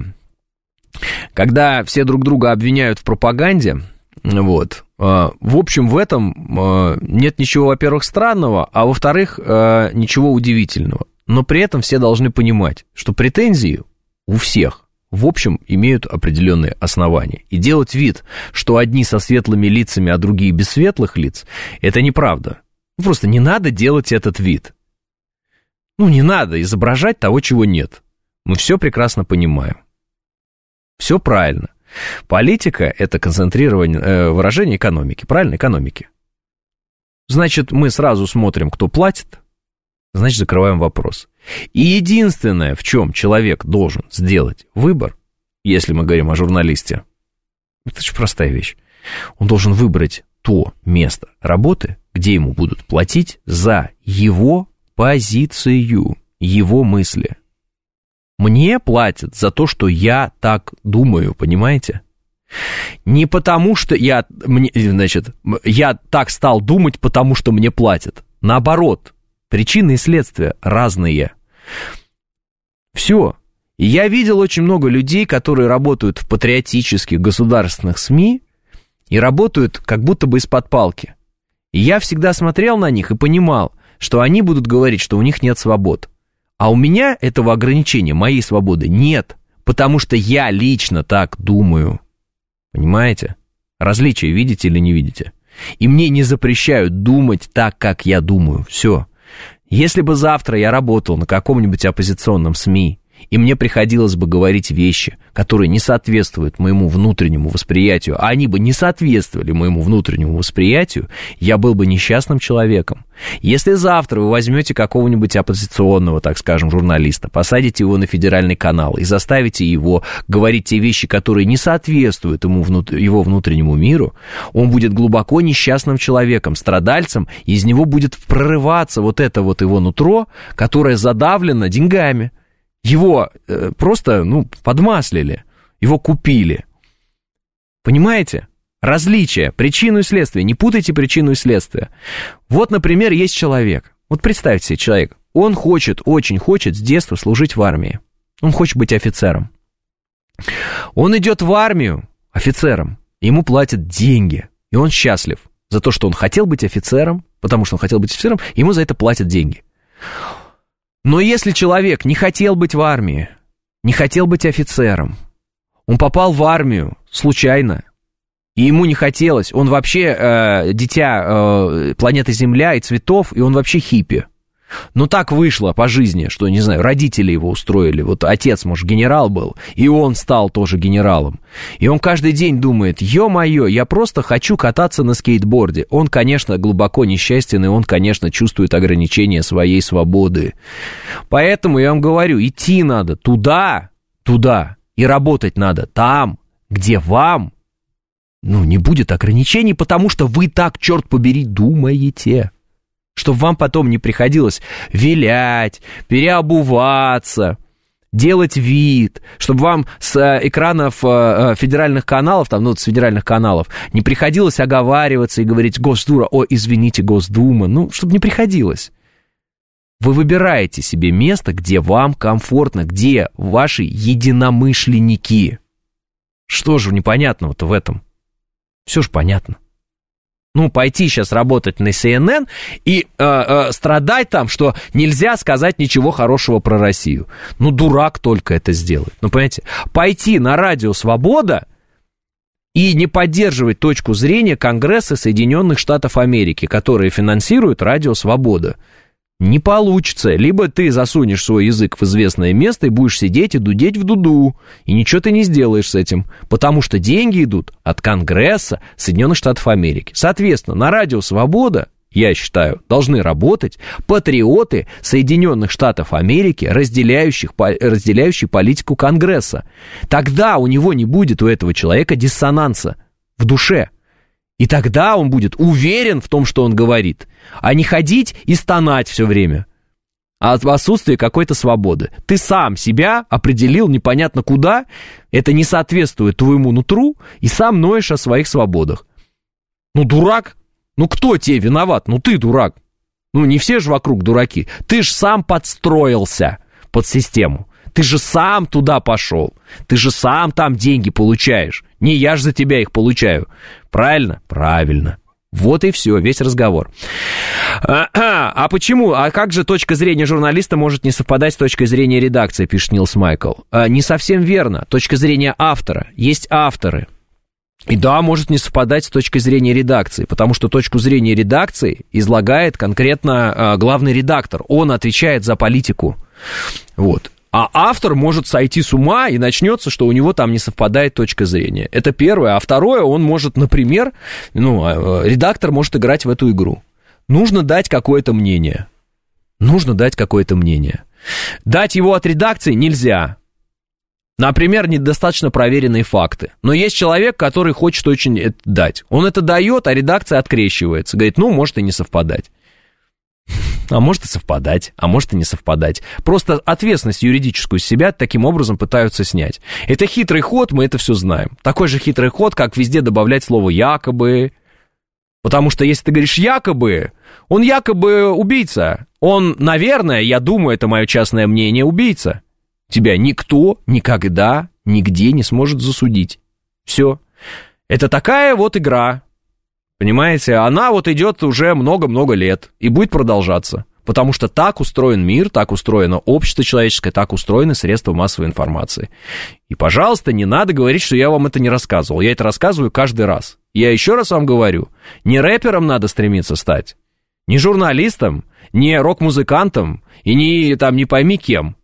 Когда все друг друга обвиняют в пропаганде, вот, в общем, в этом нет ничего, во-первых, странного, а во-вторых, ничего удивительного. Но при этом все должны понимать, что претензии у всех, в общем, имеют определенные основания. И делать вид, что одни со светлыми лицами, а другие без светлых лиц, это неправда. Просто не надо делать этот вид. Ну, не надо изображать того, чего нет. Мы все прекрасно понимаем. Все правильно. Политика – это концентрирование, э, выражение экономики, правильно, экономики. Значит, мы сразу смотрим, кто платит, значит, закрываем вопрос. И единственное, в чем человек должен сделать выбор, если мы говорим о журналисте, это очень простая вещь. Он должен выбрать то место работы, где ему будут платить за его позицию, его мысли. Мне платят за то, что я так думаю, понимаете? Не потому, что я, мне, значит, я так стал думать, потому что мне платят. Наоборот, причины и следствия разные. Все. И я видел очень много людей, которые работают в патриотических государственных СМИ и работают как будто бы из-под палки. И я всегда смотрел на них и понимал, что они будут говорить, что у них нет свобод. А у меня этого ограничения, моей свободы, нет, потому что я лично так думаю. Понимаете? Различия видите или не видите? И мне не запрещают думать так, как я думаю. Все. Если бы завтра я работал на каком-нибудь оппозиционном СМИ, и мне приходилось бы говорить вещи, которые не соответствуют моему внутреннему восприятию, а они бы не соответствовали моему внутреннему восприятию, я был бы несчастным человеком. Если завтра вы возьмете какого-нибудь оппозиционного, так скажем, журналиста, посадите его на федеральный канал и заставите его говорить те вещи, которые не соответствуют ему, его внутреннему миру, он будет глубоко несчастным человеком, страдальцем, и из него будет прорываться вот это вот его нутро, которое задавлено деньгами. Его э, просто, ну, подмаслили, его купили. Понимаете? Различия, причину и следствие. Не путайте причину и следствие. Вот, например, есть человек. Вот представьте себе человек. Он хочет, очень хочет с детства служить в армии. Он хочет быть офицером. Он идет в армию офицером. Ему платят деньги. И он счастлив за то, что он хотел быть офицером, потому что он хотел быть офицером, ему за это платят деньги. Но если человек не хотел быть в армии, не хотел быть офицером, он попал в армию случайно, и ему не хотелось, он вообще э, дитя э, планеты Земля и цветов, и он вообще хиппи. Но так вышло по жизни, что, не знаю, родители его устроили. Вот отец, может, генерал был, и он стал тоже генералом. И он каждый день думает: ё-моё, я просто хочу кататься на скейтборде. Он, конечно, глубоко несчастен, и он, конечно, чувствует ограничения своей свободы. Поэтому я вам говорю, идти надо туда, туда, и работать надо там, где вам, ну, не будет ограничений, потому что вы так, черт побери, думаете. Чтобы вам потом не приходилось вилять, переобуваться, делать вид, чтобы вам с экранов федеральных каналов, там, ну, с федеральных каналов, не приходилось оговариваться и говорить: Госдума, о, извините, Госдума, ну, чтобы не приходилось. Вы выбираете себе место, где вам комфортно, где ваши единомышленники. Что же непонятного-то в этом? Все же понятно. Ну, пойти сейчас работать на си эн эн и э, э, страдать там, что нельзя сказать ничего хорошего про Россию. Ну, дурак только это сделает. Ну, понимаете? Пойти на радио «Свобода» и не поддерживать точку зрения Конгресса Соединенных Штатов Америки, которые финансируют радио «Свобода». Не получится. Либо ты засунешь свой язык в известное место и будешь сидеть и дудеть в дуду, и ничего ты не сделаешь с этим, потому что деньги идут от Конгресса Соединенных Штатов Америки. Соответственно, на радио «Свобода», я считаю, должны работать патриоты Соединенных Штатов Америки, разделяющих, разделяющие политику Конгресса. Тогда у него не будет, у этого человека, диссонанса в душе. И тогда он будет уверен в том, что он говорит, а не ходить и стонать все время от отсутствия какой-то свободы. Ты сам себя определил непонятно куда, это не соответствует твоему нутру, и сам ноешь о своих свободах. Ну, дурак, ну кто тебе виноват? Ну, ты дурак. Ну, не все же вокруг дураки. Ты же сам подстроился под систему. Ты же сам туда пошел. Ты же сам там деньги получаешь. Не я же за тебя их получаю. Правильно? Правильно. Вот и все, весь разговор. А, а, а почему? А как же точка зрения журналиста может не совпадать с точкой зрения редакции, пишет Нилс Майкл? А, не совсем верно. Точка зрения автора. Есть авторы. И да, может не совпадать с точкой зрения редакции, потому что точку зрения редакции излагает конкретно а, главный редактор. Он отвечает за политику. Вот. А автор может сойти с ума, и начнется, что у него там не совпадает точка зрения. Это первое. А второе, он может, например, ну, редактор может играть в эту игру. Нужно дать какое-то мнение. Нужно дать какое-то мнение. Дать его от редакции нельзя. Например, недостаточно проверенные факты. Но есть человек, который хочет очень это дать. Он это дает, а редакция открещивается. Говорит, ну, может и не совпадать. А может и совпадать, а может и не совпадать. Просто ответственность юридическую с себя таким образом пытаются снять. Это хитрый ход, мы это все знаем. Такой же хитрый ход, как везде добавлять слово «якобы». Потому что если ты говоришь «якобы», он якобы убийца. Он, наверное, я думаю, это мое частное мнение, убийца. Тебя никто никогда нигде не сможет засудить. Все. Это такая вот игра. Понимаете, она вот идет уже много-много лет и будет продолжаться, потому что так устроен мир, так устроено общество человеческое, так устроены средства массовой информации. И, пожалуйста, не надо говорить, что я вам это не рассказывал. Я это рассказываю каждый раз. Я еще раз вам говорю, не рэпером надо стремиться стать, не журналистом, не рок-музыкантом и не, там, не пойми кем.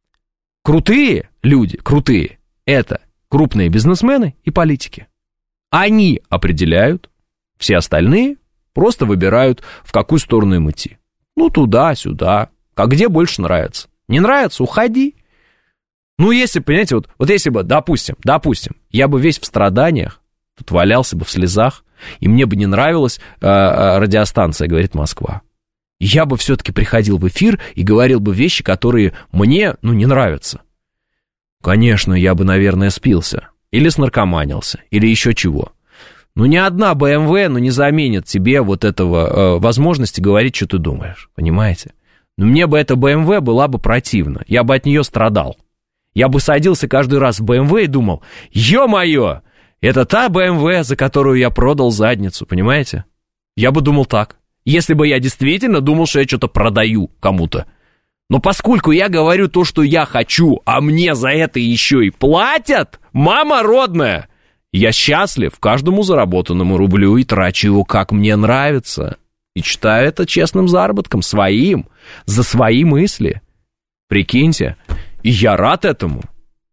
Крутые люди, крутые, это крупные бизнесмены и политики. Они определяют. Все остальные просто выбирают, в какую сторону им идти. Ну, туда-сюда. А где больше нравится? Не нравится? Уходи. Ну, если, понимаете, вот, вот если бы, допустим, допустим, я бы весь в страданиях, тут валялся бы в слезах, и мне бы не нравилась э, э, радиостанция «Говорит Москва». Я бы все-таки приходил в эфир и говорил бы вещи, которые мне, ну, не нравятся. Конечно, я бы, наверное, спился. Или снаркоманился. Или еще чего. Ну, ни одна бэ эм вэ, ну, не заменит тебе вот этого э, возможности говорить, что ты думаешь, понимаете? Но мне бы эта бэ эм вэ была бы противна, я бы от нее страдал. Я бы садился каждый раз в бэ эм вэ и думал, ё-моё, это та бэ эм вэ, за которую я продал задницу, понимаете? Я бы думал так, если бы я действительно думал, что я что-то продаю кому-то. Но поскольку я говорю то, что я хочу, а мне за это еще и платят, мама родная, я счастлив каждому заработанному рублю и трачу его, как мне нравится. И считаю это честным заработком, своим, за свои мысли. Прикиньте, и я рад этому.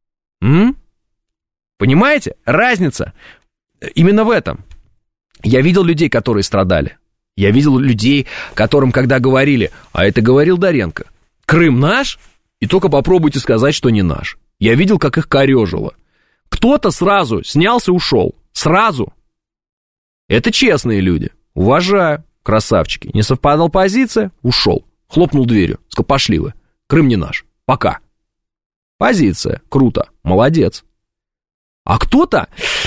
М? Понимаете? Разница именно в этом. Я видел людей, которые страдали. Я видел людей, которым, когда говорили, а это говорил Доренко, Крым наш, и только попробуйте сказать, что не наш. Я видел, как их корежило. Кто-то сразу снялся, ушел. Сразу. Это честные люди. Уважаю. Красавчики. Не совпадала позиция, ушел. Хлопнул дверью. Сказал, пошли вы. Крым не наш. Пока. Позиция. Круто. Молодец. А кто-то...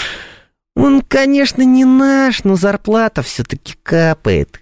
Он, конечно, не наш, но зарплата все-таки капает.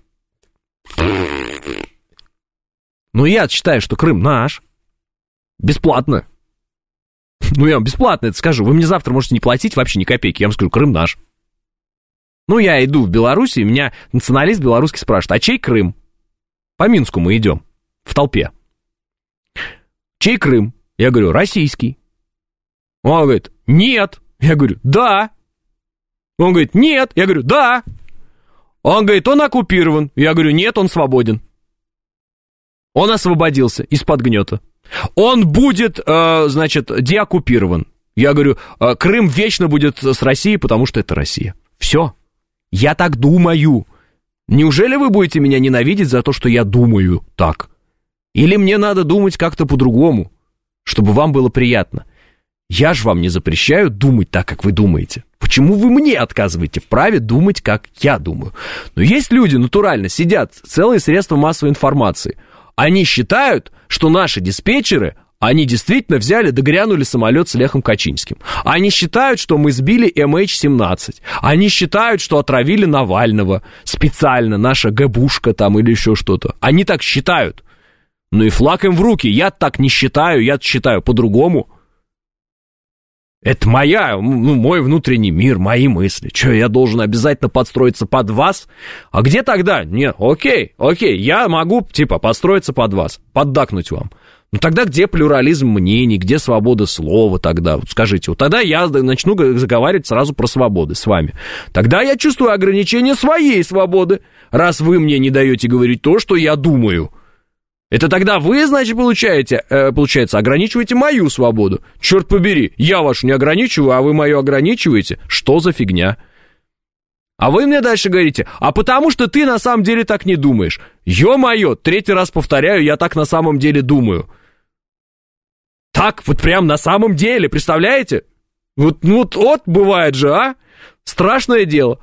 Ну, я считаю, что Крым наш. Бесплатно. Ну, я вам бесплатно это скажу. Вы мне завтра можете не платить вообще ни копейки. Я вам скажу, Крым наш. Ну, я иду в Беларусь, и меня националист белорусский спрашивает, а чей Крым? По Минску мы идем, в толпе. Чей Крым? Я говорю, российский. Он говорит, нет. Я говорю, да. Он говорит, нет. Я говорю, да. Он говорит, он оккупирован. Я говорю, нет, он свободен. Он освободился из-под гнета. Он будет, э, значит, деоккупирован. Я говорю, э, Крым вечно будет с Россией, потому что это Россия. Все. Я так думаю. Неужели вы будете меня ненавидеть за то, что я думаю так? Или мне надо думать как-то по-другому, чтобы вам было приятно? Я же вам не запрещаю думать так, как вы думаете. Почему вы мне отказываете в праве думать, как я думаю? Но есть люди, натурально, сидят, целые средства массовой информации. Они считают, что наши диспетчеры, они действительно взяли, догрянули самолет с Лехом Качинским. Они считают, что мы сбили эм эйч семнадцать. Они считают, что отравили Навального специально, наша ГБушка там или еще что-то. Они так считают. Ну и флаг им в руки. Я так не считаю, я считаю по-другому. Это моя, ну, мой внутренний мир, мои мысли. Че, я должен обязательно подстроиться под вас? А где тогда? Не, окей, окей, я могу, типа, подстроиться под вас, поддакнуть вам. Ну тогда где плюрализм мнений, где свобода слова тогда? Вот скажите, вот тогда я начну заговаривать сразу про свободы с вами. Тогда я чувствую ограничение своей свободы, раз вы мне не даете говорить то, что я думаю. Это тогда вы, значит, получаете, э, получается, ограничиваете мою свободу. Черт побери, я вашу не ограничиваю, а вы мою ограничиваете. Что за фигня? А вы мне дальше говорите, а потому что ты на самом деле так не думаешь. Ё-моё, третий раз повторяю, я так на самом деле думаю. Так вот прям на самом деле, представляете? Вот, ну вот, вот бывает же, а? Страшное дело.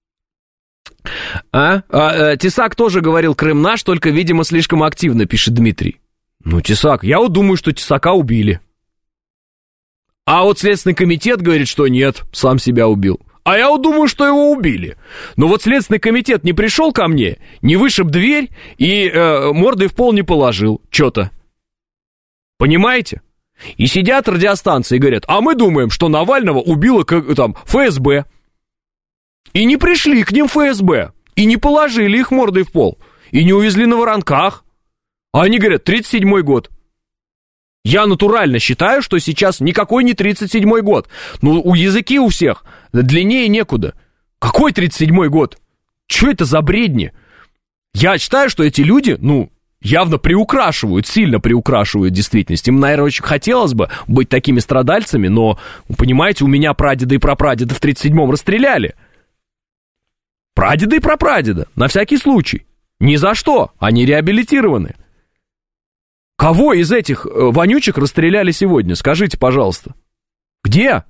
А? а, а Тесак тоже говорил, Крым наш, только, видимо, слишком активно, пишет Дмитрий. Ну, Тесак, я вот думаю, что Тесака убили. А вот Следственный комитет говорит, что нет, сам себя убил. А я вот думаю, что его убили. Но вот Следственный комитет не пришел ко мне, не вышиб дверь и э, мордой в пол не положил. Чё-то. Понимаете? И сидят радиостанции и говорят, а мы думаем, что Навального убило как, там, эф эс бэ. И не пришли к ним эф эс бэ, и не положили их мордой в пол, и не увезли на воронках. А они говорят, тридцать седьмой год. Я натурально считаю, что сейчас никакой не тридцать седьмой год. Ну, у языки у всех длиннее некуда. Какой тридцать седьмой год? Что это за бредни? Я считаю, что эти люди, ну, явно приукрашивают, сильно приукрашивают действительность. Им, наверное, очень хотелось бы быть такими страдальцами, но, понимаете, у меня прадеда и прапрадеда в тридцать седьмом расстреляли. Прадеда и прапрадеда, на всякий случай. Ни за что, они реабилитированы. Кого из этих э, вонючек расстреляли сегодня? Скажите, пожалуйста. Где?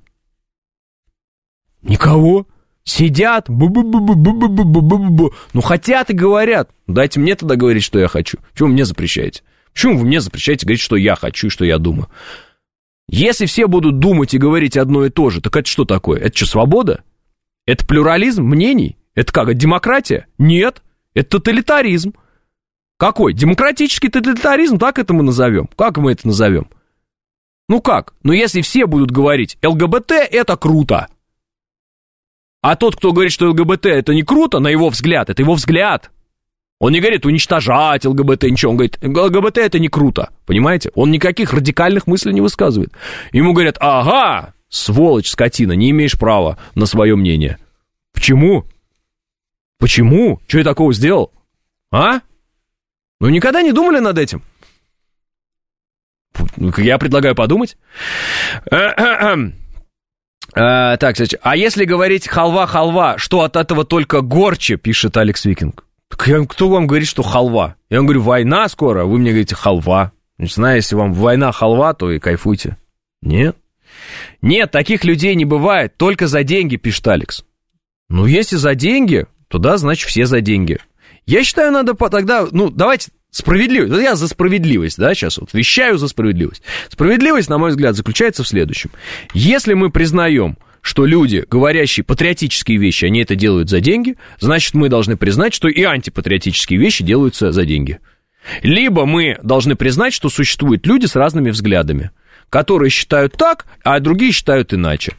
Никого. Сидят. Бу-бу-бу-бу-бу-бу-бу-бу-бу. Ну, хотят и говорят. Дайте мне тогда говорить, что я хочу. Чего вы мне запрещаете? Почему вы мне запрещаете говорить, что я хочу и что я думаю? Если все будут думать и говорить одно и то же, так это что такое? Это что, свобода? Это плюрализм мнений? Это как, это демократия? Нет, это тоталитаризм. Какой? Демократический тоталитаризм, так это мы назовем. Как мы это назовем? Ну как? Ну если все будут говорить, эл гэ бэ тэ это круто. А тот, кто говорит, что эл гэ бэ тэ это не круто, на его взгляд, это его взгляд. Он не говорит уничтожать эл гэ бэ тэ, ничего. Он говорит, эл гэ бэ тэ это не круто. Понимаете? Он никаких радикальных мыслей не высказывает. Ему говорят, ага, сволочь, скотина, не имеешь права на свое мнение. Почему? Почему? Что я такого сделал? А? Ну, никогда не думали над этим? Я предлагаю подумать. А, так, а если говорить халва-халва, что от этого только горче, пишет Алекс Викинг. Кто вам говорит, что халва? Я вам говорю, война скоро, а вы мне говорите халва. Не знаю, если вам война-халва, то и кайфуйте. Нет? Нет, таких людей не бывает, только за деньги, пишет Алекс. Ну, если за деньги, то да, значит, все за деньги. Я считаю, надо тогда, ну, давайте справедливость. Я за справедливость, да, сейчас вот вещаю за справедливость. Справедливость, на мой взгляд, заключается в следующем. Если мы признаем, что люди, говорящие патриотические вещи, они это делают за деньги, значит, мы должны признать, что и антипатриотические вещи делаются за деньги. Либо мы должны признать, что существуют люди с разными взглядами, которые считают так, а другие считают иначе.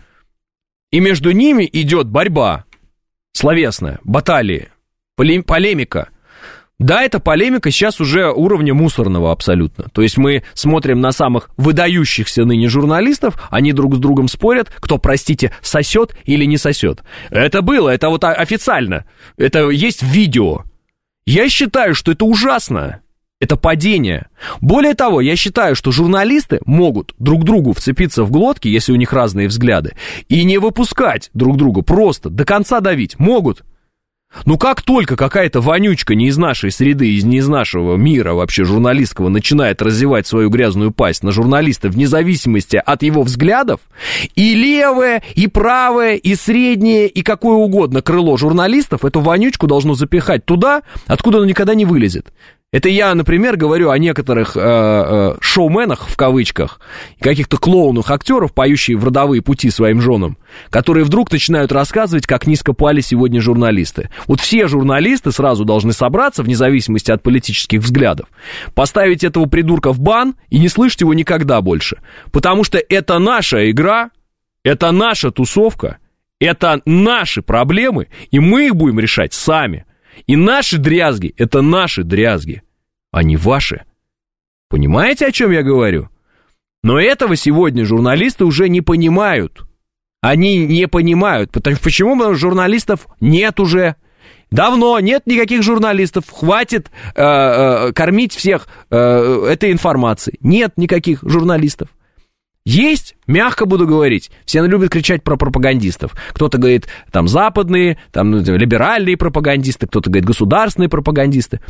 И между ними идет борьба словесная, баталия, полемика. Да, эта полемика сейчас уже уровня мусорного абсолютно. То есть мы смотрим на самых выдающихся ныне журналистов, они друг с другом спорят, кто, простите, сосет или не сосет. Это было, это вот официально. Это есть видео. Я считаю, что это ужасно. Это падение. Более того, я считаю, что журналисты могут друг другу вцепиться в глотки, если у них разные взгляды, и не выпускать друг друга, просто до конца давить. Могут. Ну как только какая-то вонючка не из нашей среды, не из нашего мира вообще журналистского начинает развивать свою грязную пасть на журналиста вне зависимости от его взглядов, и левое, и правое, и среднее, и какое угодно крыло журналистов эту вонючку должно запихать туда, откуда она никогда не вылезет. Это я, например, говорю о некоторых э, э, шоуменах, в кавычках, каких-то клоунах актеров, поющих в родовые пути своим женам, которые вдруг начинают рассказывать, как низко пали сегодня журналисты. Вот все журналисты сразу должны собраться, вне зависимости от политических взглядов, поставить этого придурка в бан и не слышать его никогда больше. Потому что это наша игра, Это наша тусовка, это наши проблемы, и мы их будем решать сами. И наши дрязги, это наши дрязги, а не ваши. Понимаете, о чем я говорю? Но этого сегодня журналисты уже не понимают. Они не понимают. Потому, почему? Потому что журналистов нет уже. Давно нет никаких журналистов. Хватит э, э, кормить всех э, этой информацией. Нет никаких журналистов. Есть, мягко буду говорить, все любят кричать про пропагандистов. Кто-то говорит, там, западные, там, ну, либеральные пропагандисты, кто-то говорит, государственные пропагандисты.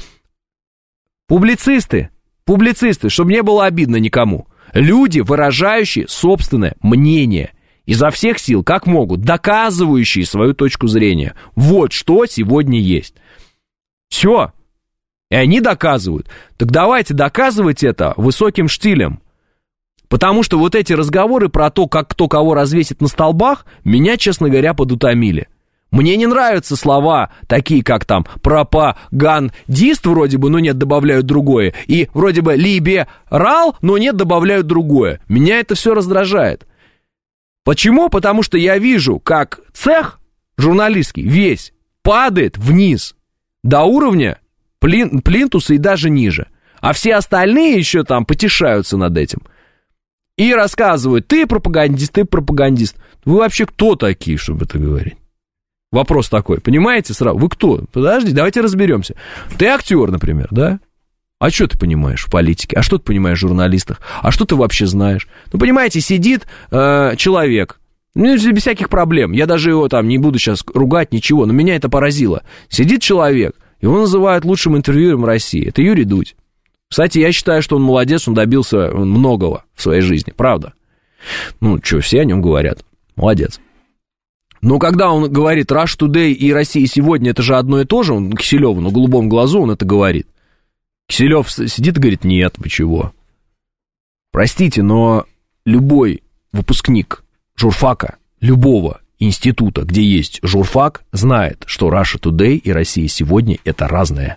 Публицисты, публицисты, чтобы не было обидно никому. Люди, выражающие собственное мнение изо всех сил, как могут, доказывающие свою точку зрения. Вот что сегодня есть. Все. И они доказывают. Так давайте доказывать это высоким штилем. Потому что вот эти разговоры про то, как кто кого развесит на столбах, меня, честно говоря, подутомили. Мне не нравятся слова такие, как там пропагандист, вроде бы, но нет, добавляют другое. И вроде бы либерал, но нет, добавляют другое. Меня это все раздражает. Почему? Потому что я вижу, как цех журналистский весь падает вниз до уровня плин, плинтуса и даже ниже. А все остальные еще там потешаются над этим. И рассказывают, ты пропагандист, ты пропагандист. Вы вообще кто такие, чтобы это говорить? Вопрос такой, понимаете сразу? Вы кто? Подожди, давайте разберемся. Ты актер, например, да? А что ты понимаешь в политике? А что ты понимаешь в журналистах? А что ты вообще знаешь? Ну, понимаете, сидит э, человек, ну, без всяких проблем. Я даже его там не буду сейчас ругать, ничего, но меня это поразило. Сидит человек, его называют лучшим интервьюером России. Это Юрий Дудь. Кстати, я считаю, что он молодец, он добился многого в своей жизни, правда. Ну, что, все о нем говорят. Молодец. Но когда он говорит Russia Today и Россия сегодня, это же одно и то же, он Киселеву на голубом глазу он это говорит. Киселев сидит и говорит, нет, вы чего? Простите, но любой выпускник журфака, любого института, где есть журфак, знает, что Russia Today и Россия сегодня это разное.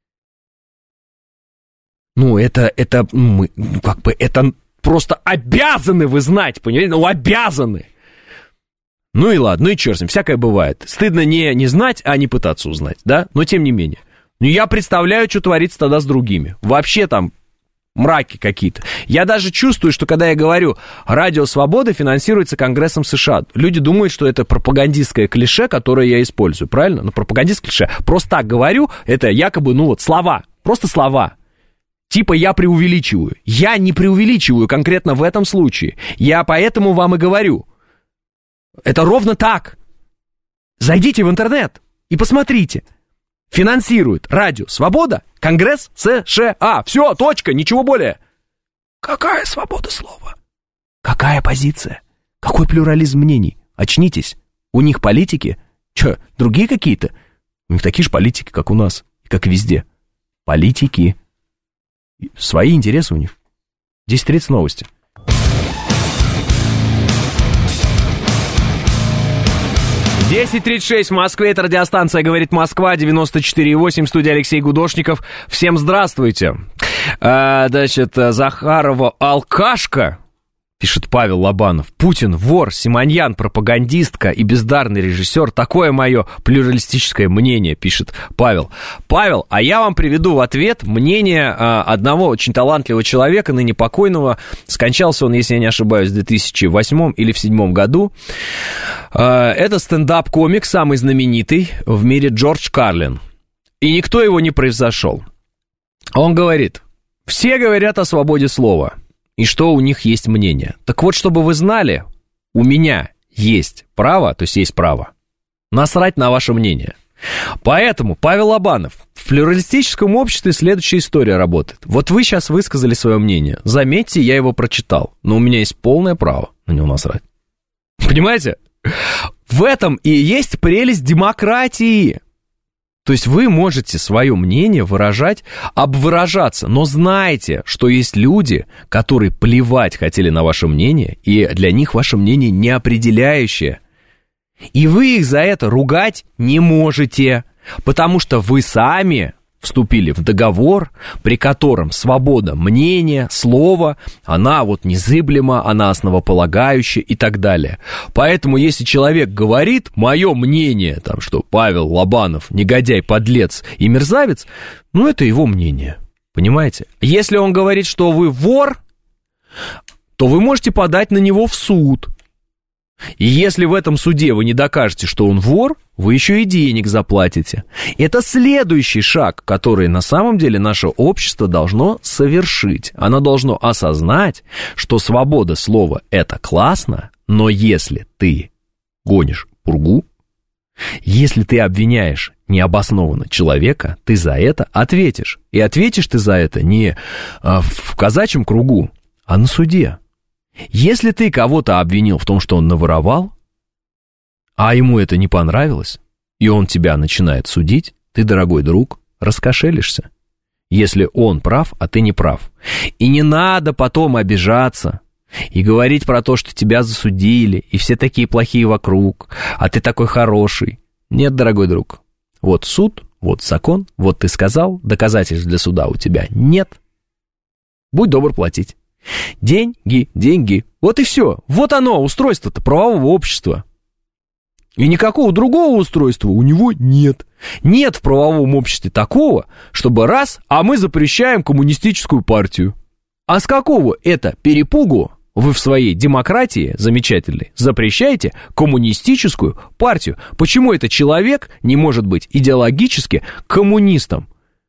Ну, это, это, мы, как бы, это просто обязаны вы знать, понимаете? Ну, обязаны. Ну и ладно, ну и черт с ним, всякое бывает. Стыдно не, не знать, а не пытаться узнать, да? Но тем не менее. Ну, я представляю, что творится тогда с другими. Вообще там мраки какие-то. Я даже чувствую, что когда я говорю, Радио Свобода финансируется Конгрессом США, люди думают, что это пропагандистское клише, которое я использую, правильно? Ну, пропагандистское клише. Просто так говорю, это якобы, ну вот, слова, просто слова. Типа я преувеличиваю. Я не преувеличиваю конкретно в этом случае. Я поэтому вам и говорю. Это ровно так. Зайдите в интернет и посмотрите. Финансирует Радио Свобода Конгресс США. Все, точка, ничего более. Какая свобода слова? Какая позиция? Какой плюрализм мнений? Очнитесь. У них политики, что, другие какие-то? У них такие же политики, как у нас, как везде. Политики. Свои интересы у них. десять тридцать новости. десять тридцать шесть в Москве, это радиостанция «Говорит Москва», девяносто четыре и восемь, студия Алексей Гудошников. Всем здравствуйте. А, значит, Захарова алкашка, пишет Павел Лобанов. Путин вор, Симоньян пропагандистка и бездарный режиссер. Такое мое плюралистическое мнение, пишет Павел. Павел, а я вам приведу в ответ мнение а, одного очень талантливого человека, ныне покойного. Скончался он, если я не ошибаюсь, в две тысячи восьмом или в две тысячи седьмом году. А, это стендап-комик, самый знаменитый в мире, Джордж Карлин. И никто его не превзошел. Он говорит, все говорят о свободе слова. И что у них есть мнение. Так вот, чтобы вы знали, у меня есть право, то есть есть право, насрать на ваше мнение. Поэтому, Павел Лобанов, в плюралистическом обществе следующая история работает. Вот вы сейчас высказали свое мнение. Заметьте, я его прочитал, но у меня есть полное право на него насрать. Понимаете? В этом и есть прелесть демократии. То есть вы можете свое мнение выражать, обвыражаться, но знайте, что есть люди, которые плевать хотели на ваше мнение, и для них ваше мнение не определяющее. И вы их за это ругать не можете, потому что вы сами вступили в договор, при котором свобода мнения, слова, она вот незыблема, она основополагающая и так далее. Поэтому, если человек говорит, мое мнение, там, что Павел Лобанов негодяй, подлец и мерзавец, ну, это его мнение, понимаете? Если он говорит, что вы вор, то вы можете подать на него в суд. И если в этом суде вы не докажете, что он вор, вы еще и денег заплатите. Это следующий шаг, который на самом деле наше общество должно совершить. Оно должно осознать, что свобода слова – это классно, но если ты гонишь пургу, если ты обвиняешь необоснованно человека, ты за это ответишь. И ответишь ты за это не в казачьем кругу, а на суде. Если ты кого-то обвинил в том, что он наворовал, а ему это не понравилось, и он тебя начинает судить, ты, дорогой друг, раскошелишься. Если он прав, а ты не прав. И не надо потом обижаться и говорить про то, что тебя засудили, и все такие плохие вокруг, а ты такой хороший. Нет, дорогой друг. Вот суд, вот закон, вот ты сказал, доказательств для суда у тебя нет. Будь добр платить. Деньги, деньги. Вот и все. Вот оно, устройство-то правового общества. И никакого другого устройства у него нет. Нет в правовом обществе такого, чтобы раз, а мы запрещаем коммунистическую партию. А с какого это перепугу вы в своей демократии замечательной запрещаете коммунистическую партию? Почему этот человек не может быть идеологически коммунистом?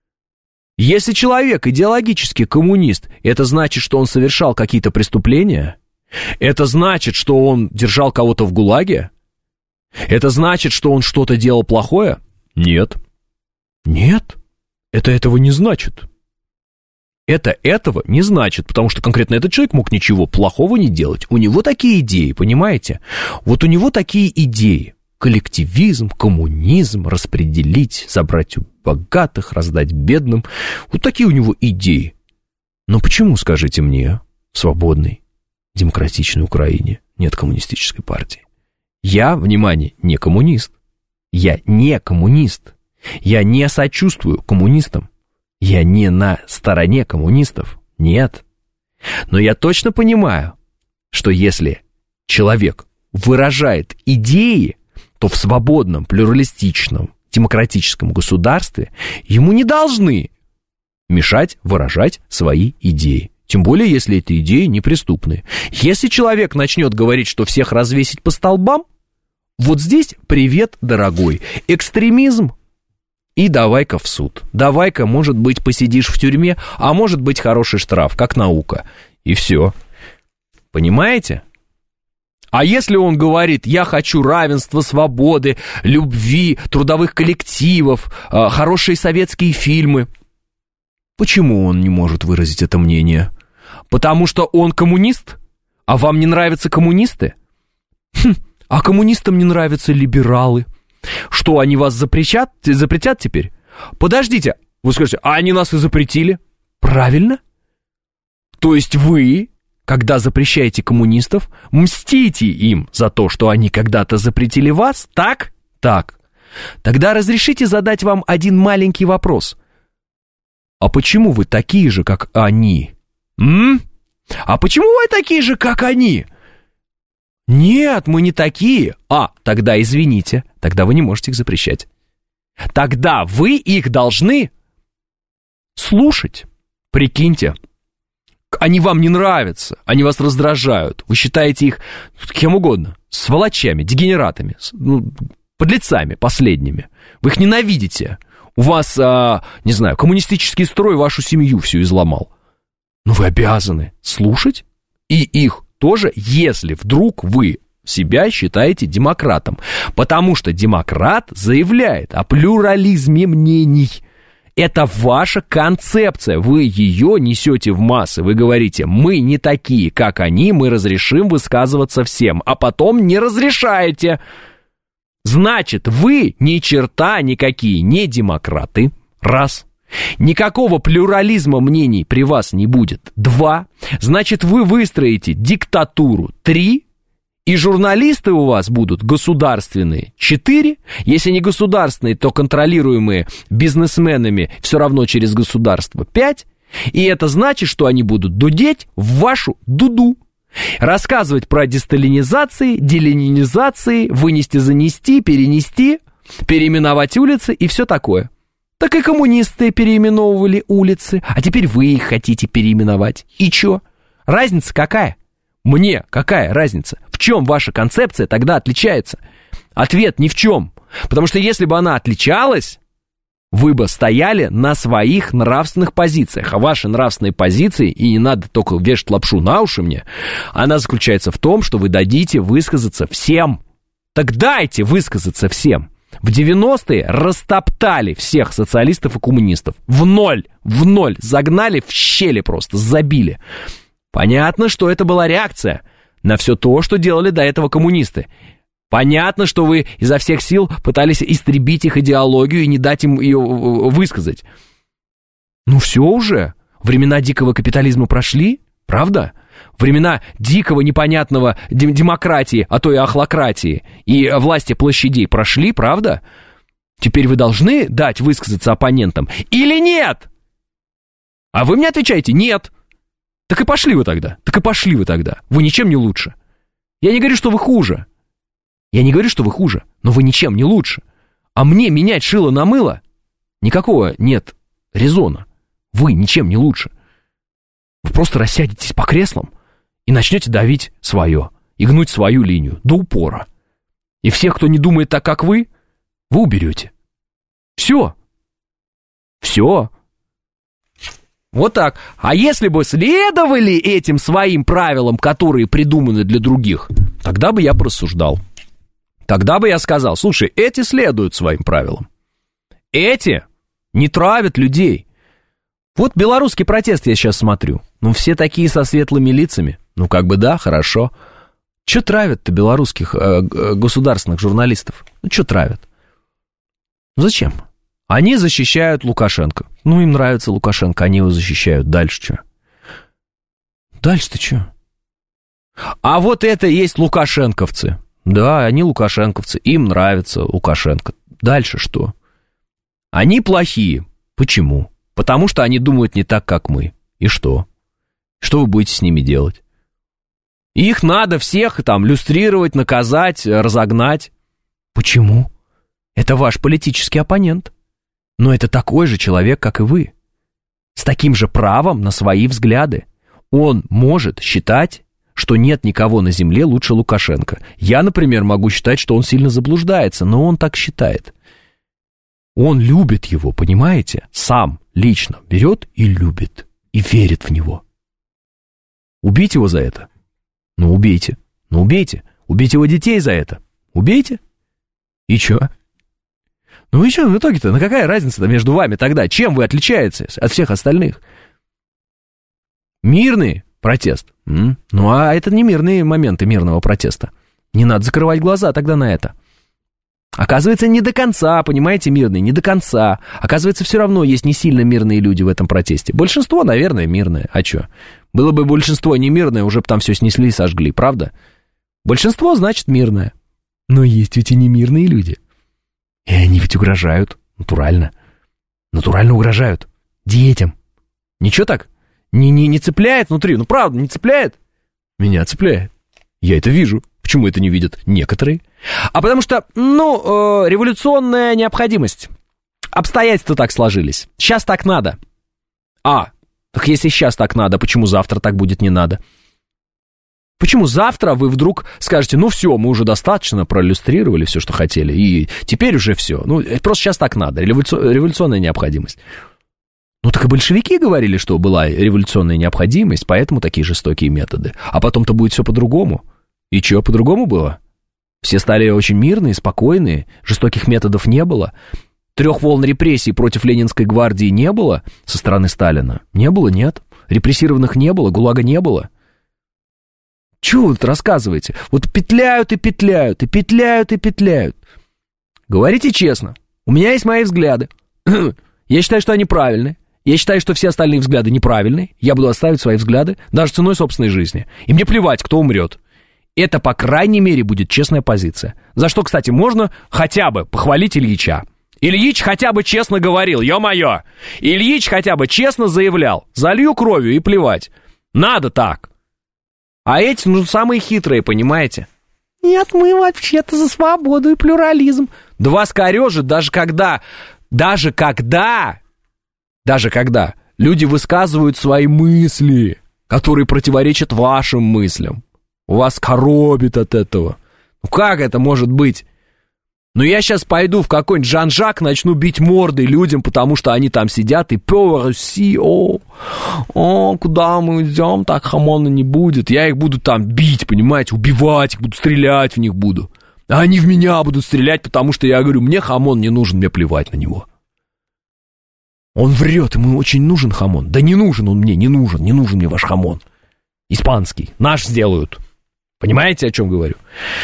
Если человек идеологически коммунист, это значит, что он совершал какие-то преступления? Это значит, что он держал кого-то в ГУЛАГе? Это значит, что он что-то делал плохое? Нет. Нет. Это этого не значит. Это этого не значит, потому что конкретно этот человек мог ничего плохого не делать. У него такие идеи, понимаете? Вот у него такие идеи. Коллективизм, коммунизм, распределить, забрать у богатых, раздать бедным. Вот такие у него идеи. Но почему, скажите мне, в свободной, демократичной Украине нет коммунистической партии? Я, внимание, не коммунист. Я не коммунист. Я не сочувствую коммунистам. Я не на стороне коммунистов. Нет. Но я точно понимаю, что если человек выражает идеи, то в свободном, плюралистичном, демократическом государстве ему не должны мешать выражать свои идеи. Тем более, если эти идеи неприступные. Если человек начнет говорить, что всех развесить по столбам, вот здесь привет, дорогой, экстремизм, и давай-ка в суд. Давай-ка, может быть, посидишь в тюрьме, а может быть, хороший штраф, как наука. И все. Понимаете? А если он говорит, я хочу равенства, свободы, любви, трудовых коллективов, э, хорошие советские фильмы, почему он не может выразить это мнение? Потому что он коммунист? А вам не нравятся коммунисты? Хм, а коммунистам не нравятся либералы. Что, они вас запретят, запретят теперь? Подождите, вы скажете, а они нас и запретили? Правильно. То есть вы, когда запрещаете коммунистов, мстите им за то, что они когда-то запретили вас, так? Так. Тогда разрешите задать вам один маленький вопрос. А почему вы такие же, как они? М? А почему вы такие же, как они? Нет, мы не такие. А, тогда извините, тогда вы не можете их запрещать. Тогда вы их должны слушать. Прикиньте. Они вам не нравятся, они вас раздражают. Вы считаете их кем угодно, сволочами, дегенератами, ну, подлецами последними. Вы их ненавидите. У вас, а, не знаю, коммунистический строй вашу семью всю изломал. Но вы обязаны слушать и их тоже, если вдруг вы себя считаете демократом. Потому что демократ заявляет о плюрализме мнений. Это ваша концепция, вы ее несете в массы. Вы говорите, мы не такие, как они, мы разрешим высказываться всем, а потом не разрешаете. Значит, вы ни черта никакие не демократы. Раз. Никакого плюрализма мнений при вас не будет. Два. Значит, вы выстроите диктатуру. Три. И журналисты у вас будут государственные четыре, если не государственные, то контролируемые бизнесменами все равно через государство пять, и это значит, что они будут дудеть в вашу дуду. Рассказывать про десталинизации, деленинизации, вынести, занести, перенести, переименовать улицы и все такое. Так и коммунисты переименовывали улицы, а теперь вы их хотите переименовать. И чё? Разница какая? Мне какая разница? В чем ваша концепция тогда отличается? Ответ ни в чем. Потому что если бы она отличалась, вы бы стояли на своих нравственных позициях. А ваши нравственные позиции, и не надо только вешать лапшу на уши мне, она заключается в том, что вы дадите высказаться всем. Так дайте высказаться всем. В девяностые растоптали всех социалистов и коммунистов. В ноль, в ноль. Загнали в щели просто, забили. Понятно, что это была реакция на все то, что делали до этого коммунисты. Понятно, что вы изо всех сил пытались истребить их идеологию и не дать им ее высказать. Ну все уже. Времена дикого капитализма прошли, правда? Времена дикого, непонятного демократии, а то и охлократии, и власти площадей прошли, правда? Теперь вы должны дать высказаться оппонентам или нет? А вы мне отвечаете: нет. Так и пошли вы тогда, так и пошли вы тогда. Вы ничем не лучше. Я не говорю, что вы хуже. Я не говорю, что вы хуже, но вы ничем не лучше. А мне менять шило на мыло? Никакого нет резона. Вы ничем не лучше. Вы просто рассядетесь по креслам и начнете давить свое, и гнуть свою линию до упора. И всех, кто не думает так, как вы, вы уберете. Все. Все. Вот так. А если бы следовали этим своим правилам, которые придуманы для других, тогда бы я порассуждал. Тогда бы я сказал: слушай, эти следуют своим правилам. Эти не травят людей. Вот белорусский протест я сейчас смотрю. Ну, все такие со светлыми лицами. Ну, как бы да, хорошо. Че травят-то белорусских э, государственных журналистов? Ну, че травят? Зачем? Они защищают Лукашенко. Ну, им нравится Лукашенко, они его защищают. Дальше что? Дальше-то что? А вот это и есть лукашенковцы. Да, они лукашенковцы, им нравится Лукашенко. Дальше что? Они плохие. Почему? Потому что они думают не так, как мы. И что? Что вы будете с ними делать? Их надо всех там люстрировать, наказать, разогнать. Почему? Это ваш политический оппонент. Но это такой же человек, как и вы. С таким же правом на свои взгляды. Он может считать, что нет никого на земле лучше Лукашенко. Я, например, могу считать, что он сильно заблуждается, но он так считает. Он любит его, понимаете? Сам, лично берет и любит. И верит в него. Убить его за это? Ну, убейте. Ну, убейте. Убейте его детей за это. Убейте. И чё? Ну и что в итоге-то? На какая разница-то между вами тогда? Чем вы отличаетесь от всех остальных? Мирный протест. М? Ну а это не мирные моменты мирного протеста. Не надо закрывать глаза тогда на это. Оказывается, не до конца, понимаете, мирные, не до конца. Оказывается, все равно есть не сильно мирные люди в этом протесте. Большинство, наверное, мирное. А что? Было бы большинство не мирное, уже бы там все снесли и сожгли, правда? Большинство, значит, мирное. Но есть ведь и не мирные люди. И они ведь угрожают. Натурально. Натурально угрожают. Детям. Ничего так? Не, не, не цепляет внутри? Ну, правда, не цепляет? Меня цепляет. Я это вижу. Почему это не видят некоторые? А потому что, ну, э, революционная необходимость. Обстоятельства так сложились. Сейчас так надо. А, так если сейчас так надо, почему завтра так будет не надо? Почему завтра вы вдруг скажете: ну все, мы уже достаточно проиллюстрировали все, что хотели, и теперь уже все. Ну, просто сейчас так надо, революционная необходимость. Ну, так и большевики говорили, что была революционная необходимость, поэтому такие жестокие методы. А потом-то будет все по-другому. И что, по-другому было? Все стали очень мирные, спокойные, жестоких методов не было. Трех волн репрессий против Ленинской гвардии не было со стороны Сталина. Не было, нет. Репрессированных не было, ГУЛАГа не было. Чего вы тут рассказываете? Вот петляют и петляют, и петляют и петляют. Говорите честно, у меня есть мои взгляды. Я считаю, что они правильные. Я считаю, что все остальные взгляды неправильные. Я буду отставить свои взгляды, даже ценой собственной жизни. И мне плевать, кто умрет. Это, по крайней мере, будет честная позиция. За что, кстати, можно хотя бы похвалить Ильича. Ильич хотя бы честно говорил, ё-моё. Ильич хотя бы честно заявлял, залью кровью и плевать. Надо так. А эти, ну, самые хитрые, понимаете? Нет, мы вообще-то за свободу и плюрализм. Да вас корёжит, даже когда, даже когда, даже когда люди высказывают свои мысли, которые противоречат вашим мыслям. Вас коробит от этого. Ну как это может быть? Ну я сейчас пойду в какой-нибудь Жан-Жак, начну бить морды людям, потому что они там сидят и пё, Россия, о, о, куда мы идем, так хамона не будет. Я их буду там бить, понимаете, убивать их, буду стрелять в них буду. А они в меня будут стрелять, потому что я говорю, мне хамон не нужен, мне плевать на него. Он врет, ему очень нужен хамон. Да не нужен он мне, не нужен, не нужен мне ваш хамон. Испанский, наш сделают. Понимаете, о чем говорю?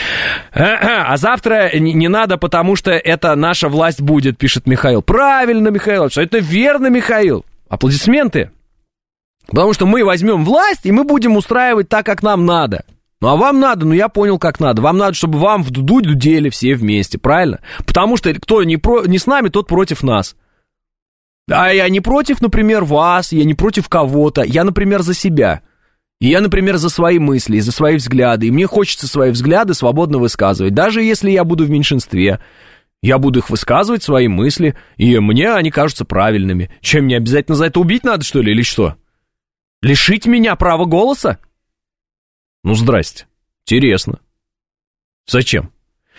А завтра не, не надо, потому что это наша власть будет, пишет Михаил. Правильно, Михаил, абсолютно верно, Михаил. Аплодисменты. Потому что мы возьмем власть, и мы будем устраивать так, как нам надо. Ну, а вам надо, ну, я понял, как надо. Вам надо, чтобы вам в дуду дудели все вместе, правильно? Потому что кто не, про, не с нами, тот против нас. А я не против, например, вас, я не против кого-то. Я, например, за себя. И я, например, за свои мысли, и за свои взгляды. И мне хочется свои взгляды свободно высказывать. Даже если я буду в меньшинстве, я буду их высказывать, свои мысли, и мне они кажутся правильными. Чем, мне обязательно за это убить надо, что ли, или что? Лишить меня права голоса? Ну, здрасте. Интересно. Зачем?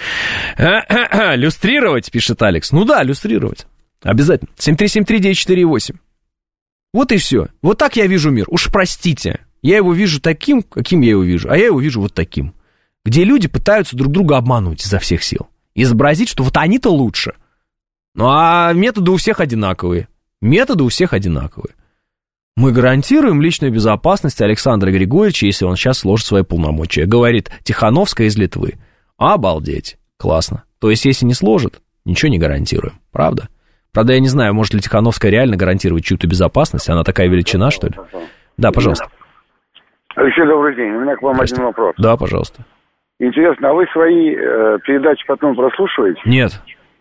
Люстрировать, пишет Алекс. Ну да, люстрировать. Обязательно. семь три семь три девять четыре восемь. Вот и все. Вот так я вижу мир. Уж простите. Я его вижу таким, каким я его вижу. А я его вижу вот таким. Где люди пытаются друг друга обмануть изо всех сил. Изобразить, что вот они-то лучше. Ну а методы у всех одинаковые. Методы у всех одинаковые. Мы гарантируем личную безопасность Александра Григорьевича, если он сейчас сложит свои полномочия. Говорит Тихановская из Литвы. Обалдеть. Классно. То есть, если не сложит, ничего не гарантируем. Правда? Правда, я не знаю, может ли Тихановская реально гарантировать чью-то безопасность. Она такая величина, что ли? Да, пожалуйста. Алексей, добрый день. У меня к вам один вопрос. Да, пожалуйста. Интересно, а вы свои э, передачи потом прослушиваете? Нет.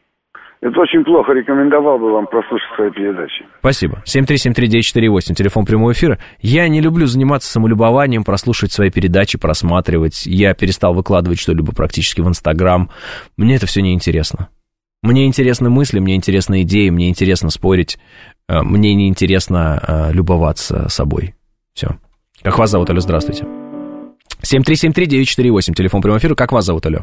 Это очень плохо. Рекомендовал бы вам прослушать свои передачи. Спасибо. семь три семь три девять четыре восемь, телефон прямого эфира. Я не люблю заниматься самолюбованием, прослушивать свои передачи, просматривать. Я перестал выкладывать что-либо практически в Инстаграм. Мне это все неинтересно. Мне интересны мысли, мне интересны идеи, мне интересно спорить. Мне неинтересно любоваться собой. Все. Как вас зовут, алло, здравствуйте. семь три семь три девять четыре восемь, телефон прямого эфира. Как вас зовут, алло?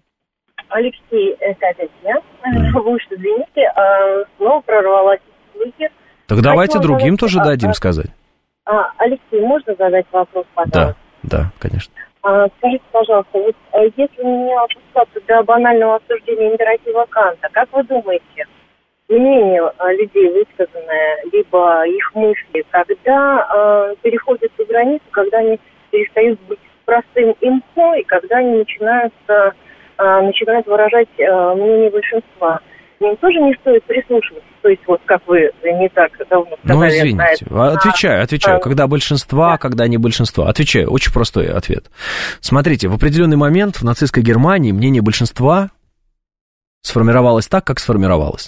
Алексей, это опять я. Mm. Вы уж извините, снова прорвалась в эфир. Так давайте другим тоже дадим сказать. А, Алексей, можно задать вопрос, пожалуйста? Да, да, конечно. А, скажите, пожалуйста, вот если не опускаться до банального обсуждения императива Канта, как вы думаете, мнение людей высказанное, либо их мысли, когда э, переходят за границу, когда они перестают быть простым имхо, и когда они начинают, э, начинают выражать э, мнение большинства? Им тоже не стоит прислушиваться, то есть вот как вы не так давно сказали. Ну, извините, отвечаю, отвечаю, когда большинства, да. Когда не большинство. Отвечаю, очень простой ответ. Смотрите, в определенный момент в нацистской Германии мнение большинства сформировалось так, как сформировалось.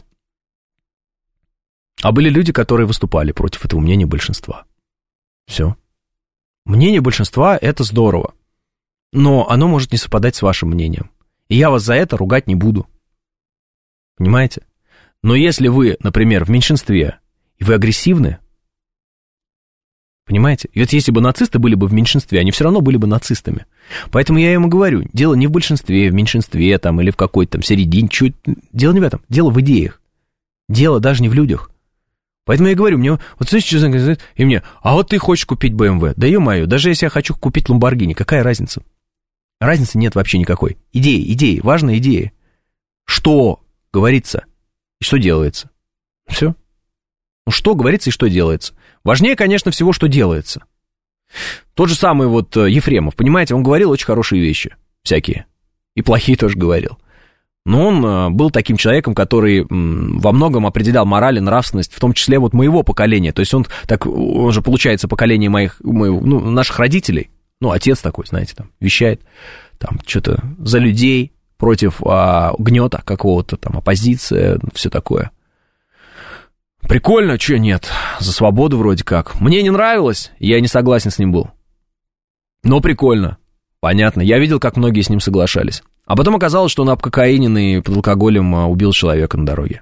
А были люди, которые выступали против этого мнения большинства. Все. Мнение большинства – это здорово, но оно может не совпадать с вашим мнением. И я вас за это ругать не буду. Понимаете? Но если вы, например, в меньшинстве, и вы агрессивны, понимаете? И вот если бы нацисты были бы в меньшинстве, они все равно были бы нацистами. Поэтому я ему говорю, дело не в большинстве, в меньшинстве там, или в какой-то там середине. Чуть... Дело не в этом, дело в идеях. Дело даже не в людях. Поэтому я говорю, мне, вот слышишь, что говорит, и мне, а вот ты хочешь купить бэ эм вэ. Да ё-моё, даже если я хочу купить Ламборгини, какая разница? Разницы нет вообще никакой. Идеи, идеи, важные идеи. Что говорится и что делается? Все. Ну, что говорится и что делается? Важнее, конечно, всего, что делается. Тот же самый вот Ефремов, понимаете, он говорил очень хорошие вещи, всякие. И плохие тоже говорил. Но он был таким человеком, который во многом определял мораль и нравственность, в том числе вот моего поколения. То есть он, так, он же, получается, поколение моих, моих, ну, наших родителей. Ну, отец такой, знаете, там, вещает. там, что-то за людей, против а, гнета какого-то, там, оппозиция, все такое. Прикольно, что нет, за свободу вроде как. Мне не нравилось, я не согласен с ним был. Но прикольно, понятно, я видел, как многие с ним соглашались. А потом оказалось, что он обкокаинен и под алкоголем убил человека на дороге.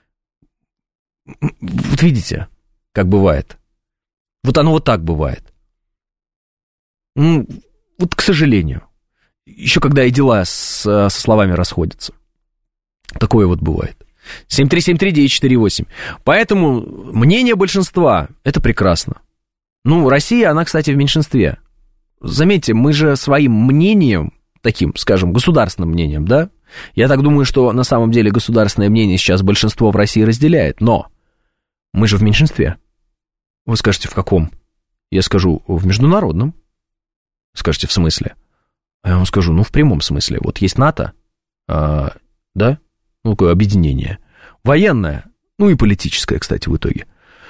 Вот видите, как бывает. Вот оно вот так бывает. Ну, вот, к сожалению. Еще когда и дела с, со словами расходятся. Такое вот бывает. семь три семь три девять четыре восемь. Поэтому мнение большинства – это прекрасно. Ну, Россия, она, кстати, в меньшинстве. Заметьте, мы же своим мнением, таким, скажем, государственным мнением, да? Я так думаю, что на самом деле государственное мнение сейчас большинство в России разделяет, но мы же в меньшинстве. Вы скажете, в каком? Я скажу, в международном. Скажете, в смысле? А я вам скажу, ну, в прямом смысле. Вот есть НАТО, а, да? Ну, такое объединение. Военное, ну и политическое, кстати, в итоге.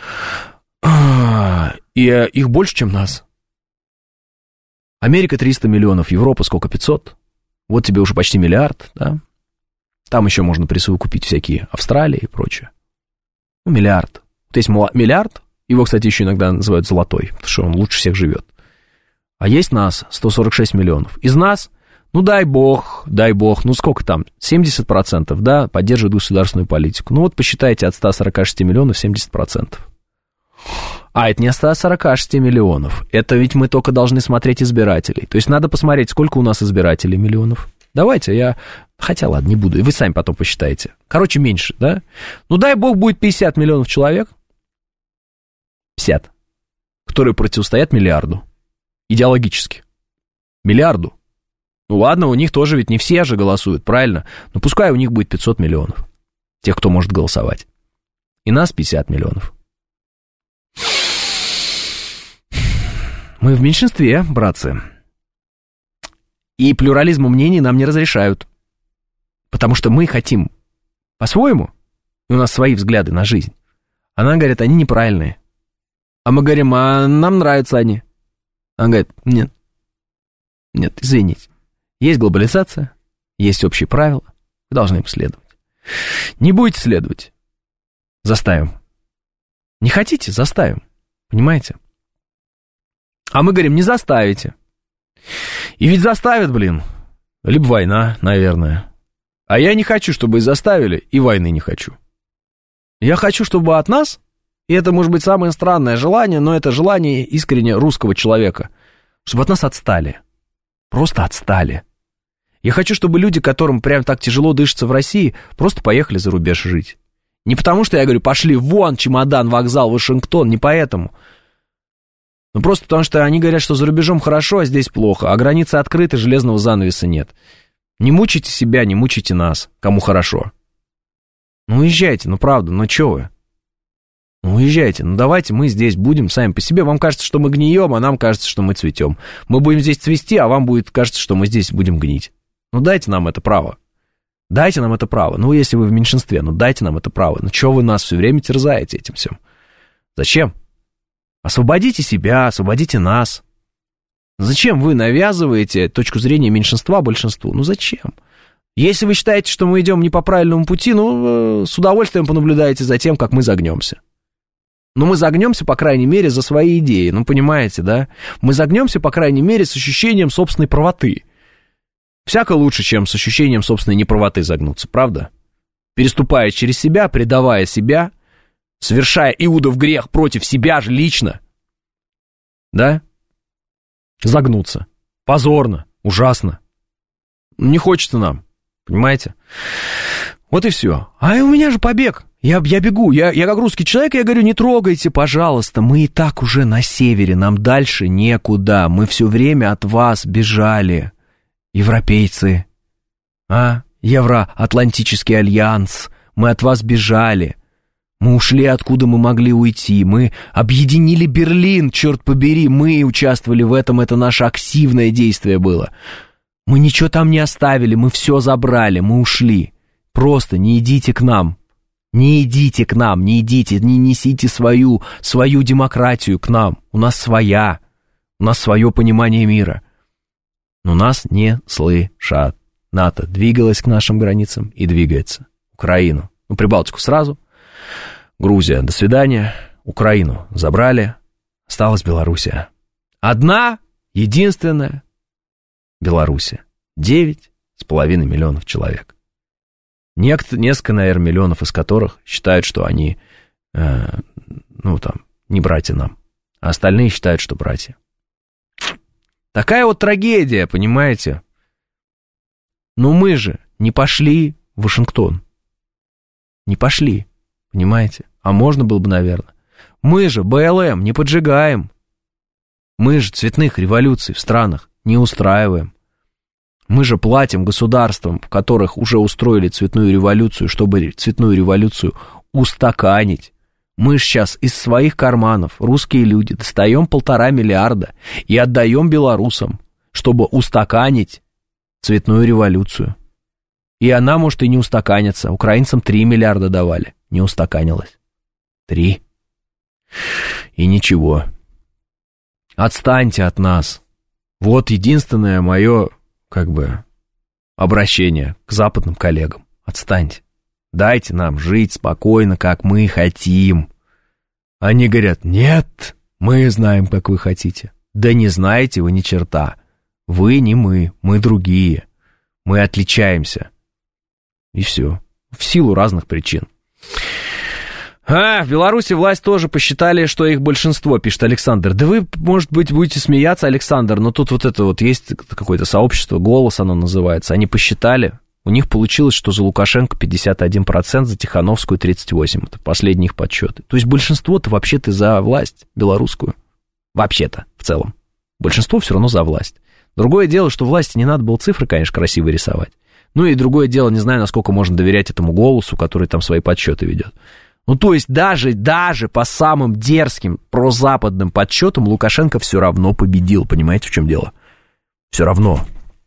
А, и а, их больше, чем нас. Америка триста миллионов, Европа сколько, пятьсот? Вот тебе уже почти миллиард, да? Там еще можно присовокупить всякие Австралии и прочее. Ну, миллиард. Вот есть миллиард, его, кстати, еще иногда называют золотой, потому что он лучше всех живет. А есть нас, сто сорок шесть миллионов. Из нас, ну дай бог, дай бог, ну сколько там, семьдесят процентов, да, поддерживают государственную политику. Ну вот посчитайте от ста сорока шести миллионов семьдесят процентов. А это не ста сорока шести миллионов, это ведь мы только должны смотреть избирателей. То есть надо посмотреть, сколько у нас избирателей миллионов. Давайте, я... Хотя, ладно, не буду, вы сами потом посчитаете. Короче, меньше, да? Ну дай бог будет пятьдесят миллионов человек. пятьдесят. Которые противостоят миллиарду. Идеологически. Миллиарду. Ну ладно, у них тоже ведь не все же голосуют, правильно? Но пускай у них будет пятьсот миллионов. Тех, кто может голосовать. И нас пятьдесят миллионов. Мы в меньшинстве, братцы. И плюрализму мнений нам не разрешают. Потому что мы хотим по-своему, и у нас свои взгляды на жизнь. А нам говорят, они неправильные. А мы говорим, а нам нравятся они. Он говорит, нет, нет, извините. Есть глобализация, есть общие правила, вы должны им следовать. Не будете следовать, заставим. Не хотите, заставим, понимаете? А мы говорим, не заставите. И ведь заставят, блин, либо война, наверное. А я не хочу, чтобы их заставили, и войны не хочу. Я хочу, чтобы от нас... И это, может быть, самое странное желание, но это желание искренне русского человека. Чтобы от нас отстали. Просто отстали. Я хочу, чтобы люди, которым прям так тяжело дышится в России, просто поехали за рубеж жить. Не потому, что я говорю, пошли вон, чемодан, вокзал, Вашингтон, не поэтому. Ну, просто потому, что они говорят, что за рубежом хорошо, а здесь плохо, а границы открыты, железного занавеса нет. Не мучайте себя, не мучайте нас, кому хорошо. Ну, уезжайте, ну, правда, ну, чё вы? Ну, уезжайте, ну давайте мы здесь будем сами по себе. Вам кажется, что мы гнием, а нам кажется, что мы цветем. Мы будем здесь цвести, а вам будет кажется, что мы здесь будем гнить. Ну дайте нам это право. Дайте нам это право. Ну, если вы в меньшинстве, ну дайте нам это право. Ну, чего вы нас все время терзаете этим всем? Зачем? Освободите себя, освободите нас. Зачем вы навязываете точку зрения меньшинства большинству? Ну, зачем? Если вы считаете, что мы идем не по правильному пути, ну, с удовольствием понаблюдаете за тем, как мы загнемся. Но мы загнемся, по крайней мере, за свои идеи, ну, понимаете, да? Мы загнемся, по крайней мере, с ощущением собственной правоты. Всяко лучше, чем с ощущением собственной неправоты загнуться, правда? Переступая через себя, предавая себя, совершая Иудов грех против себя же лично, да? Загнуться. Позорно, ужасно. Не хочется нам, понимаете? Вот и все. А у меня же побег. Я, я бегу, я, я как русский человек, я говорю, не трогайте, пожалуйста, мы и так уже на севере, нам дальше некуда, мы все время от вас бежали, европейцы, а, Евроатлантический альянс, мы от вас бежали, мы ушли, откуда мы могли уйти, мы объединили Берлин, черт побери, мы участвовали в этом, это наше активное действие было, мы ничего там не оставили, мы все забрали, мы ушли, просто не идите к нам. Не идите к нам, не идите, не несите свою, свою демократию к нам. У нас своя, у нас свое понимание мира. Но нас не слышат. НАТО двигалась к нашим границам и двигается. Украину. Ну, Прибалтику сразу. Грузия, до свидания. Украину забрали. Осталась Белоруссия. Одна, единственная Белоруссия. Девять с половиной миллионов человек. Некто, несколько, наверное, миллионов из которых считают, что они, э, ну, там, не братья нам. А остальные считают, что братья. Такая вот трагедия, понимаете? Но мы же не пошли в Вашингтон. Не пошли, понимаете? А можно было бы, наверное. Мы же бэ эл эм не поджигаем. Мы же цветных революций в странах не устраиваем. Мы же платим государствам, в которых уже устроили цветную революцию, чтобы цветную революцию устаканить. Мы же сейчас из своих карманов, русские люди, достаем полтора миллиарда и отдаем белорусам, чтобы устаканить цветную революцию. И она, может, и не устаканится. Украинцам три миллиарда давали. Не устаканилось. Три. И ничего. Отстаньте от нас. Вот единственное мое, как бы, обращение к западным коллегам. Отстаньте. Дайте нам жить спокойно, как мы хотим. Они говорят, нет, мы знаем, как вы хотите. Да не знаете вы ни черта. Вы не мы, мы другие. Мы отличаемся. И все. В силу разных причин. А, в Беларуси власть тоже посчитали, что их большинство, пишет Александр. Да вы, может быть, будете смеяться, Александр, но тут вот это вот есть какое-то сообщество, «Голос» оно называется. Они посчитали, у них получилось, что за Лукашенко пятьдесят один процент, за Тихановскую тридцать восемь процентов. Это последние их подсчеты. То есть большинство-то вообще-то за власть белорусскую. Вообще-то, в целом. Большинство все равно за власть. Другое дело, что власти не надо было цифры, конечно, красиво рисовать. Ну и другое дело, не знаю, насколько можно доверять этому «Голосу», который там свои подсчеты ведет. Ну, то есть даже, даже по самым дерзким прозападным подсчетам Лукашенко все равно победил. Понимаете, в чем дело? Все равно.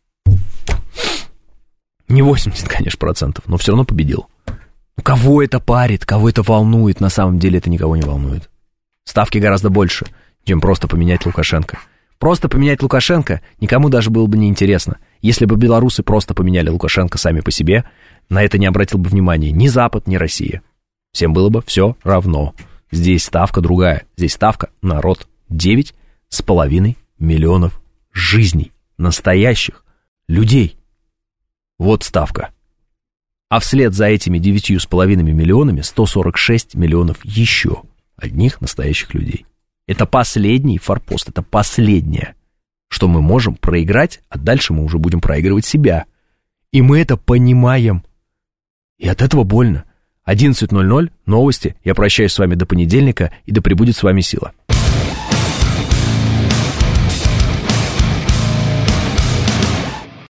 Не восемьдесят, конечно, процентов, но все равно победил. Ну, кого это парит, кого это волнует? На самом деле это никого не волнует. Ставки гораздо больше, чем просто поменять Лукашенко. Просто поменять Лукашенко никому даже было бы неинтересно. Если бы белорусы просто поменяли Лукашенко сами по себе, на это не обратил бы внимания ни Запад, ни Россия. Всем было бы все равно. Здесь ставка другая. Здесь ставка народ. Девять с половиной миллионов жизней. Настоящих людей. Вот ставка. А вслед за этими девятью с половиной миллионами сто сорок шесть миллионов еще одних настоящих людей. Это последний форпост. Это последнее, что мы можем проиграть, а дальше мы уже будем проигрывать себя. И мы это понимаем. И от этого больно. одиннадцать ноль ноль, новости. Я прощаюсь с вами до понедельника, и да пребудет с вами сила.